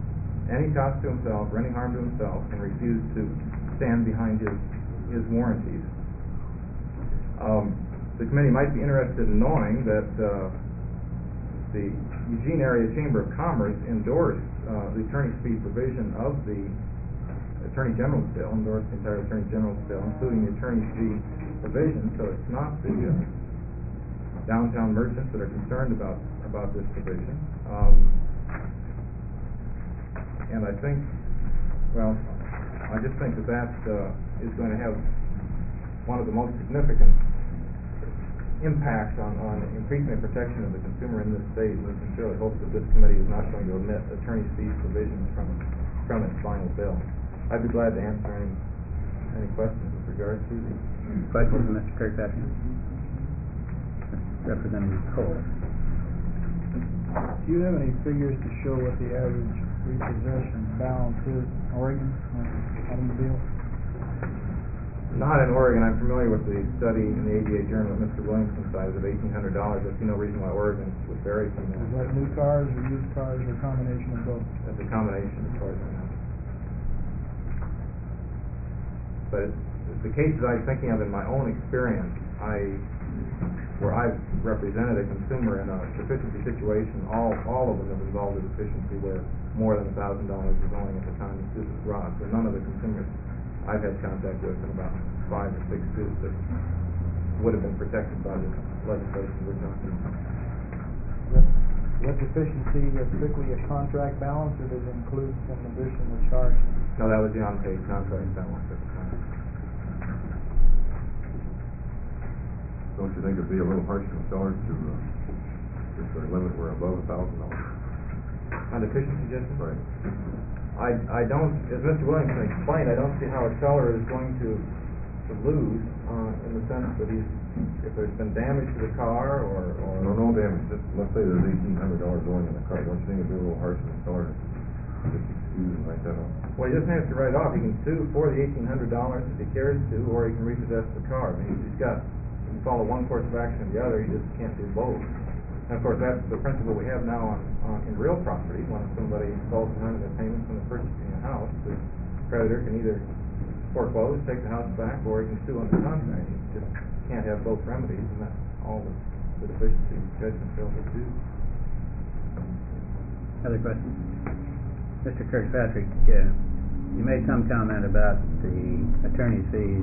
any cost to himself or any harm to himself and refuse to stand behind his, his warranties. Um, the committee might be interested in knowing that uh, the Eugene Area Chamber of Commerce endorsed uh, the attorney's fee provision of the Attorney General's bill, endorsed the entire Attorney General's bill, including the attorney's fee provision, so it's not the uh, downtown merchants that are concerned about, about this provision. Um, and I think, well, I just think that that uh, is going to have one of the most significant impacts on, on increasing the protection of the consumer in this state, and we sincerely hope that this committee is not going to omit attorney's fees provisions from, from its final bill. I'd be glad to answer any, any questions with regard to the... Questions from Mister Kirkpatrick? Representative Cole. Do you have any figures to show what the average repossession balance is in Oregon on automobiles? Not in Oregon. I'm familiar with the study in the A D A Journal that Mister Williamson cited of eighteen hundred dollars. I see no reason why Oregon would vary from that. Is that new cars or used cars or a combination of both? That's a combination as far as I know. But it's, the cases I'm thinking of in my own experience, I, where I've represented a consumer in a deficiency situation, all all of them have involved a deficiency where more than a thousand dollars was owing at the time this was brought. So none of the consumers I've had contact with in about five or six suits that would have been protected by the legislation we're talking about. Is that deficiency strictly a contract balance, or does it include some additional charge? No, that was the unpaid contract balance at the time. Don't you think it'd be a little harsh on sellers to, uh, if their limit were above a thousand dollars? On deficiency judgment? Right. I, I don't, as Mister Williamson explained, I don't see how a seller is going to, to lose, uh, in the sense that he's, if there's been damage to the car or, or... No, no damage, just, let's say there's eighteen hundred dollars owing in the car, don't you think it'd be a little harsh on the seller to just excuse and write that off? Well, he doesn't have to write it off. He can sue for the eighteen hundred dollars if he cares to, or he can repossess the car. I mean, he's got, he can follow one course of action or the other, he just can't do both. And of course, that's the principle we have now on, on in real property. When somebody falls behind their payments when they're purchasing a house, the creditor can either foreclose, take the house back, or he can sue under contract. He just can't have both remedies, and that's all the, the deficiency judgment bill will do. Other questions? Mister Kirkpatrick, uh, you made some comment about the attorney's fees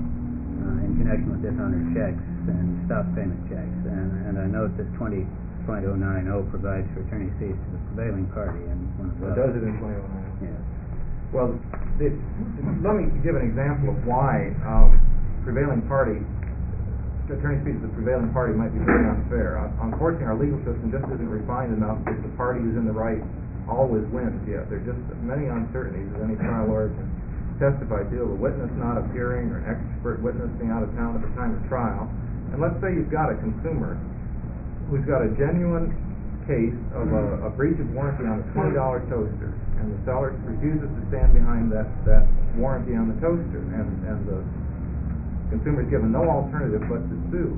uh, in connection with dishonored checks and stop payment checks, and, and I note that twenty point oh nine oh provides for attorney's fees to the prevailing party and one of Well, does it in twenty oh nine? Yeah. Well, it, let me give an example of why um, prevailing party, attorney's fees to the prevailing party might be very unfair. Uh, unfortunately, our legal system just isn't refined enough that the party who's in the right always wins yet. There are just many uncertainties as any trial lawyer can testify to, a witness not appearing or an expert witness being out of town at the time of trial. And let's say you've got a consumer who's got a genuine case of a, a breach of warranty on a twenty dollar toaster, and the seller refuses to stand behind that, that warranty on the toaster, and, and the consumer is given no alternative but to sue.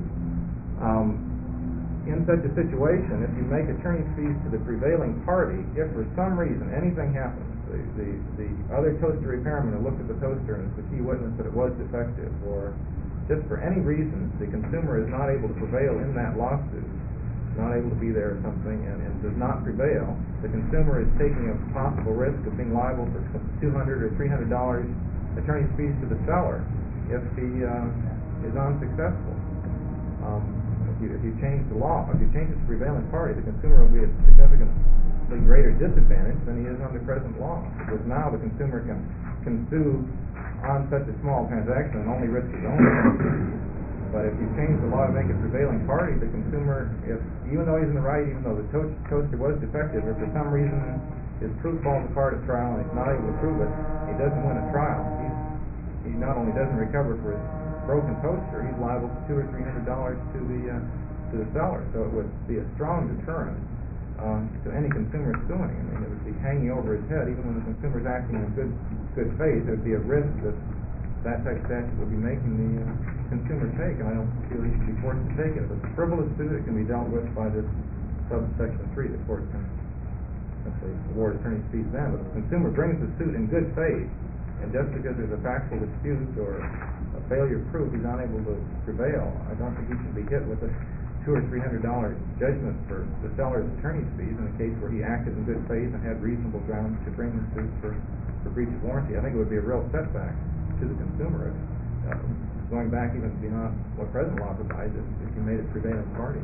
Um, in such a situation, if you make attorney's fees to the prevailing party, if for some reason anything happens, the, the, the other toaster repairman who looked at the toaster and is the key witness that it was defective, or just for any reason the consumer is not able to prevail in that lawsuit, not able to be there or something, and, and does not prevail, the consumer is taking a possible risk of being liable for two hundred or three hundred dollars attorney's fees to the seller if he uh, is unsuccessful. Um, if, you, if you change the law, if you change it to prevailing party, the consumer will be at significantly greater disadvantage than he is under present law, because now the consumer can, can sue on such a small transaction and only risk his own fees. But if you change the law to make it prevailing party, the consumer, if even though he's in the right, even though the to- toaster was defective, if for some reason his proof falls apart at trial and he's not able to prove it, he doesn't win a trial. He's, he not only doesn't recover for his broken toaster, he's liable for two or three hundred dollars to the uh, to the seller. So it would be a strong deterrent uh, to any consumer suing. I mean, it would be hanging over his head, even when the consumer is acting in good good faith. It would be a risk that that type of statute would be making the uh, consumer take, and I don't feel he should be forced to take it. If it's a frivolous suit, it can be dealt with by this subsection three, the court can simply award attorney's fees then. But if the consumer brings the suit in good faith, and just because there's a factual dispute or a failure of proof, he's unable to prevail, I don't think he should be hit with a two or three hundred dollar judgment for the seller's attorney's fees in a case where he acted in good faith and had reasonable grounds to bring the suit for, for breach of warranty. I think it would be a real setback to the consumer if, uh, going back even beyond what present law provides, if, if you made it prevailing party.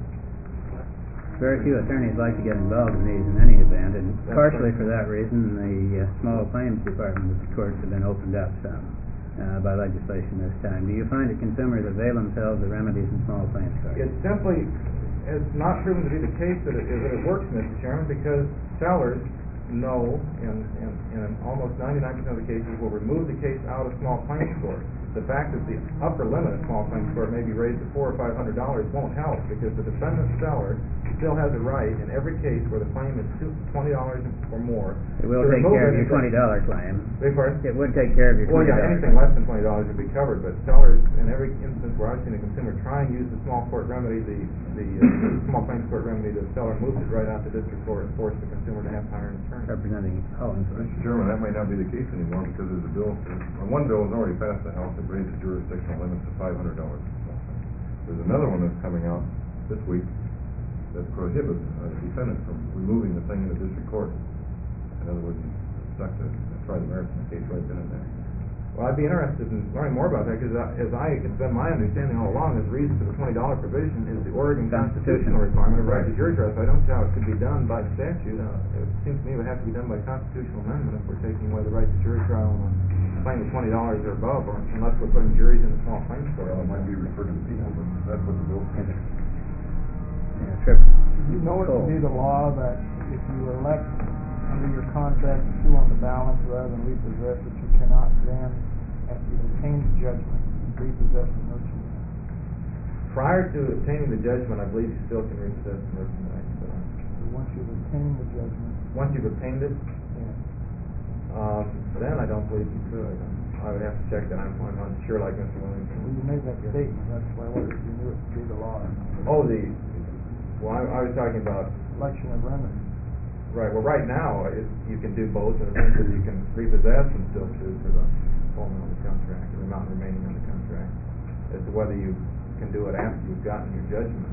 Very few attorneys like to get involved in these in any event, and That's partially right. for that reason, the uh, small claims department of the courts have been opened up some uh, by legislation this time. Do you find that consumers avail themselves of remedies in small claims courts? It simply is not proven to be the case that it, that it works, Mister Chairman, because sellers know in, in, in almost ninety-nine percent of the cases will remove the case out of small claims court. The fact that the upper limit of small claims court may be raised to four or five hundred dollars won't help, because the defendant seller still has a right in every case where the claim is twenty dollars or more. It will to take remove care of your anything- twenty dollar claim. Beg pardon? It would take care of your Well, twenty yeah, dollar anything less than twenty dollars would be covered, but sellers, in every instance where I've seen a consumer try and use the small court remedy, the, the uh, small claims court remedy, the seller moves it right out to district court and forces the consumer to have to hire an attorney. representing Holland. Mister Chairman, that may not be the case anymore because there's a bill, uh, one bill has already passed the House that raised the jurisdictional limits to five hundred dollars. There's another one that's coming out this week that prohibits a defendant from removing the thing in the district court. In other words, he's stuck to try the merits in the case right then and there. Well, I'd be interested in learning more about that, because as I, it's been my understanding all along, the reason for the twenty dollar provision is the Oregon constitutional requirement of right to jury trial. So I don't see how it could be done by statute. Uh, it seems to me it would have to be done by constitutional amendment if we're taking away the right to jury trial on a claim of twenty dollars or above, or unless we're putting juries in the small claims court. Well, it might be referred to the people, but that's what the bill says. Yeah, trip. You know it to be the law that if you elect under your contract to sue on the balance rather than repossess, that you cannot then, after you've obtained the judgment, repossess the merchandise. Prior to obtaining the judgment, I believe you still can repossess the merchandise. But So once you've obtained the judgment, once you've obtained it, yeah. um, then I don't believe you could. I would have to check that. I'm, I'm not sure, like Mister Williams. Well, you made that statement, that's why I wondered if you knew it to be the law. Oh, the, well, I, I was talking about, Election of remedy. right, well, right now, it, you can do both, and essentially you can repossess and still sue for the full amount of the contract, or the amount remaining in the contract. As to whether you can do it after you've gotten your judgment.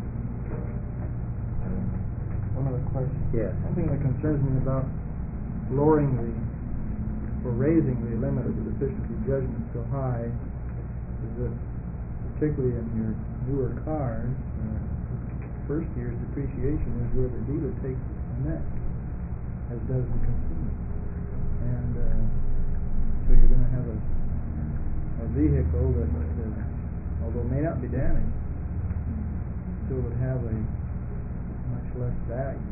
One other question. Yes. One thing that concerns me about lowering the, or raising the limit of the deficiency judgment so high is that, particularly in your newer cars, uh, first year's depreciation is where the dealer takes the net, as does the consumer. And uh, so you're going to have a, a vehicle that, uh, although may not be damaged, still would have a much less value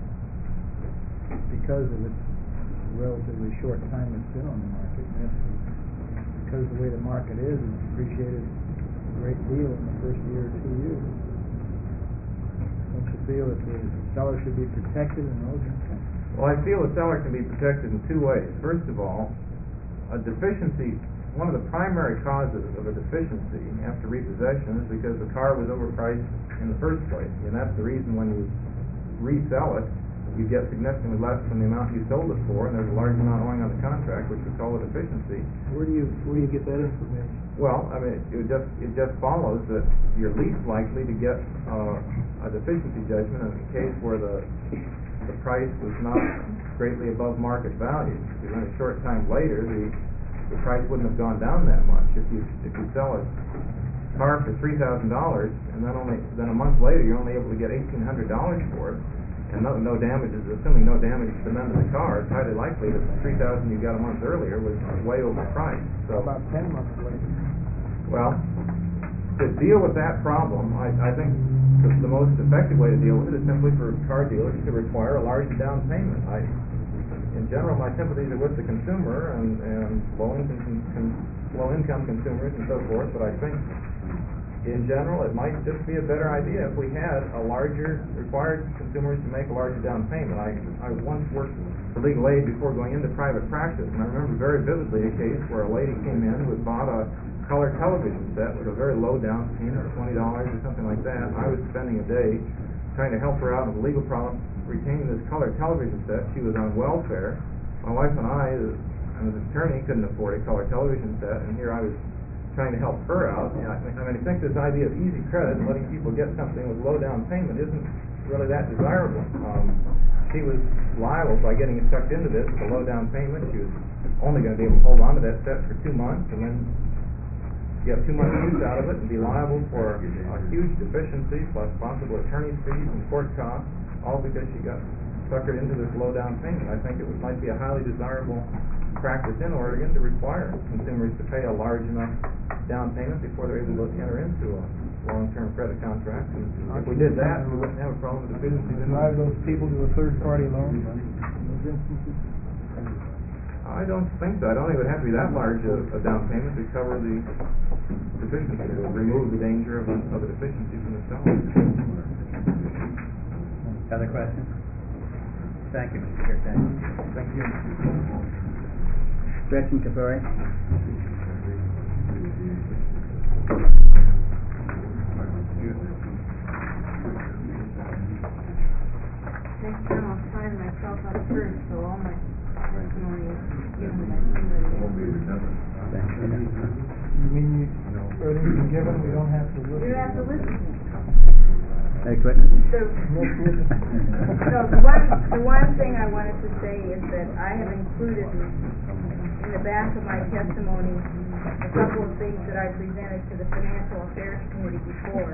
because of its relatively short time it's been on the market. And that's because the way the market is, it's depreciated a great deal in the first year or two years. Don't you feel that the seller should be protected in those instances? Well, I feel the seller can be protected in two ways. First of all, a deficiency, one of the primary causes of a deficiency after repossession is because the car was overpriced in the first place. And that's the reason when you resell it, you get significantly less than the amount you sold it for, and there's a large amount owing on the contract, which we call a deficiency. Where do you, where do you get that information? Well, I mean, it just it just follows that you're least likely to get uh, a deficiency judgment in a case where the the price was not greatly above market value. Because then a short time later, the the price wouldn't have gone down that much. If you if you sell a car for three thousand dollars, and then only then a month later you're only able to get eighteen hundred dollars for it, and no no damages, assuming no damage to the men of the car, it's highly likely that the three thousand you got a month earlier was way overpriced. So About ten months later. well, to deal with that problem, I, I think the, the most effective way to deal with it is simply for car dealers to require a larger down payment. I, in general, my sympathies are with the consumer and, and low-income con, low-income consumers and so forth, but I think in general it might just be a better idea if we had a larger, required consumers to make a larger down payment. I, I once worked for legal aid before going into private practice, and I remember very vividly a case where a lady came in who had bought a color television set with a very low down payment of twenty dollars or something like that. I was spending a day trying to help her out with a legal problem retaining this color television set. She was on welfare. My wife and I, as an attorney, couldn't afford a color television set, and here I was trying to help her out. I mean, I think this idea of easy credit and letting people get something with low down payment isn't really that desirable. Um, she was liable by getting sucked into this with a low down payment. She was only going to be able to hold on to that set for two months, and then get two months use out of it and be liable for a huge deficiency plus possible attorney's fees and court costs, all because she got suckered into this low down payment. I think it would, might be a highly desirable practice in Oregon to require consumers to pay a large enough down payment before they're able to enter into a long-term credit contract. And if we did that, we wouldn't have a problem with deficiencies. Drive those people to a third-party loan in those instances? I don't think so. I don't think it would have to be that large a, a down payment to cover the deficiency. It would remove the danger of a, of a deficiency from the seller. Other questions? Thank you, Mister Kirkpatrick. Thank you. Gretchen Kapuri. Next time I'll sign myself up first, so all my testimony is given by Thank you. You mean you, everything's been given, we don't have to listen? You have to listen. Next witness. So, Next witness. so the one, the one thing I wanted to say is that I have included in, in the back of my testimony a couple of things that I presented to the Financial Affairs Committee before.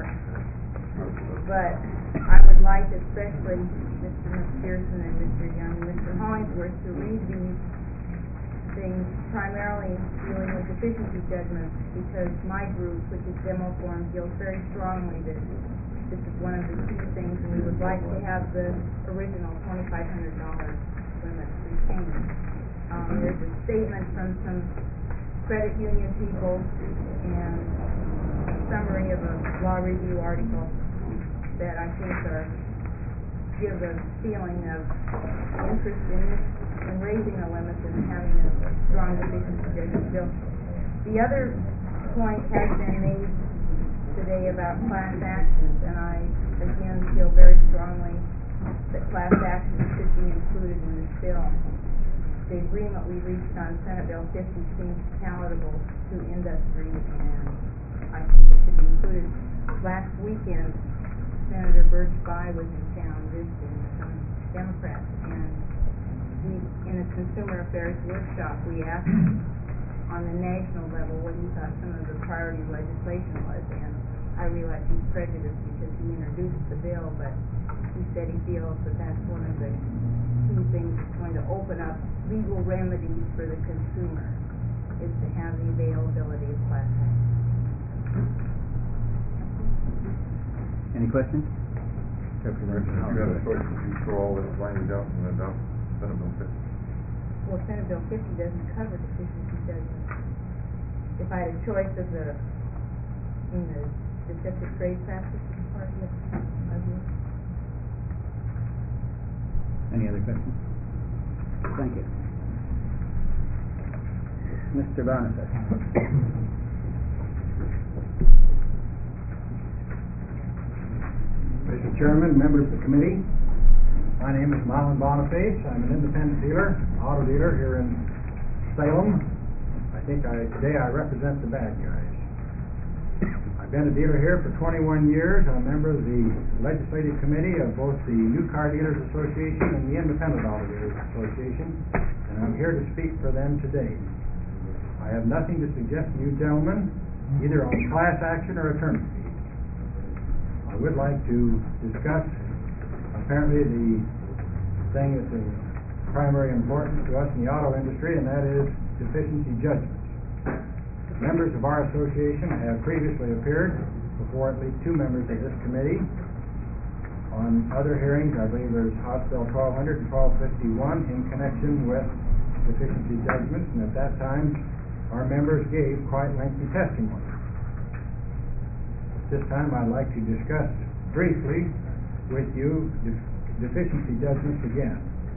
But I would like especially Mister McPherson and Mister Young and Mister Hollingsworth to read these things primarily dealing with deficiency judgments, because my group, which is Demo Forum, feels very strongly that this is one of the key things, and we would like to have the original twenty-five hundred dollar limit retained. Um, there's a statement from some credit union people and a summary of a law review article that I think are, give a feeling of interest in this, in raising the limits and having a strong deficiency judgment bill. The other point has been made today about class actions, and I again feel very strongly that class actions should be included in this bill. The agreement we reached on Senate Bill fifty seems palatable to industry, and I think it should be included. Last weekend, Senator Birch Bayh was in town visiting some Democrats, and we, in a consumer affairs workshop, we asked him on the national level what he thought some of the priority legislation was, and I realize he's prejudiced because he introduced the bill, but he said he feels that that's one of the key things that's going to open up legal remedies for the consumer, is to have the availability of class actions. Any questions? Captain Richard, you have a choice if you throw all this language out and adopt Senate Bill fifty. Well, Senate Bill fifty doesn't cover deficiency judgments. If I had a choice of the, in the deceptive trade practices part of it, I would. Any other questions? Thank you. Mister Boniface. Mister Chairman, members of the committee, my name is Marlon Boniface. I'm an independent dealer, auto dealer here in Salem. I think I, today I represent the bad guys. I've been a dealer here for twenty-one years. I'm a member of the legislative committee of both the New Car Dealers Association and the Independent Auto Dealers Association, and I'm here to speak for them today. I have nothing to suggest to you gentlemen, either on class action or attorney fees. I would like to discuss apparently the thing that's of primary importance to us in the auto industry, and that is deficiency judgments. Members of our association have previously appeared before at least two members of this committee on other hearings. I believe there's House Bill twelve hundred and twelve fifty-one in connection with deficiency judgments, and at that time our members gave quite lengthy testimony. This time I'd like to discuss briefly with you def deficiency judgments again.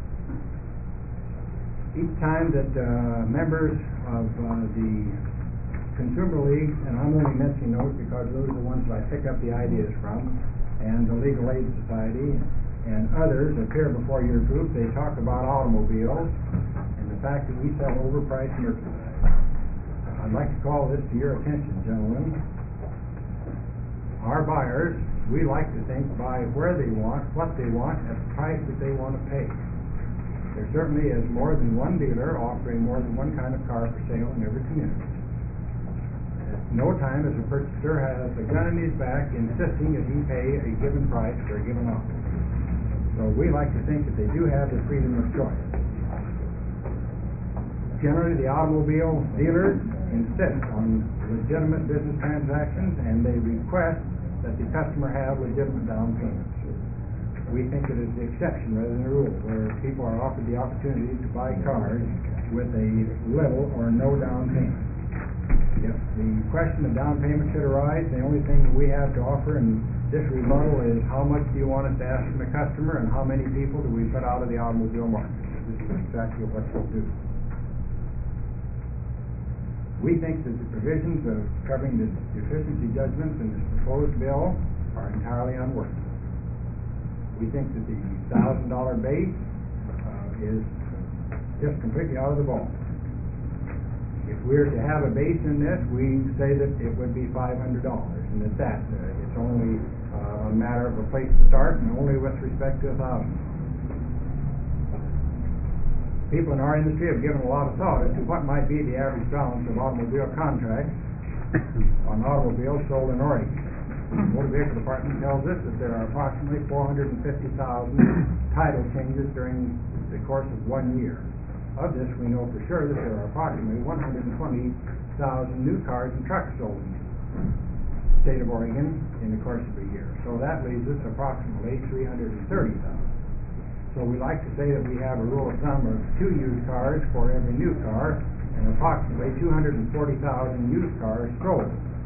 Each time that uh, members of uh, the Consumer League, and I'm only mentioning those because those are the ones that I pick up the ideas from, and the Legal Aid Society, and others appear before your group, they talk about automobiles and the fact that we sell overpriced merchandise. I'd like to call this to your attention, gentlemen. Our buyers, we like to think, buy where they want, what they want, at the price that they want to pay. There certainly is more than one dealer offering more than one kind of car for sale in every community. At no time as a purchaser has a gun in his back insisting that he pay a given price for a given offer. So we like to think that they do have the freedom of choice. Generally, the automobile dealers insist on legitimate business transactions, and they request that the customer have legitimate down payments. We think it is the exception rather than the rule, where people are offered the opportunity to buy cars with a little or no down payment. If the question of down payment should arise, the only thing that we have to offer in this rebuttal is how much do you want us to ask from the customer, and how many people do we put out of the automobile market. This is exactly what we'll do. We think that the provisions of covering the deficiency judgments in this proposed bill are entirely unworkable. We think that the thousand dollar base uh, is just completely out of the ball. If we were to have a base in this, we say that it would be five hundred dollars, and at that, uh, it's only uh, a matter of a place to start, and only with respect to a thousand. People in our industry have given a lot of thought as to what might be the average balance of automobile contracts on automobiles sold in Oregon. The Motor Vehicle Department tells us that there are approximately four hundred fifty thousand title changes during the course of one year. Of this, we know for sure that there are approximately one hundred twenty thousand new cars and trucks sold in the state of Oregon in the course of a year. So that leaves us approximately three hundred thirty thousand. So we like to say that we have a rule of thumb of two used cars for every new car, and approximately two hundred forty thousand used cars sold.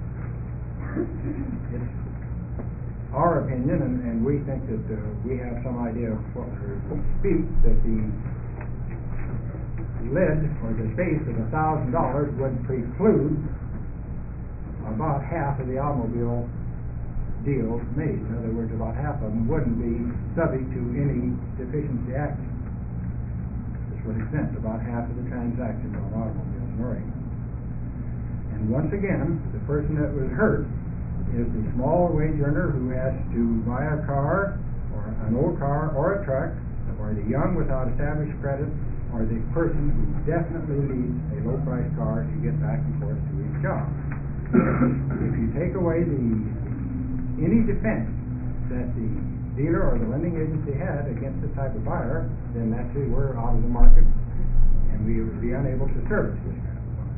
It's our opinion, and, and we think that uh, we have some idea of what we speak, that the lid or the base of a thousand dollars would preclude about half of the automobile deals made. In other words, about half of them wouldn't be subject to any deficiency action. This would exempt about half of the transactions on automobiles in Oregon. And once again, the person that was hurt is the small wage earner who has to buy a car, or an old car, or a truck, or the young without established credit, or the person who definitely needs a low-priced car to get back and forth to his job. If you take away the any defense that the dealer or the lending agency had against this type of buyer, then naturally we're out of the market, and we would be unable to service this kind of buyer.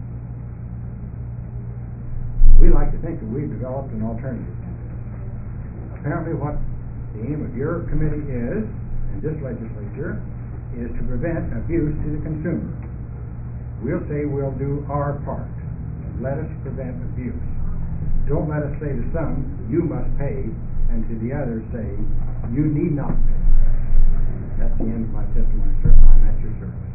We like to think that we've developed an alternative to this. Apparently what the aim of your committee is, and this legislature, is to prevent abuse to the consumer. We'll say we'll do our part. Let us prevent abuse. Don't let us say to some, you must pay, and to the others say, you need not pay. That's the end of my testimony, sir. I'm at your service.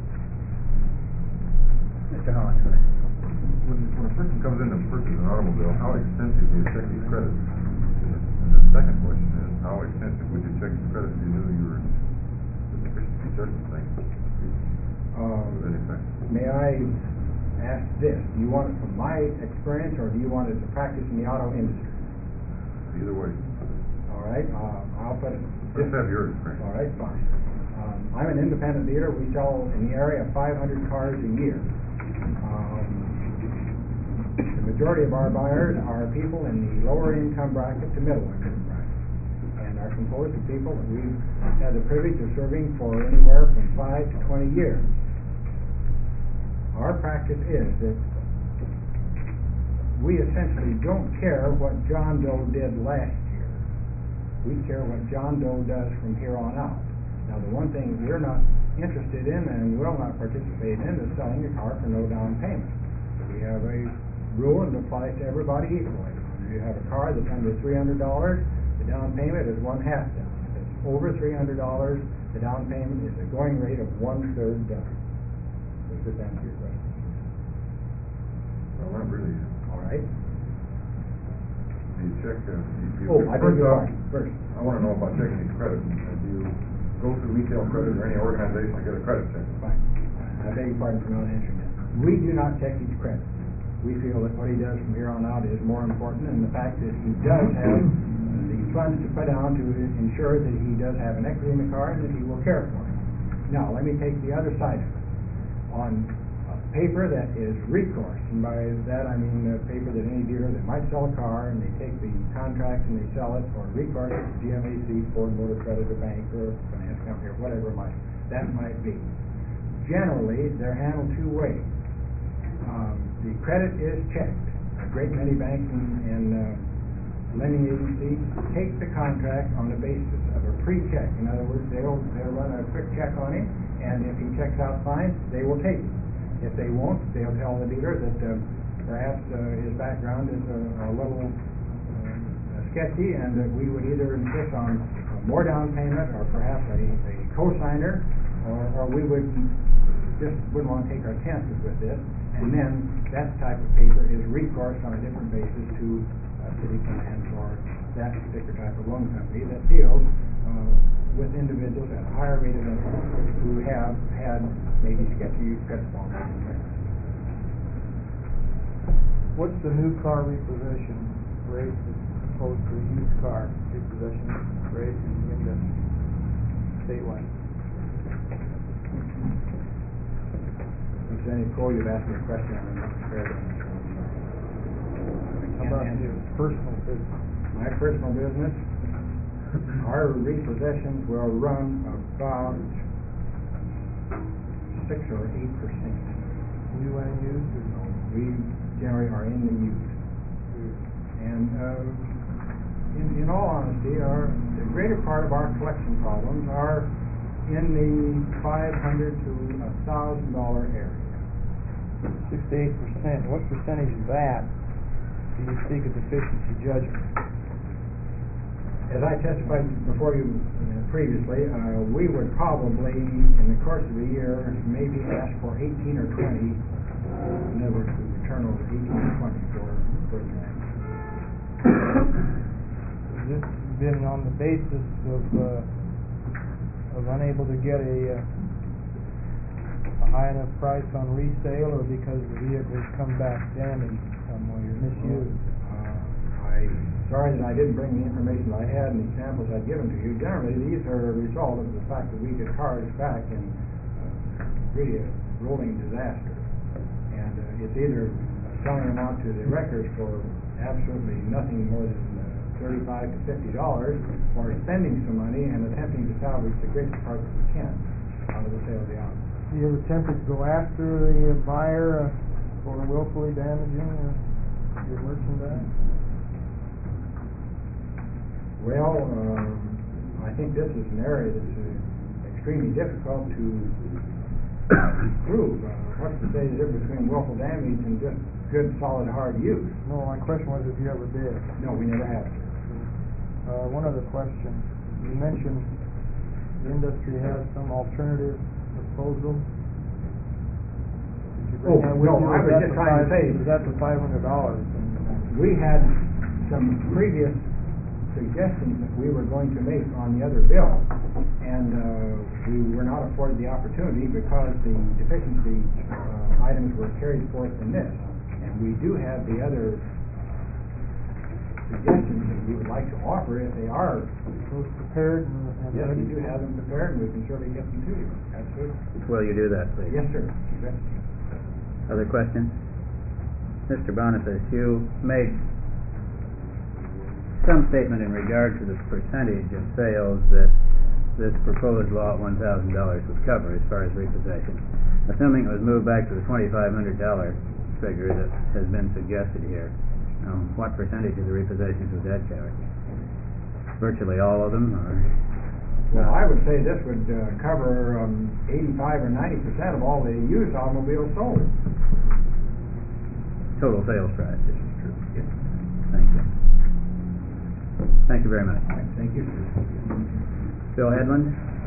Mister Holland. When, when a person comes in to purchase an automobile, how extensive do you check his credit? And the, and the second question is, how extensive would you check his credit if you knew you were the deficiency judgment thing? Um, With any effect? may I ask this? Do you want it from my experience, or do you want it to practice in the auto industry? Either way. All right, uh, I'll put it. Just have your experience. All right, fine. Um, I'm an independent dealer. We sell in the area of five hundred cars a year. Um, the majority of our buyers are people in the lower income bracket to middle income bracket, and are composed of people that we've had the privilege of serving for anywhere from five to twenty years. Our practice is that we essentially don't care what John Doe did last year. We care what John Doe does from here on out. Now, the one thing we're not interested in and will not participate in is selling a car for no down payment. We have a rule that applies to everybody equally. If you have a car that's under three hundred dollars, the down payment is one half down. If it's over three hundred dollars, the down payment is the going rate of one third down. Does this answer your question? Well, not really. All right. you check, uh, you, you. Oh, I beg first your off, pardon. First. I wanna know about checking these credits. If you go through retail credit or any organization to get a credit check. Fine. I beg your pardon for not answering that. We do not check each credit. We feel that what he does from here on out is more important, and the fact that he does have the funds to put down to ensure that he does have an equity in the car and that he will care for it. Now, let me take the other side of it. On uh, paper that is recourse, and by that I mean uh, paper that any dealer that might sell a car and they take the contract and they sell it, or recourse to G M A C, Ford Motor Credit, or bank, or finance company, or whatever it might, that might be. Generally, they're handled two ways. Um, the credit is checked. A great many banks and, and uh, lending agencies take the contract on the basis of a pre-check. In other words, they'll, they'll run a quick check on him, and if he checks out fine, they will take it. If they won't, they'll tell the dealer that uh, perhaps uh, his background is a, a little uh, sketchy, and that we would either insist on more down payment, or perhaps a, a co-signer, or, or we would just wouldn't want to take our chances with this. And then that type of paper is recourse on a different basis to uh, city finance or that particular type of loan company that deals uh, with individuals at a higher rate of interest who have had maybe sketchy credit quality. What's the new car repossession rate as opposed to a used car repossession rate in the industry statewide? Representative Cole, you've asked me a question I'm not prepared to answer. How about your personal business? My personal business, our repossessions will run about six or eight percent. New and used? Or no? We generally are in the used. And uh, in, in all honesty, our the greater part of our collection problems are in the five hundred to a thousand dollar area. Six to eight percent. What percentage of that do you seek a deficiency judgment? As I testified before you uh, previously, uh, we would probably, in the course of a year, maybe ask for eighteen or twenty. Uh, in other words, we would turn over eighteen or twenty for for that. Has this been on the basis of uh, of unable to get a, uh, a high enough price on resale, or because the vehicles come back damaged some way or misused? Uh, I sorry that I didn't bring the information I had and the examples I'd given to you. Generally, these are a result of the fact that we get cars back in uh, really a rolling disaster, and uh, it's either selling them out to the wreckers for absolutely nothing more than uh, thirty-five to fifty dollars, or spending some money and attempting to salvage the greatest part that we can out of the sale of the auto. Have you ever attempted to go after the buyer uh, for willfully damaging uh, your merchandise? Well, um, I think this is an area that's uh, extremely difficult to prove. Uh, what's to say the difference between willful damage and just good, solid, hard use? No, my question was if you ever did. No, we never have. Uh, one other question. You mentioned the industry has some alternative proposal. Did you bring Oh, that with no, you? I Is was that just for trying to five- say- Is that for five hundred dollars? We had some previous suggestions that we were going to make on the other bill, and uh, we were not afforded the opportunity because the deficiency uh, items were carried forth in this. And we do have the other suggestions that we would like to offer if they are. Those prepared and, and Yes, ready? we do have them prepared, and we can certainly get them to you. Absolutely. Will you do that, please? Yes, sir. You bet. Other questions? Mister Boniface, you made some statement in regard to the percentage of sales that this proposed law at one thousand dollars would cover as far as repossession. Assuming it was moved back to the twenty-five hundred dollar figure that has been suggested here, um, what percentage of the repossessions would that cover? Virtually all of them, or? Well, I would say this would uh, cover um, eighty-five or ninety percent of all the used automobiles sold. Total sales price. Yes. Thank you. Thank you very much. All right, thank you. Bill Hedlund?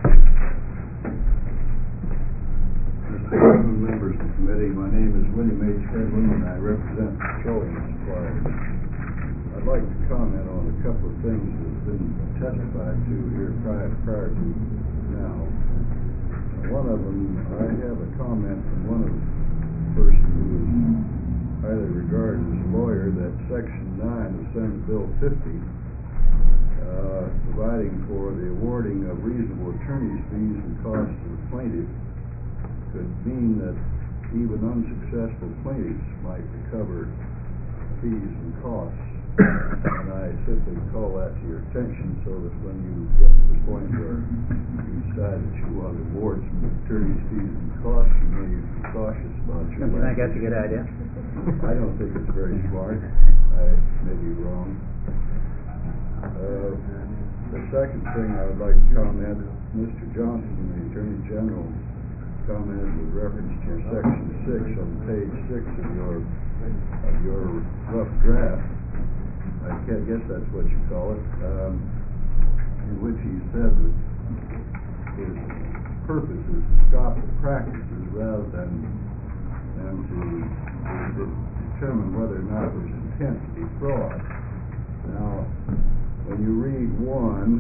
Mister Chairman, members of the committee, my name is William H. Hedlund, and I represent petroleum suppliers. I'd like to comment on a couple of things that have been testified to here prior, prior to now. One of them, I have a comment from one of the person who is highly regarded as a lawyer that Section nine of Senate Bill fifty, uh, providing for the awarding of reasonable attorney's fees and costs to the plaintiff, could mean that even unsuccessful plaintiffs might recover fees and costs. And I simply call that to your attention so that when you get to the point where you decide that you want to award some attorney's fees and costs, you may be cautious about your Don't you think that's a good idea? I don't think it's very smart. I may be wrong. Uh, the second thing I would like to comment, Mister Johnson, the Attorney General, commented with reference to Section six on page six of your of your rough draft. I can't guess that's what you call it, um, in which he said that his purpose is to stop the practices rather than, than to, to determine whether or not there's intent to defraud. Now, when you read one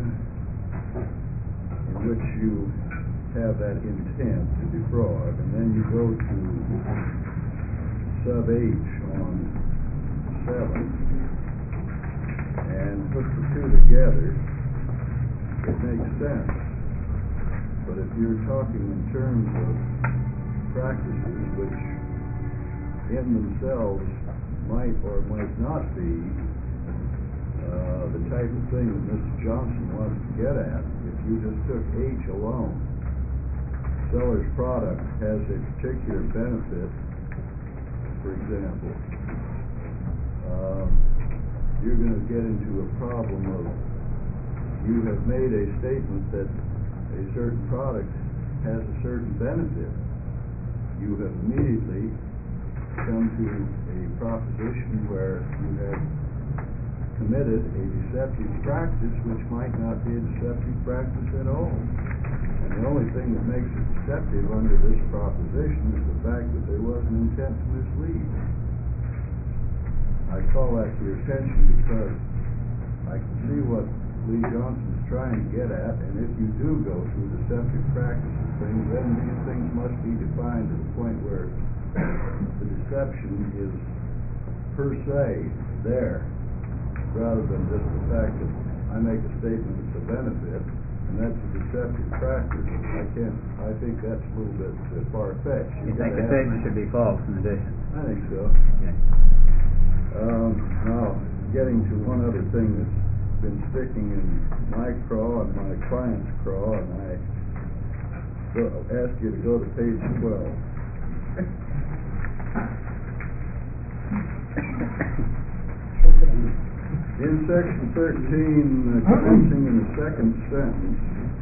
in which you have that intent to defraud, and then you go to sub H on seven, and put the two together, it makes sense. But if you're talking in terms of practices which in themselves might or might not be uh, the type of thing that Mister Johnson wants to get at, if you just took H alone, seller's product has a particular benefit, for example, uh, you're going to get into a problem of you have made a statement that a certain product has a certain benefit. You have immediately come to a proposition where you have committed a deceptive practice which might not be a deceptive practice at all. And the only thing that makes it deceptive under this proposition is the fact that there was an intent to mislead. I call that to your attention because I can see what Lee Johnson's trying to get at, and if you do go through deceptive practices things, then these things must be defined to the point where the deception is per se there, rather than just the fact that I make a statement that's a benefit, and that's a deceptive practice. I can't, I think that's a little bit uh, far-fetched. You think the statement should be false in addition? I think so. Okay. Um, now, getting to one other thing that's been sticking in my craw and my client's craw, and I go, ask you to go to page twelve. In section thirteen, uh, commencing in the second sentence,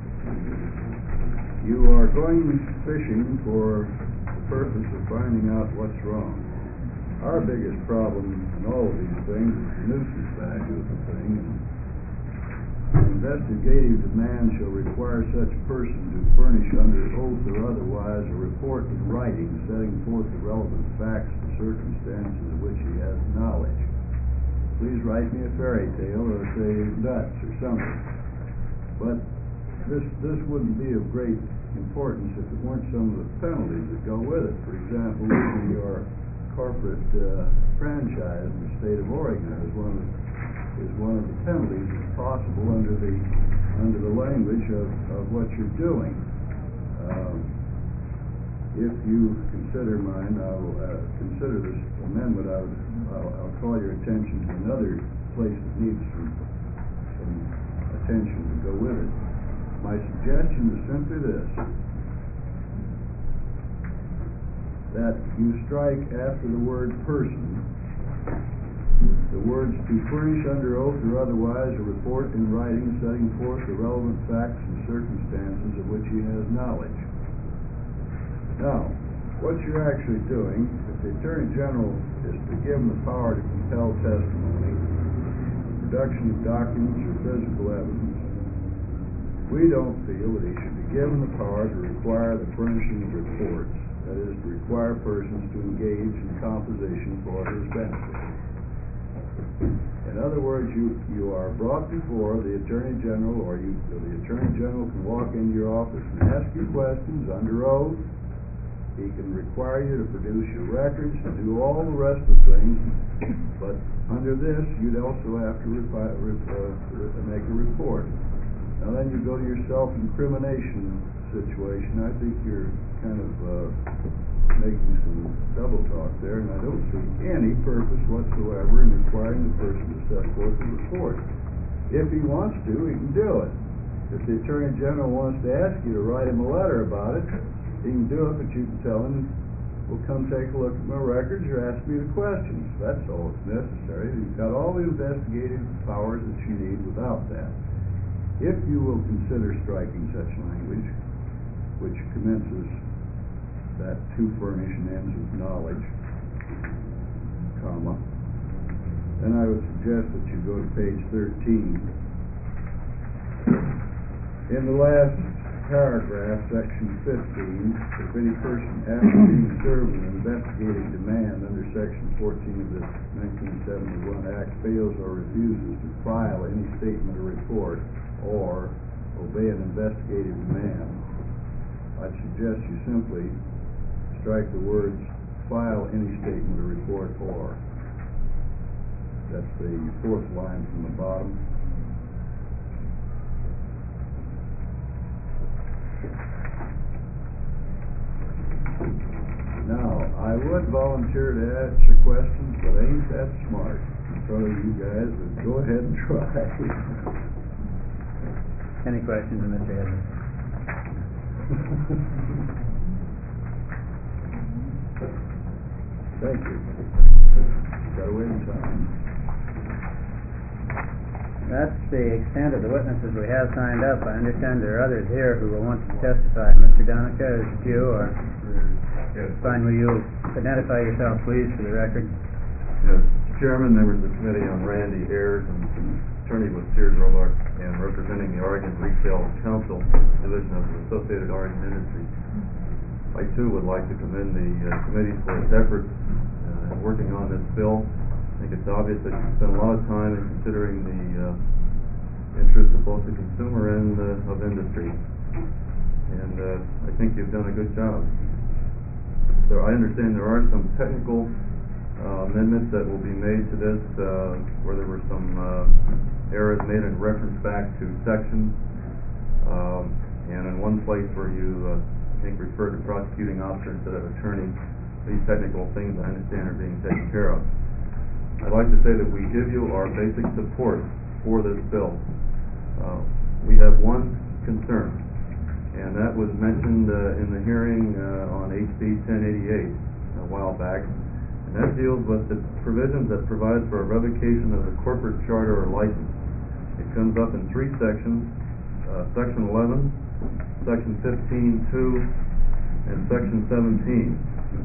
you are going fishing for the purpose of finding out what's wrong. Our biggest problem in all of these things is the nuisance value of the thing. An investigative demand shall require such person to furnish under oath or otherwise a report in writing setting forth the relevant facts and circumstances of which he has knowledge. Please write me a fairy tale or say nuts or something. But this this wouldn't be of great importance if it weren't some of the penalties that go with it. For example, losing your corporate uh, franchise in the state of Oregon is one of the, is one of the penalties that's possible under the under the language of, of what you're doing. Um, if you consider mine, I'll uh, consider this amendment. I'll, I'll, I'll call your attention to another place that needs some, some attention to go with it. My suggestion is simply this: that you strike after the word person the words to furnish under oath or otherwise a report in writing setting forth the relevant facts and circumstances of which he has knowledge. Now, what you're actually doing, if the Attorney General is to give him the power to compel testimony, production of documents or physical evidence, we don't feel that he should be given the power to require the furnishing of reports, that is, to require persons to engage in composition for his benefit. In other words, you, you are brought before the Attorney General, or you, the Attorney General can walk into your office and ask you questions under oath. He can require you to produce your records and do all the rest of the things, but under this, you'd also have to repi- re- uh, make a report. Now then you go to your self-incrimination situation. I think you're kind of uh, making some double talk there, and I don't see any purpose whatsoever in requiring the person to set forth a report. If he wants to, he can do it. If the Attorney General wants to ask you to write him a letter about it, he can do it, but you can tell him, well, come take a look at my records or ask me the questions. That's all that's necessary. You've got all the investigative powers that you need without that. If you will consider striking such language, which commences that to furnish and ends with knowledge, comma, then I would suggest that you go to page thirteen. In the last paragraph, section fifteen, if any person after being served with an investigative demand under section fourteen of the nineteen seventy-one Act fails or refuses to file any statement or report or obey an investigative demand, I'd suggest you simply strike the words file any statement or report or. That's the fourth line from the bottom. Now, I would volunteer to answer questions, but I ain't that smart. So you guys would go ahead and try. Any questions, Mister Edmonds? Thank you. Got away in time. That's the extent of the witnesses we have signed up. I understand there are others here who will want to testify. Mister Donica, is it you, or? Yes. Fine, will you identify yourself, please, for the record? Yes, Chairman, members of the committee, I'm Randy Ayers, and attorney with Sears Roebuck, and representing the Oregon Retail Council Division of the Associated Oregon Industries. I too would like to commend the uh, committee for its efforts uh, in working on this bill. I think it's obvious that you spent a lot of time in considering the uh, interests of both the consumer and uh, of industry, and uh, I think you've done a good job. So I understand there are some technical uh, amendments that will be made to this, uh, where there were some uh, errors made in reference back to sections, um, and in one place where you, uh, I think, referred to prosecuting officer instead of attorney. These technical things, I understand, are being taken care of. I'd like to say that we give you our basic support for this bill. Uh, we have one concern, and that was mentioned uh, in the hearing uh, on H B ten eighty-eight a while back, and that deals with the provisions that provide for a revocation of the corporate charter or license. It comes up in three sections, uh, section eleven, section fifteen two, and section seventeen.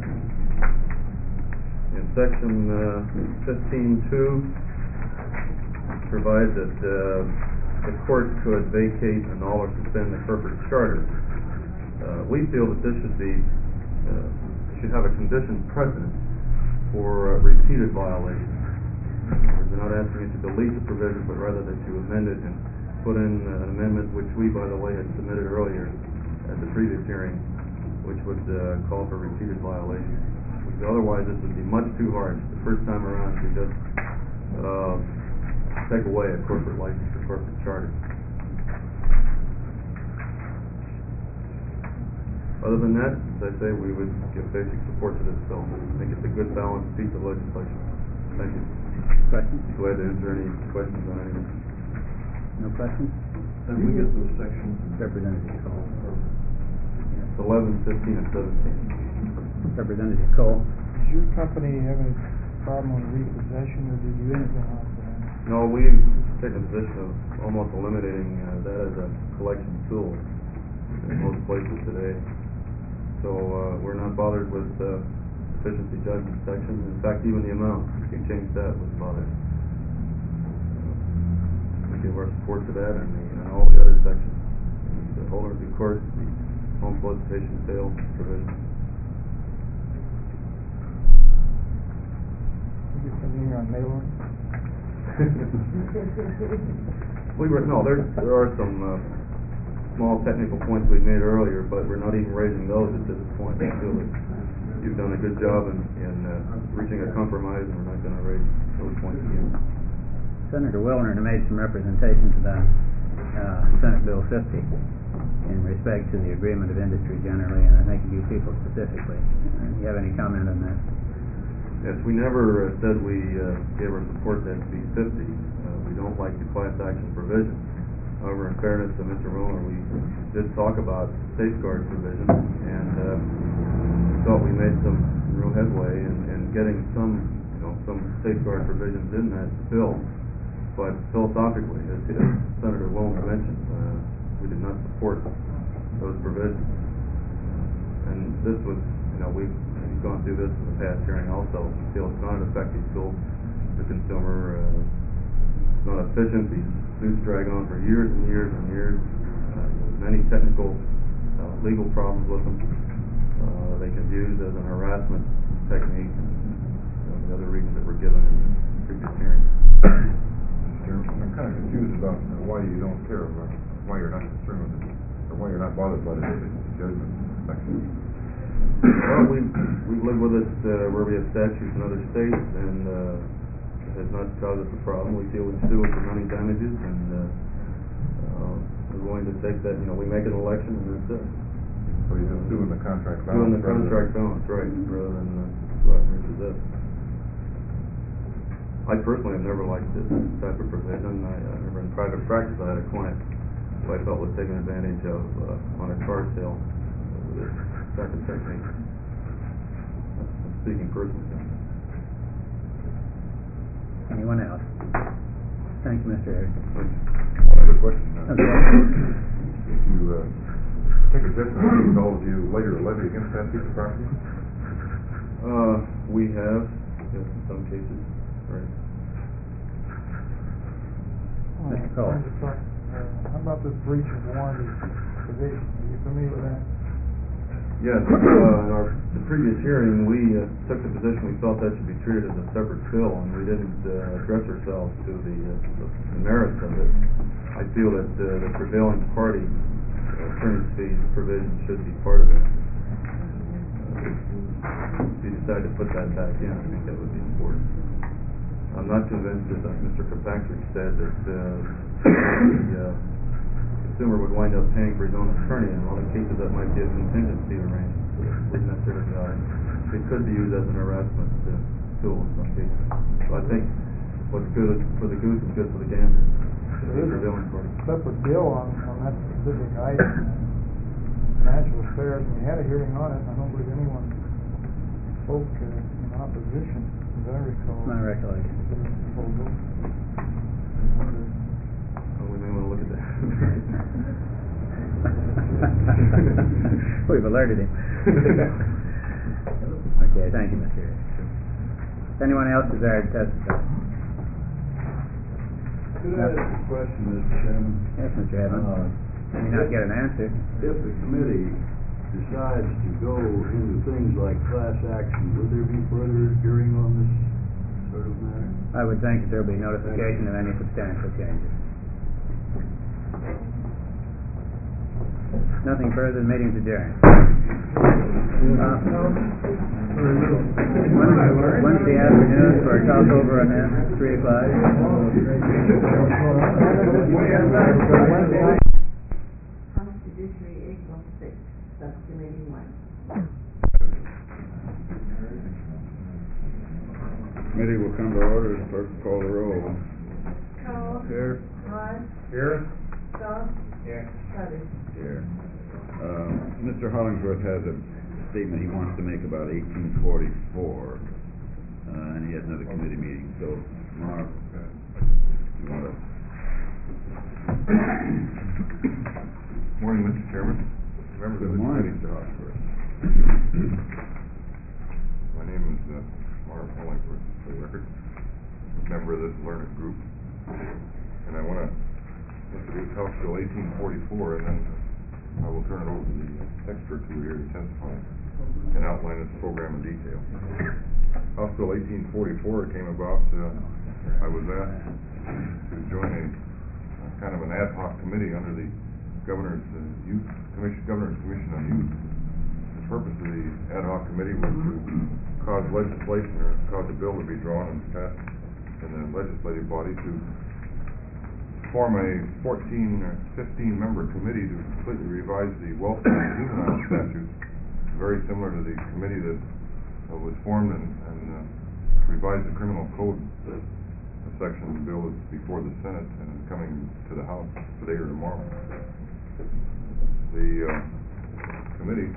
In section uh, fifteen two provides that uh, the court could vacate, annul, or suspend the corporate charter. Uh, we feel that this should be uh, should have a condition precedent for uh, repeated violations. We're not asking you to delete the provision, but rather that you amend it and put in uh, an amendment, which we, by the way, had submitted earlier at the previous hearing, which would uh, call for repeated violations. Otherwise, this would be much too harsh the first time around to just uh, take away a corporate license or corporate charter. Other than that, as I say, we would give basic support to this bill. I think it's a good balanced piece of legislation. Thank you. Questions? Glad to answer any questions on anything. No questions? Then we get those sections. Representative Cole. It's eleven, fifteen, and seventeen. Representative Cole. Does your company have any problem on repossession, or did you anything on that? No, we've taken the position of almost eliminating uh, that as a collection tool in most places today. So uh, we're not bothered with uh, efficiency judgment sections. In fact, even the amount, if you change that, wouldn't bother. Uh, we give our support to that and, the, and all the other sections. The holder of the court, the home solicitation sales provision. You get something on mail order? We were, no, there, there are some, uh, small technical points we made earlier, but we're not even raising those at this point. I feel that you've done a good job in, in, uh, reaching a compromise, and we're not gonna raise those points again. Senator Willner made some representations about uh, Senate Bill fifty in respect to the agreement of industry generally, and I think you people specifically. Uh, do you have any comment on that? Yes, we never uh, said we uh, gave our support to S B fifty. Uh, we don't like the class action provision. However, in fairness to Mister Willner, we did talk about safeguard provisions, and uh, we thought we made some real headway in, in getting some, you know, some safeguard provisions in that bill. But philosophically, as, as Senator Willner mentioned, uh, we did not support those provisions. And this was, you know, we've, we've gone through this in the past hearing also. We feel it's not an effective tool. The consumer uh, is not efficient. These suits drag on for years and years and years. Uh, many technical, uh, legal problems with them. Uh, they can be used as an harassment technique, and you know, the other reasons that were given in the previous hearing. I'm kind of confused about uh, why you don't care about, why you're not concerned with it, or why you're not bothered by the judgment section. Well, we we live with it uh, where we have statutes in other states, and uh, it has not caused us a problem. We feel we sue for money damages, and uh, uh, we're going to take that. You know, we make an election, and that's it. So you're just suing the contract balance? Suing the contract balance, right, rather than uh, go out and repossess. I personally have never liked this type of provision. I, I remember in private practice I had a client who I felt was taking advantage of uh, on a car sale with this type of technique. I'm speaking personally. Anyone else? Thank you, Mister Harris. One other question. Uh, Okay. If you uh, take a judgment against all of you later levy against that piece of property? Uh, we have, yes, in some cases, right. Mister Cole. Uh, how about this breach of warranty provision? Are you familiar with that? Yes, uh, in our the previous hearing, we uh, took the position we felt that should be treated as a separate bill, and we didn't uh, address ourselves to the, uh, the, the merits of it. I feel that uh, the prevailing party uh, attorney's fees provision should be part of it. Uh, if you decide to put that back in, I think that would be important. I'm not convinced, as uh, Mister Kirkpatrick said, that uh, the uh, consumer would wind up paying for his own attorney. In a lot of cases, that might be a contingency arrangement, so it wouldn't necessarily be out. It could be used as an harassment uh, tool in some cases. So I think what's good for the goose is good for the gander. There is a separate bill on, on that specific item, financial affairs, and we had a hearing on it, and I don't believe anyone spoke uh, in opposition, as I recall. My recollection. To the proposal. Oh, we may want to look at that. We've alerted him. Okay, thank you, Mister Harris. Does anyone else desire to testify? Could I ask a question, Mister Chairman? Yes, Mister Edmund. Uh, May not get an answer. If the committee decides to go into things like class action, would there be further hearing on this sort of matter? I would think that there will be notification of any substantial changes. Nothing further, the meeting's adjourned. Uh, Wednesday afternoon for a talk over on that, three o'clock. House Judiciary April sixth, Subcommittee one. Committee will come to order. Clerk will call the roll. Cole. Here. Rod. Here. Goff. Here. Cutter. Here. Uh, Mister Hollingsworth has a statement he wants to make about eighteen forty-four, uh, and he has another committee meeting, so, Mark, uh, you want to... Morning, Mister Chairman, members of the committee, Mister Hollingsworth. My name is uh, Mark Hollingsworth, for the record, member of this learned group, and I want to introduce House Bill eighteen forty-four, and then I will turn it over to the experts who are here to testify and outline this program in detail. House Bill eighteen forty-four came about uh, I was asked to join a uh, kind of an ad hoc committee under the Governor's uh, Youth Commission, Governor's Commission on Youth. The purpose of the ad hoc committee was to cause legislation or cause a bill to be drawn and passed in the legislative body to form a fourteen or fifteen member committee to completely revise the welfare and juvenile statutes, very similar to the committee that uh, was formed and, and uh, revised the criminal code. The section of the bill is before the Senate and coming to the House today or tomorrow. The uh, committee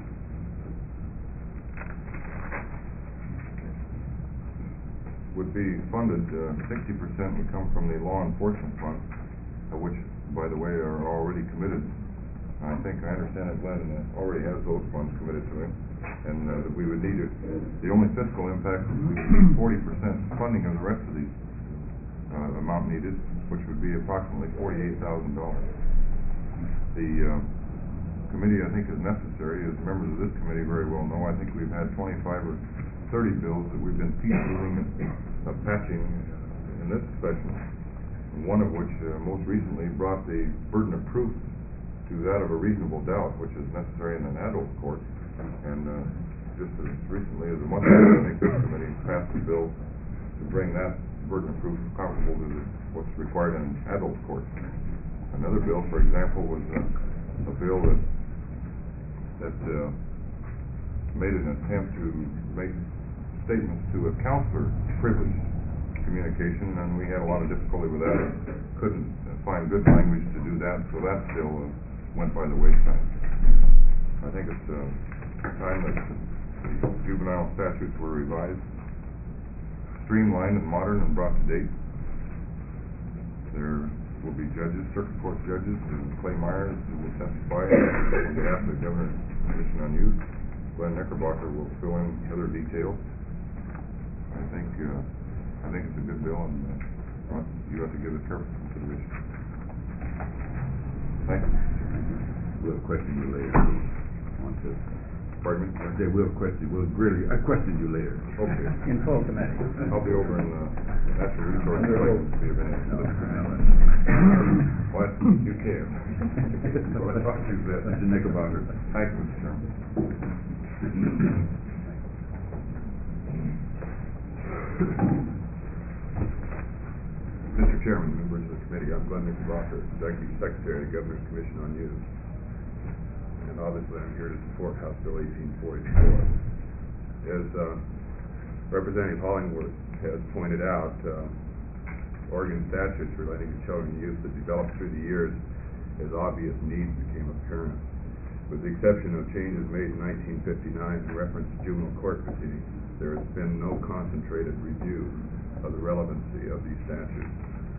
would be funded, uh, sixty percent would come from the law enforcement fund, uh, which, by the way, are already committed. I think, I understand that Glenn uh, already has those funds committed to him, and uh, that we would need it. The only fiscal impact is we would need forty percent funding of the rest of the uh, amount needed, which would be approximately forty-eight thousand dollars. The uh, committee, I think, is necessary. As members of this committee very well know, I think we've had twenty-five or thirty bills that we've been piecemealing and uh, patching uh, in this session, one of which uh, most recently brought the burden of proof to that of a reasonable doubt, which is necessary in an adult court. And uh, just as recently as a month ago, I think this committee passed a bill to bring that burden of proof comparable to the, what's required in an adult court. Another bill, for example, was uh, a bill that that uh, made an attempt to make statements to a counselor privileged communication, and we had a lot of difficulty with that. Couldn't uh, find good language to do that, so that still uh, went by the wayside. I think it's uh, time that the juvenile statutes were revised, streamlined and modern and brought to date. There will be judges, circuit court judges, and Clay Myers who will testify on behalf of the Governor's Commission on Youth. Glenn Knickerbocker will fill in other details. I think uh, I think it's a good bill, and uh, you have to give it careful consideration. Thank you. We'll question you later. Want to? Pardon me? I said we'll question. We'll really. I question you later. Okay. In full committee. I'll be over in uh, Natural Resources to be of any assistance. What? You can. So I thought you said. Mister Knickerbocker. Thank you, Mister Chairman. Mister Chairman, members of the committee, I'm Glenn Knickerbocker, Executive Secretary of the Governor's Commission on Youth. And obviously I'm here to support House Bill eighteen forty-four. As uh, Representative Hollingworth has pointed out, uh, Oregon statutes relating to children and youth that developed through the years as obvious needs became apparent. With the exception of changes made in nineteen fifty-nine in reference to juvenile court proceedings, there has been no concentrated review of the relevancy of these statutes.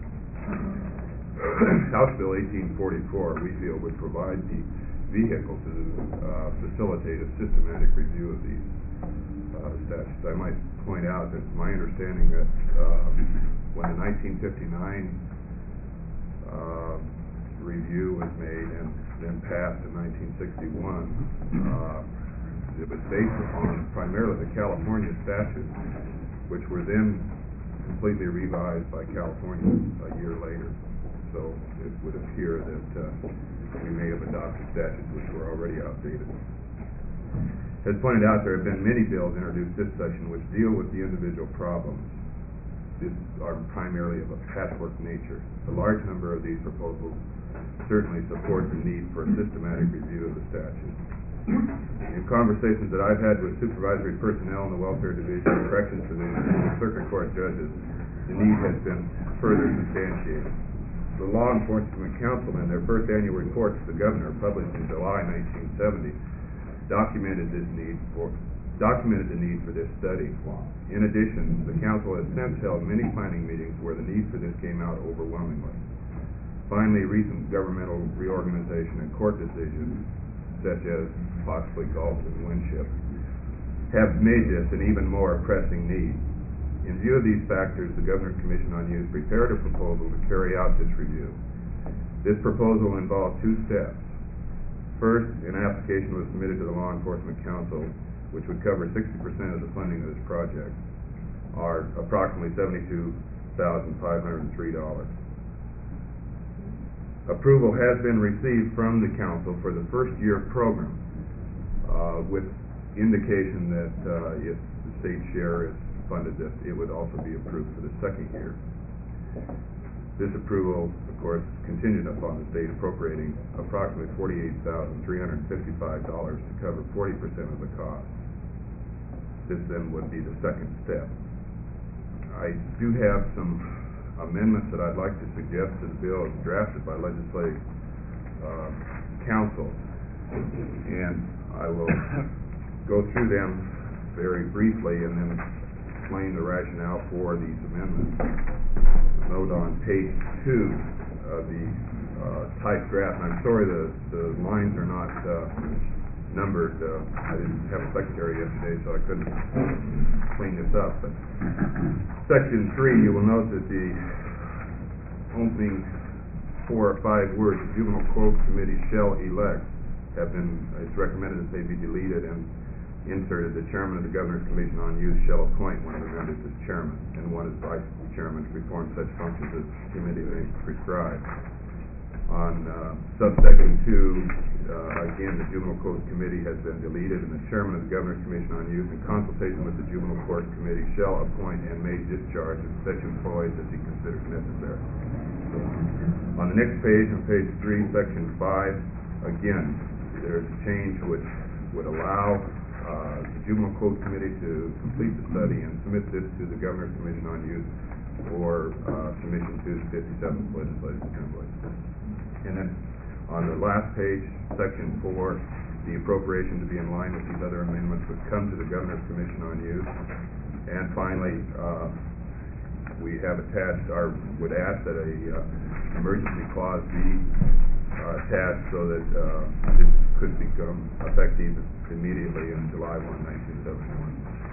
House Bill eighteen forty-four, we feel, would provide the vehicle to uh, facilitate a systematic review of these uh, statutes. I might point out that it's my understanding that uh, when the nineteen fifty-nine uh, review was made and then passed in nineteen sixty-one, uh, it was based upon primarily the California statutes, which were then completely revised by California a year later. So it would appear that uh, we may have adopted statutes which were already outdated. As pointed out, there have been many bills introduced this session which deal with the individual problems. These are primarily of a patchwork nature. A large number of these proposals certainly support the need for a systematic review of the statutes. In conversations that I've had with supervisory personnel in the Welfare Division, Corrections Division, and Circuit Court judges, the need has been further substantiated. The Law Enforcement Council, in their first annual report to the Governor, published in July nineteen seventy, documented this need for documented the need for this study. In addition, the Council has since held many planning meetings where the need for this came out overwhelmingly. Finally, recent governmental reorganization and court decisions, such as possibly Galt and Winship, have made this an even more pressing need. In view of these factors, the Governor's Commission on Youth prepared a proposal to carry out this review. This proposal involved two steps. First, an application was submitted to the Law Enforcement Council, which would cover sixty percent of the funding of this project, or approximately seventy-two thousand five hundred and three dollars. Approval has been received from the council for the first year program, uh, with indication that uh, if the state share is funded, that it would also be approved for the second year. This approval, of course, contingent upon the state appropriating approximately forty-eight thousand three hundred and fifty-five dollars to cover forty percent of the cost. This then would be the second step. I do have some amendments that I'd like to suggest to the bill as drafted by legislative uh, council, and I will go through them very briefly and then explain the rationale for these amendments. Note on page two of the uh, typed draft, and I'm sorry the, the lines are not uh, numbered. Uh, I didn't have a secretary yesterday, so I couldn't clean this up. But section three, you will note that the opening four or five words, the Juvenile Code Committee shall elect, have been, it's recommended that they be deleted and inserted. The chairman of the Governor's Commission on Youth shall appoint one of the members as chairman and one as vice chairman to perform such functions as the committee may prescribe. On uh, subsection two, uh, again, the Juvenile Code Committee has been deleted, and the chairman of the Governor's Commission on Youth, in consultation with the Juvenile Court Committee, shall appoint and may discharge such employees as he considers necessary. On the next page, on page three, section five, again, there's a change which would allow uh, the Juvenile Code Committee to complete the study and submit this to the Governor's Commission on Youth for uh, submission to the fifty-seventh Legislative Assembly. And then on the last page, section four, the appropriation to be in line with these other amendments would come to the Governor's Commission on Youth. And finally, uh, we have attached, or would ask that a uh, emergency clause be uh, attached so that uh, this could become effective immediately in July first, nineteen seventy-one.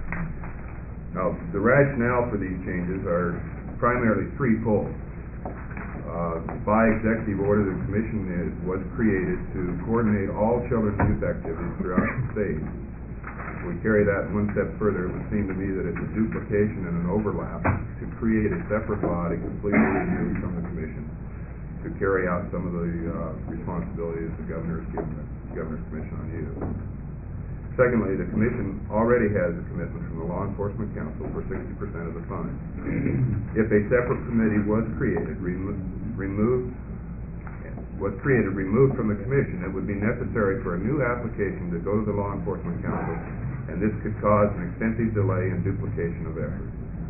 Now, the rationale for these changes are primarily threefold. Uh, by executive order, the commission is, was created to coordinate all children's youth activities throughout the state. If we carry that one step further, it would seem to me that it's a duplication and an overlap to create a separate body completely removed from the commission to carry out some of the uh, responsibilities the governor has given the Governor's Commission on Youth. Secondly, the commission already has a commitment from the Law Enforcement Council for sixty percent of the funds. If a separate committee was created, remo removed, was created, removed from the commission, it would be necessary for a new application to go to the Law Enforcement Council, and this could cause an extensive delay and duplication of effort.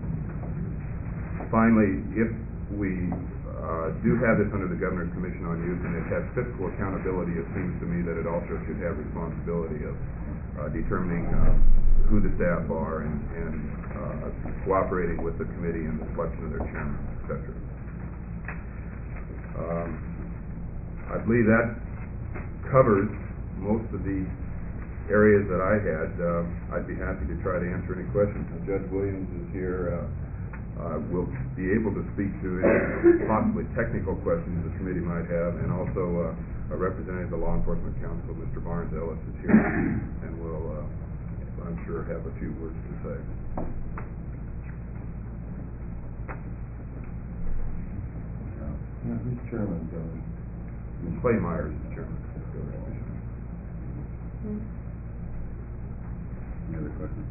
Finally, if we uh, do have this under the Governor's Commission on Youth and it has fiscal accountability, it seems to me that it also should have responsibility of Uh, determining uh, who the staff are and, and uh, cooperating with the committee in the selection of their chairman, et cetera. Um, I believe that covers most of the areas that I had. Uh, I'd be happy to try to answer any questions. And Judge Williams is here. Uh, uh, we'll be able to speak to any possibly technical questions the committee might have, and also uh, a representative of the Law Enforcement Council, Mister Barnes Ellis, is here, and will, uh, I'm sure, have a few words to say. Yeah, who's chairman, Governor? Clay Myers is chairman. Any other questions?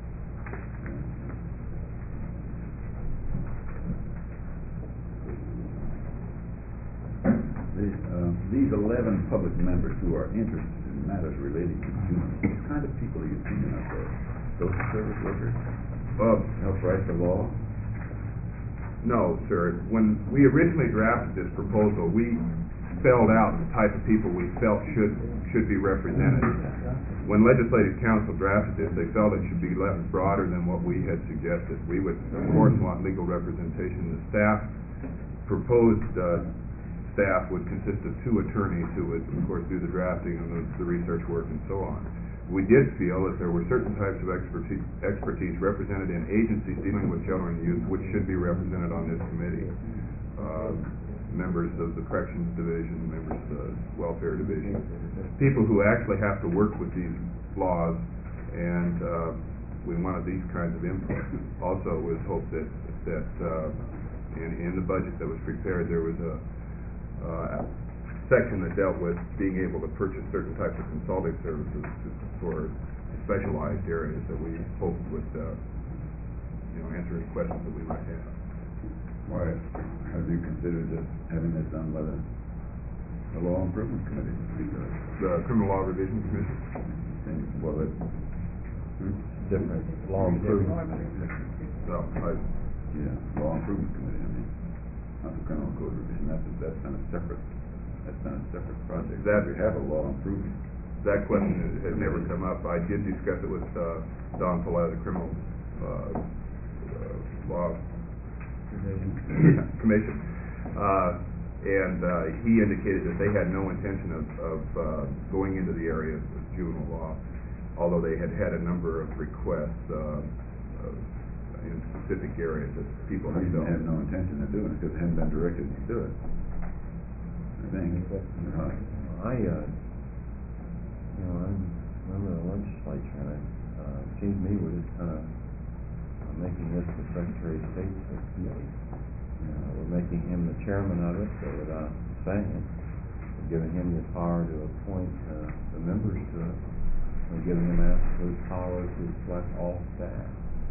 These, uh, these eleven public members who are interested in matters relating to juveniles, what kind of people are you thinking of there? Social service workers? Uh, Help write the law? No, sir. When we originally drafted this proposal, we spelled out the type of people we felt should should be represented. When Legislative Council drafted this, they felt it should be left broader than what we had suggested. We would, of course, want legal representation. The staff proposed uh, staff would consist of two attorneys who would, of course, do the drafting and the, the research work and so on. We did feel that there were certain types of expertise, expertise represented in agencies dealing with children and youth which should be represented on this committee. Uh, members of the Corrections Division, members of the Welfare Division, people who actually have to work with these laws, and uh, we wanted these kinds of input. Also, it was hoped that, that uh, in, in the budget that was prepared, there was a, uh, section that dealt with being able to purchase certain types of consulting services to, for specialized areas that we hoped would, uh, you know, answer any questions that we might have. Why, have you considered this, having this done by the, the Law Improvement Committee? Because The Criminal Law Revision Commission? And, well, it, hmm? Different, law improvement. No, I, Yeah, Law Improvement Committee, I mean, not the Criminal Code Revision, that's, that's been a separate, that's been a separate project. That- We have a law improvement. that question has, has never come up. I did discuss it with, uh, Don Follett, the Criminal, uh, uh, Law Commission. Uh, and, uh, he indicated that they had no intention of, of, uh, going into the area of juvenile law, although they had had a number of requests, uh, uh, in specific areas that people The had reason felt. they have no intention of doing it, because they haven't been directed to do it. I think, right. I, uh, you know, I'm a member of the legislature, and it, uh, seems to me we're just kind of uh, making this the Secretary of State's committee. Uh, we're making him the chairman of it, so without saying it, we're giving him the power to appoint, uh, the members to it. We're giving him absolute power to select all staff.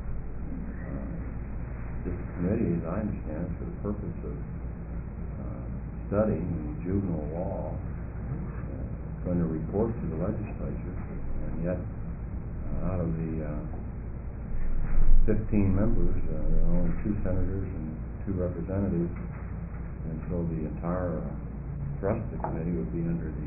Uh, This committee, as I understand, is for the purpose of, uh, studying juvenile law, going to report to the legislature, and yet, uh, out of the, uh, fifteen members, uh, there are only two senators and two representatives, and so the entire uh, thrust of the committee would be under the,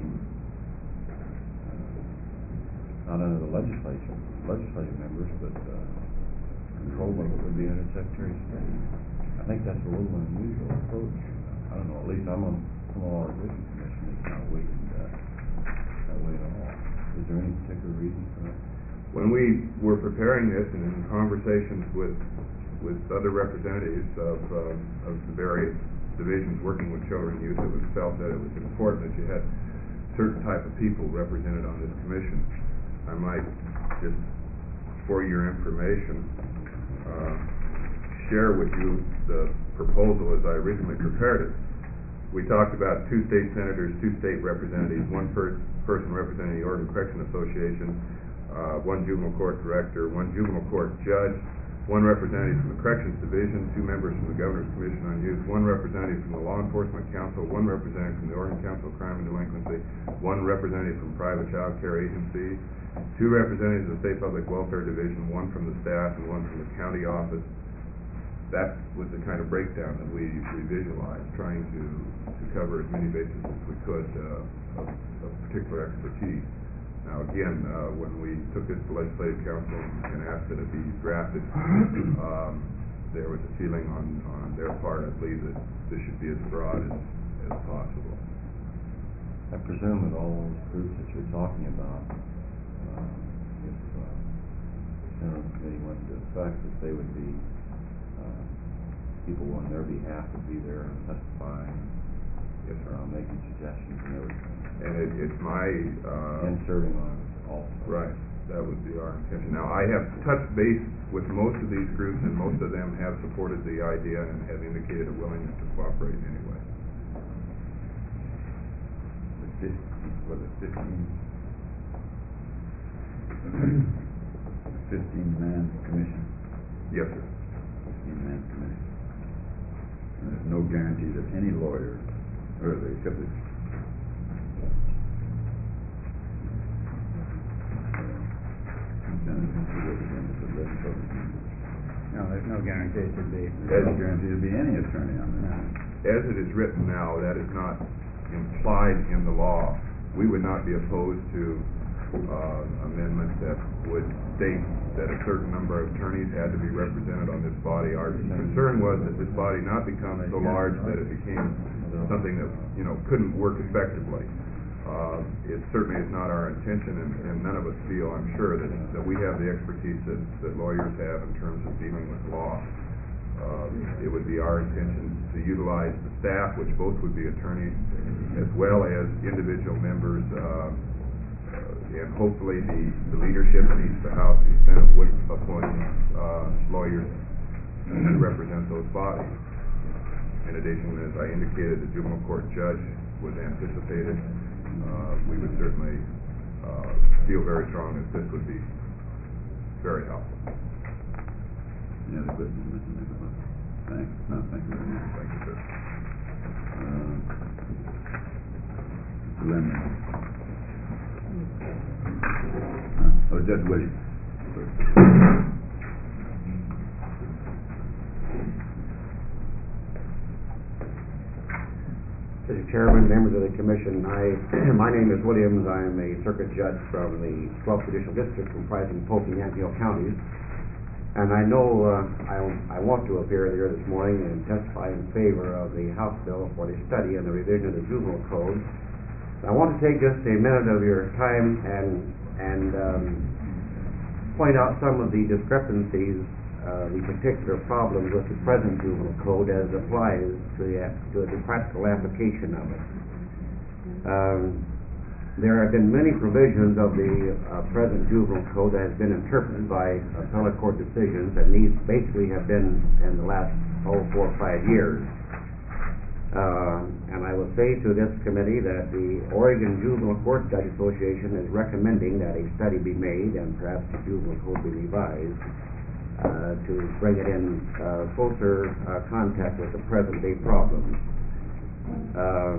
uh, not under the legislature, legislative members, but, uh, control of it would be under Secretary of State. I think that's a little unusual approach. I don't know, at least I'm on the Law Revision Commission, it's not weighted, uh, that way at all. Is there any particular reason for that? When we were preparing this and in conversations with, with other representatives of, uh, of the various divisions working with children and youth, it was felt that it was important that you had certain type of people represented on this commission. I might, just for your information, uh, share with you the proposal as I originally prepared it. We talked about two state senators, two state representatives, one per- person representing the Oregon Correction Association, uh, one juvenile court director, one juvenile court judge, one representative from the Corrections Division, two members from the Governor's Commission on Youth, one representative from the Law Enforcement Council, one representative from the Oregon Council of Crime and Delinquency, one representative from private child care agencies, two representatives of the State Public Welfare Division, one from the staff and one from the county office. That was the kind of breakdown that we, we visualized, trying to, to cover as many bases as we could uh, of, of particular expertise. Now, again, uh, when we took this to Legislative Council and asked that it be drafted, um, there was a feeling on, on their part, I believe, that this should be as broad as, as possible. I presume that all those groups that you're talking about, uh, if uh, the Senate committee went into effect, that they would be uh, people on their behalf would be there and testifying, yes, sir, uh, making suggestions and everything. And it, it's my uh, inserting on also. Right, that would be our intention. Now, I have touched base with most of these groups, and most of them have supported the idea and have indicated a willingness to cooperate anyway. The fif- was it fifteen? Fifteen man commission? Yes, sir. Fifteen man committee. And there's no guarantee that any lawyer, or they, except it's No, there's no guarantee it should be. There's no guarantee there'll be any attorney on that. As it is written now, that is not implied in the law. We would not be opposed to uh, amendment that would state that a certain number of attorneys had to be represented on this body. Our concern was that this body not become so large that it became something that, you know, couldn't work effectively. Uh, it certainly is not our intention, and, and none of us feel, I'm sure, that, that we have the expertise that, that lawyers have in terms of dealing with law. Uh, it would be our intention to utilize the staff, which both would be attorneys, as well as individual members, uh, uh, and hopefully the, the leadership in each of the House and Senate would appoint uh, lawyers to represent those bodies. In addition, as I indicated, the juvenile court judge was anticipated. Uh, we would certainly uh, feel very strong that this would be very helpful. Any other questions, Mister Nicholas? Thanks. No, thank you very much. Thank you, sir. Uh, Mister Lemon. Uh, oh, Judge Williams. Mister Chairman, members of the Commission, I, my name is Williams. I am a circuit judge from the twelfth Judicial District comprising Polk and Yamhill counties. And I know uh, I, I want to appear here this morning and testify in favor of the House bill for the study and the revision of the Juvenile Code. I want to take just a minute of your time and, and um, point out some of the discrepancies, Uh, the particular problems with the present juvenile code as it applies to the, to the practical application of it. Um, there have been many provisions of the uh, present juvenile code that has been interpreted by appellate court decisions, and these basically have been in the last oh, four or five years. Uh, and I will say to this committee that the Oregon Juvenile Court Judge Association is recommending that a study be made and perhaps the juvenile code be revised Uh, to bring it in uh, closer uh, contact with the present day problems. Um,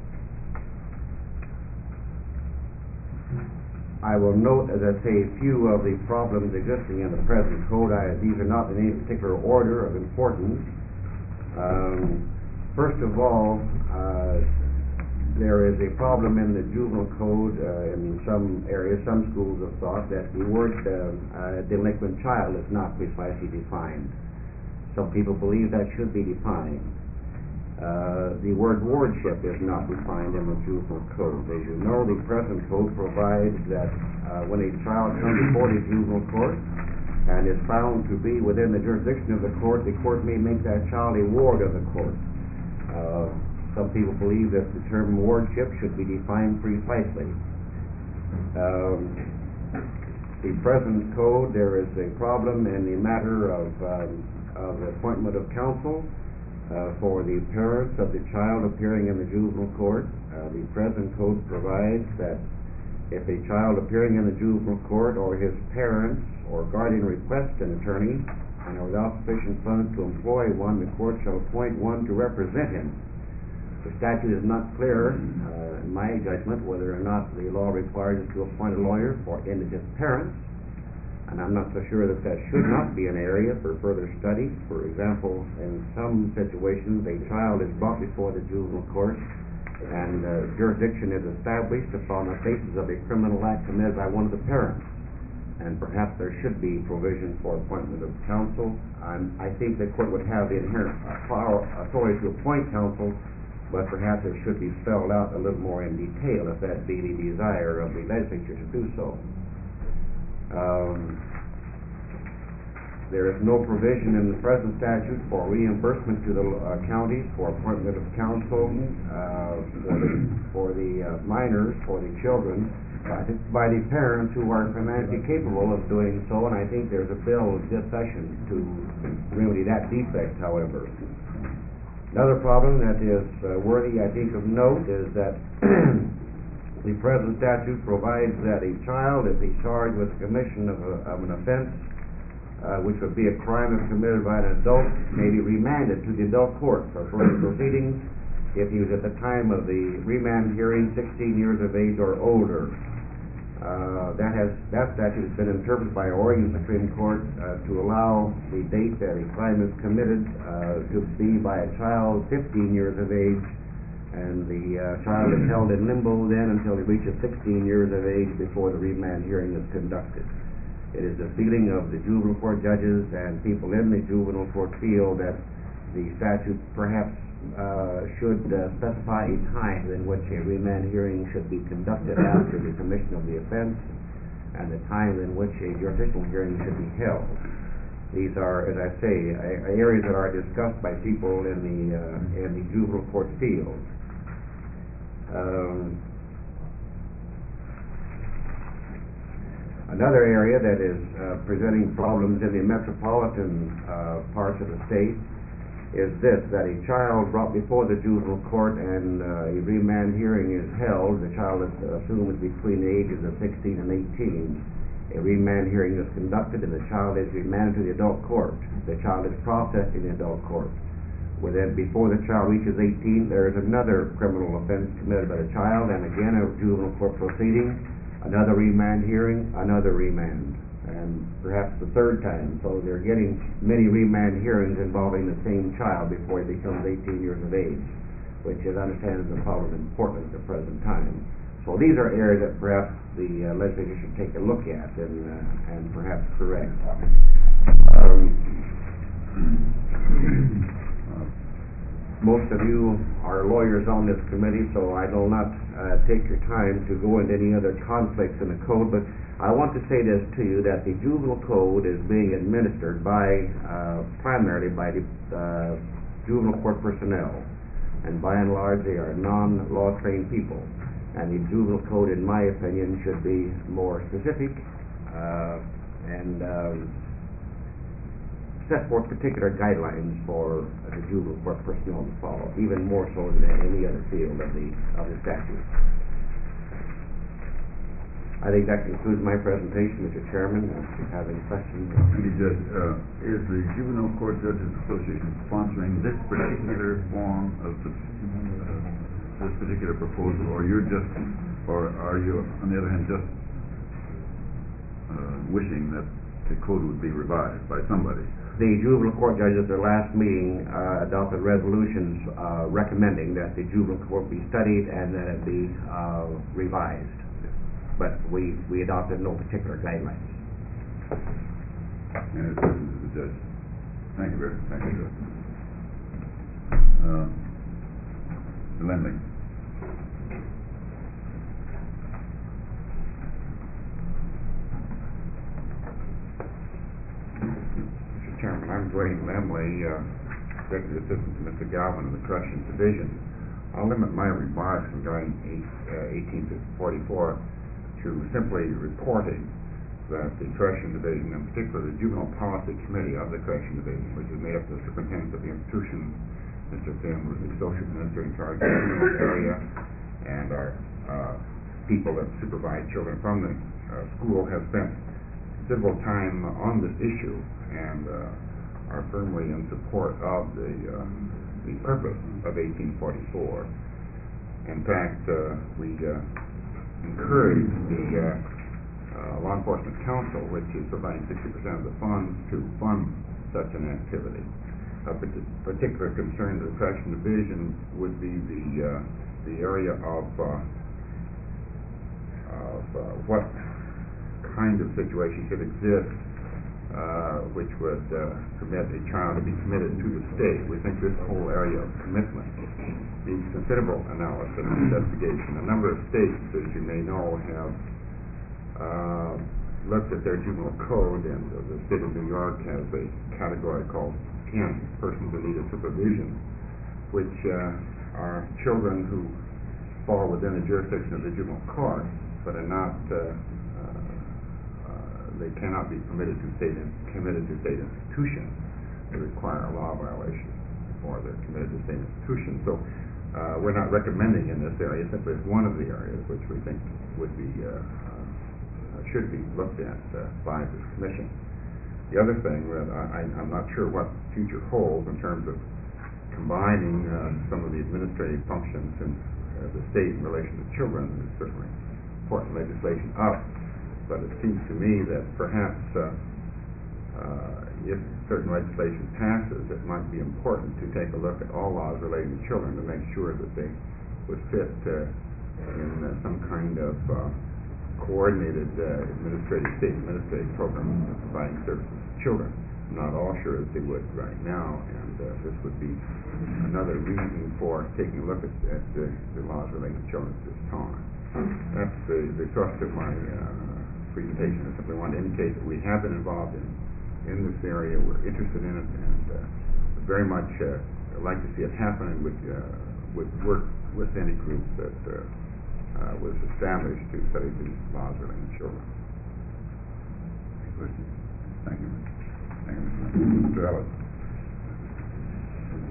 I will note, as I say, a few of the problems existing in the present code. I, these are not in any particular order of importance. Um, first of all, uh, there is a problem in the juvenile code uh, in some areas. Some schools have thought that the word uh, uh, delinquent child is not precisely defined. Some people believe that should be defined. Uh, the word wardship is not defined in the juvenile code. As you know, the present code provides that uh, when a child comes before the juvenile court and is found to be within the jurisdiction of the court, the court may make that child a ward of the court. Uh, Some people believe that the term wardship should be defined precisely. Um, the present code, there is a problem in the matter of, um, of appointment of counsel uh, for the parents of the child appearing in the juvenile court. Uh, the present code provides that if a child appearing in the juvenile court or his parents or guardian request an attorney and are without sufficient funds to employ one, the court shall appoint one to represent him. The statute is not clear, uh, in my judgment, whether or not the law requires us to appoint a lawyer for indigent parents, and I'm not so sure that that should not be an area for further study. For example, in some situations, a child is brought before the juvenile court, and uh, jurisdiction is established upon the basis of a criminal act committed by one of the parents, and perhaps there should be provision for appointment of counsel. I'm, I think the court would have the inherent uh, power, authority to appoint counsel, but perhaps it should be spelled out a little more in detail if that be the desire of the legislature to do so. Um, there is no provision in the present statute for reimbursement to the uh, counties for appointment of counsel uh, for the, for the uh, minors, for the children, by the, by the parents who are financially capable of doing so, and I think there's a bill this session to remedy that defect, however. Another problem that is uh, worthy, I think, of note is that the present statute provides that a child, if he's charged with the commission of, a, of an offense, uh, which would be a crime if committed by an adult, may be remanded to the adult court for further proceedings if he was at the time of the remand hearing sixteen years of age or older. Uh, that has that statute has been interpreted by Oregon Supreme Court uh, to allow the date that a crime is committed uh, to be by a child fifteen years of age, and the uh, child is held in limbo then until he reaches sixteen years of age before the remand hearing is conducted. It is the feeling of the juvenile court judges and people in the juvenile court feel that the statute perhaps Uh, should uh, specify a time in which a remand hearing should be conducted after the commission of the offense, and the time in which a jurisdictional hearing should be held. These are, as I say, a, a areas that are discussed by people in the uh, in the juvenile court field. Um, another area that is uh, presenting problems in the metropolitan uh, parts of the state is this, that a child brought before the juvenile court and uh, a remand hearing is held, the child is assumed between the ages of sixteen and eighteen. A remand hearing is conducted and the child is remanded to the adult court. The child is processed in the adult court. Within, before the child reaches eighteen, there is another criminal offense committed by the child, and again a juvenile court proceeding, another remand hearing, another remand, and perhaps the third time. So they're getting many remand hearings involving the same child before he becomes eighteen years of age, which is understanded as a problem in Portland at the present time. So these are areas that perhaps the uh, legislature should take a look at and uh, and perhaps correct. Um, most of you are lawyers on this committee, so I will not uh, take your time to go into any other conflicts in the code, but I want to say this to you, that the juvenile code is being administered by, uh, primarily by the uh, juvenile court personnel, and by and large they are non-law trained people. And the juvenile code, in my opinion, should be more specific uh, and um, set forth particular guidelines for uh, the juvenile court personnel to follow, even more so than any other field of the of the statute. I think that concludes my presentation, Mister Chairman. If you have any questions. Thank you, Judge. Uh, is the Juvenile Court Judges Association sponsoring this particular form of the uh, this particular proposal, or you're just, or are you, on the other hand, just uh, wishing that the code would be revised by somebody? The juvenile court judges at their last meeting uh, adopted resolutions uh, recommending that the juvenile court be studied and that it be uh, revised. But we, we adopted no particular guidelines. Any other questions to the judge? Thank you very much. Thank you, Judge. Uh, Mister Lindley. Mister Chairman, I'm Dwayne Lemley, uh, Executive Assistant to Mister Galvin in the Corrections Division. I'll limit my remarks regarding eighteen forty-four to simply reporting that the Correction Division, in particular the Juvenile Policy Committee of the Correction Division, which is made up of the superintendent of the institution, Mister Tim, who is the associate minister in charge of the juvenile area, and our uh, people that supervise children from the uh, school, have spent considerable time on this issue and uh, are firmly in support of the uh, the purpose of eighteen forty-four. In fact, uh, we uh, encourage the uh, uh, Law Enforcement Council, which is providing sixty percent of the funds, to fund such an activity. A particular concern to the Correction Division would be the uh, the area of uh, of uh, what kind of situation could exist uh, which would uh, permit a child to be committed to the state. We think this whole area of commitment needs considerable analysis and investigation. A number of states, as you may know, have uh, looked at their juvenile code, and uh, the state of New York has a category called ten, persons in need of supervision, which uh, are children who fall within the jurisdiction of the juvenile court, but are not, uh, uh, they cannot be permitted to state in, committed to state institutions. They require a law violation before they're committed to state institutions. So uh, we're not recommending in this area, simply as one of the areas which we think would be, uh, uh, should be looked at uh, by this commission. The other thing that I, I'm not sure what future holds in terms of combining uh, some of the administrative functions in uh, the state in relation to children is certainly important legislation up, but it seems to me that perhaps uh, uh, if certain legislation passes, it might be important to take a look at all laws relating to children to make sure that they would fit uh, in uh, some kind of uh, coordinated uh, administrative, state administrative program for providing services to children. I'm not all sure that they would right now, and uh, this would be another reason for taking a look at, at the, the laws relating to children at this time. That's the, the thrust of my uh, presentation. I simply want to indicate that we have been involved in, in this area, we're interested in it, and uh, very much uh, like to see it happen, and would, uh, would work with any group that uh, Uh, was established to study these laws relating to children. Any questions? Thank you. Thank you, Mister Ellis.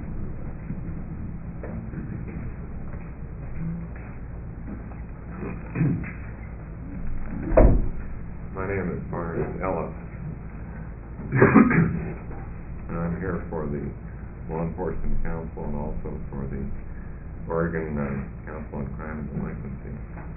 court for the Law Enforcement Council and also for the Oregon uh, Council on Crime and Delinquency.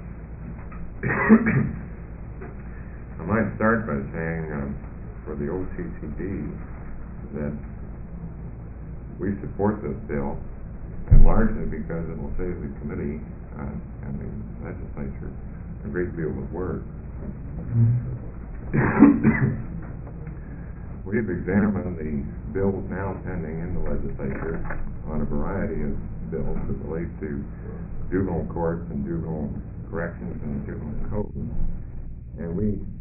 I might start by saying um, for the O C C D that we support this bill, and largely because it will save the committee uh, and the legislature a great deal of work. We've examined the bills now pending in the legislature on a variety of bills that relate to juvenile courts and juvenile corrections and the juvenile code, and we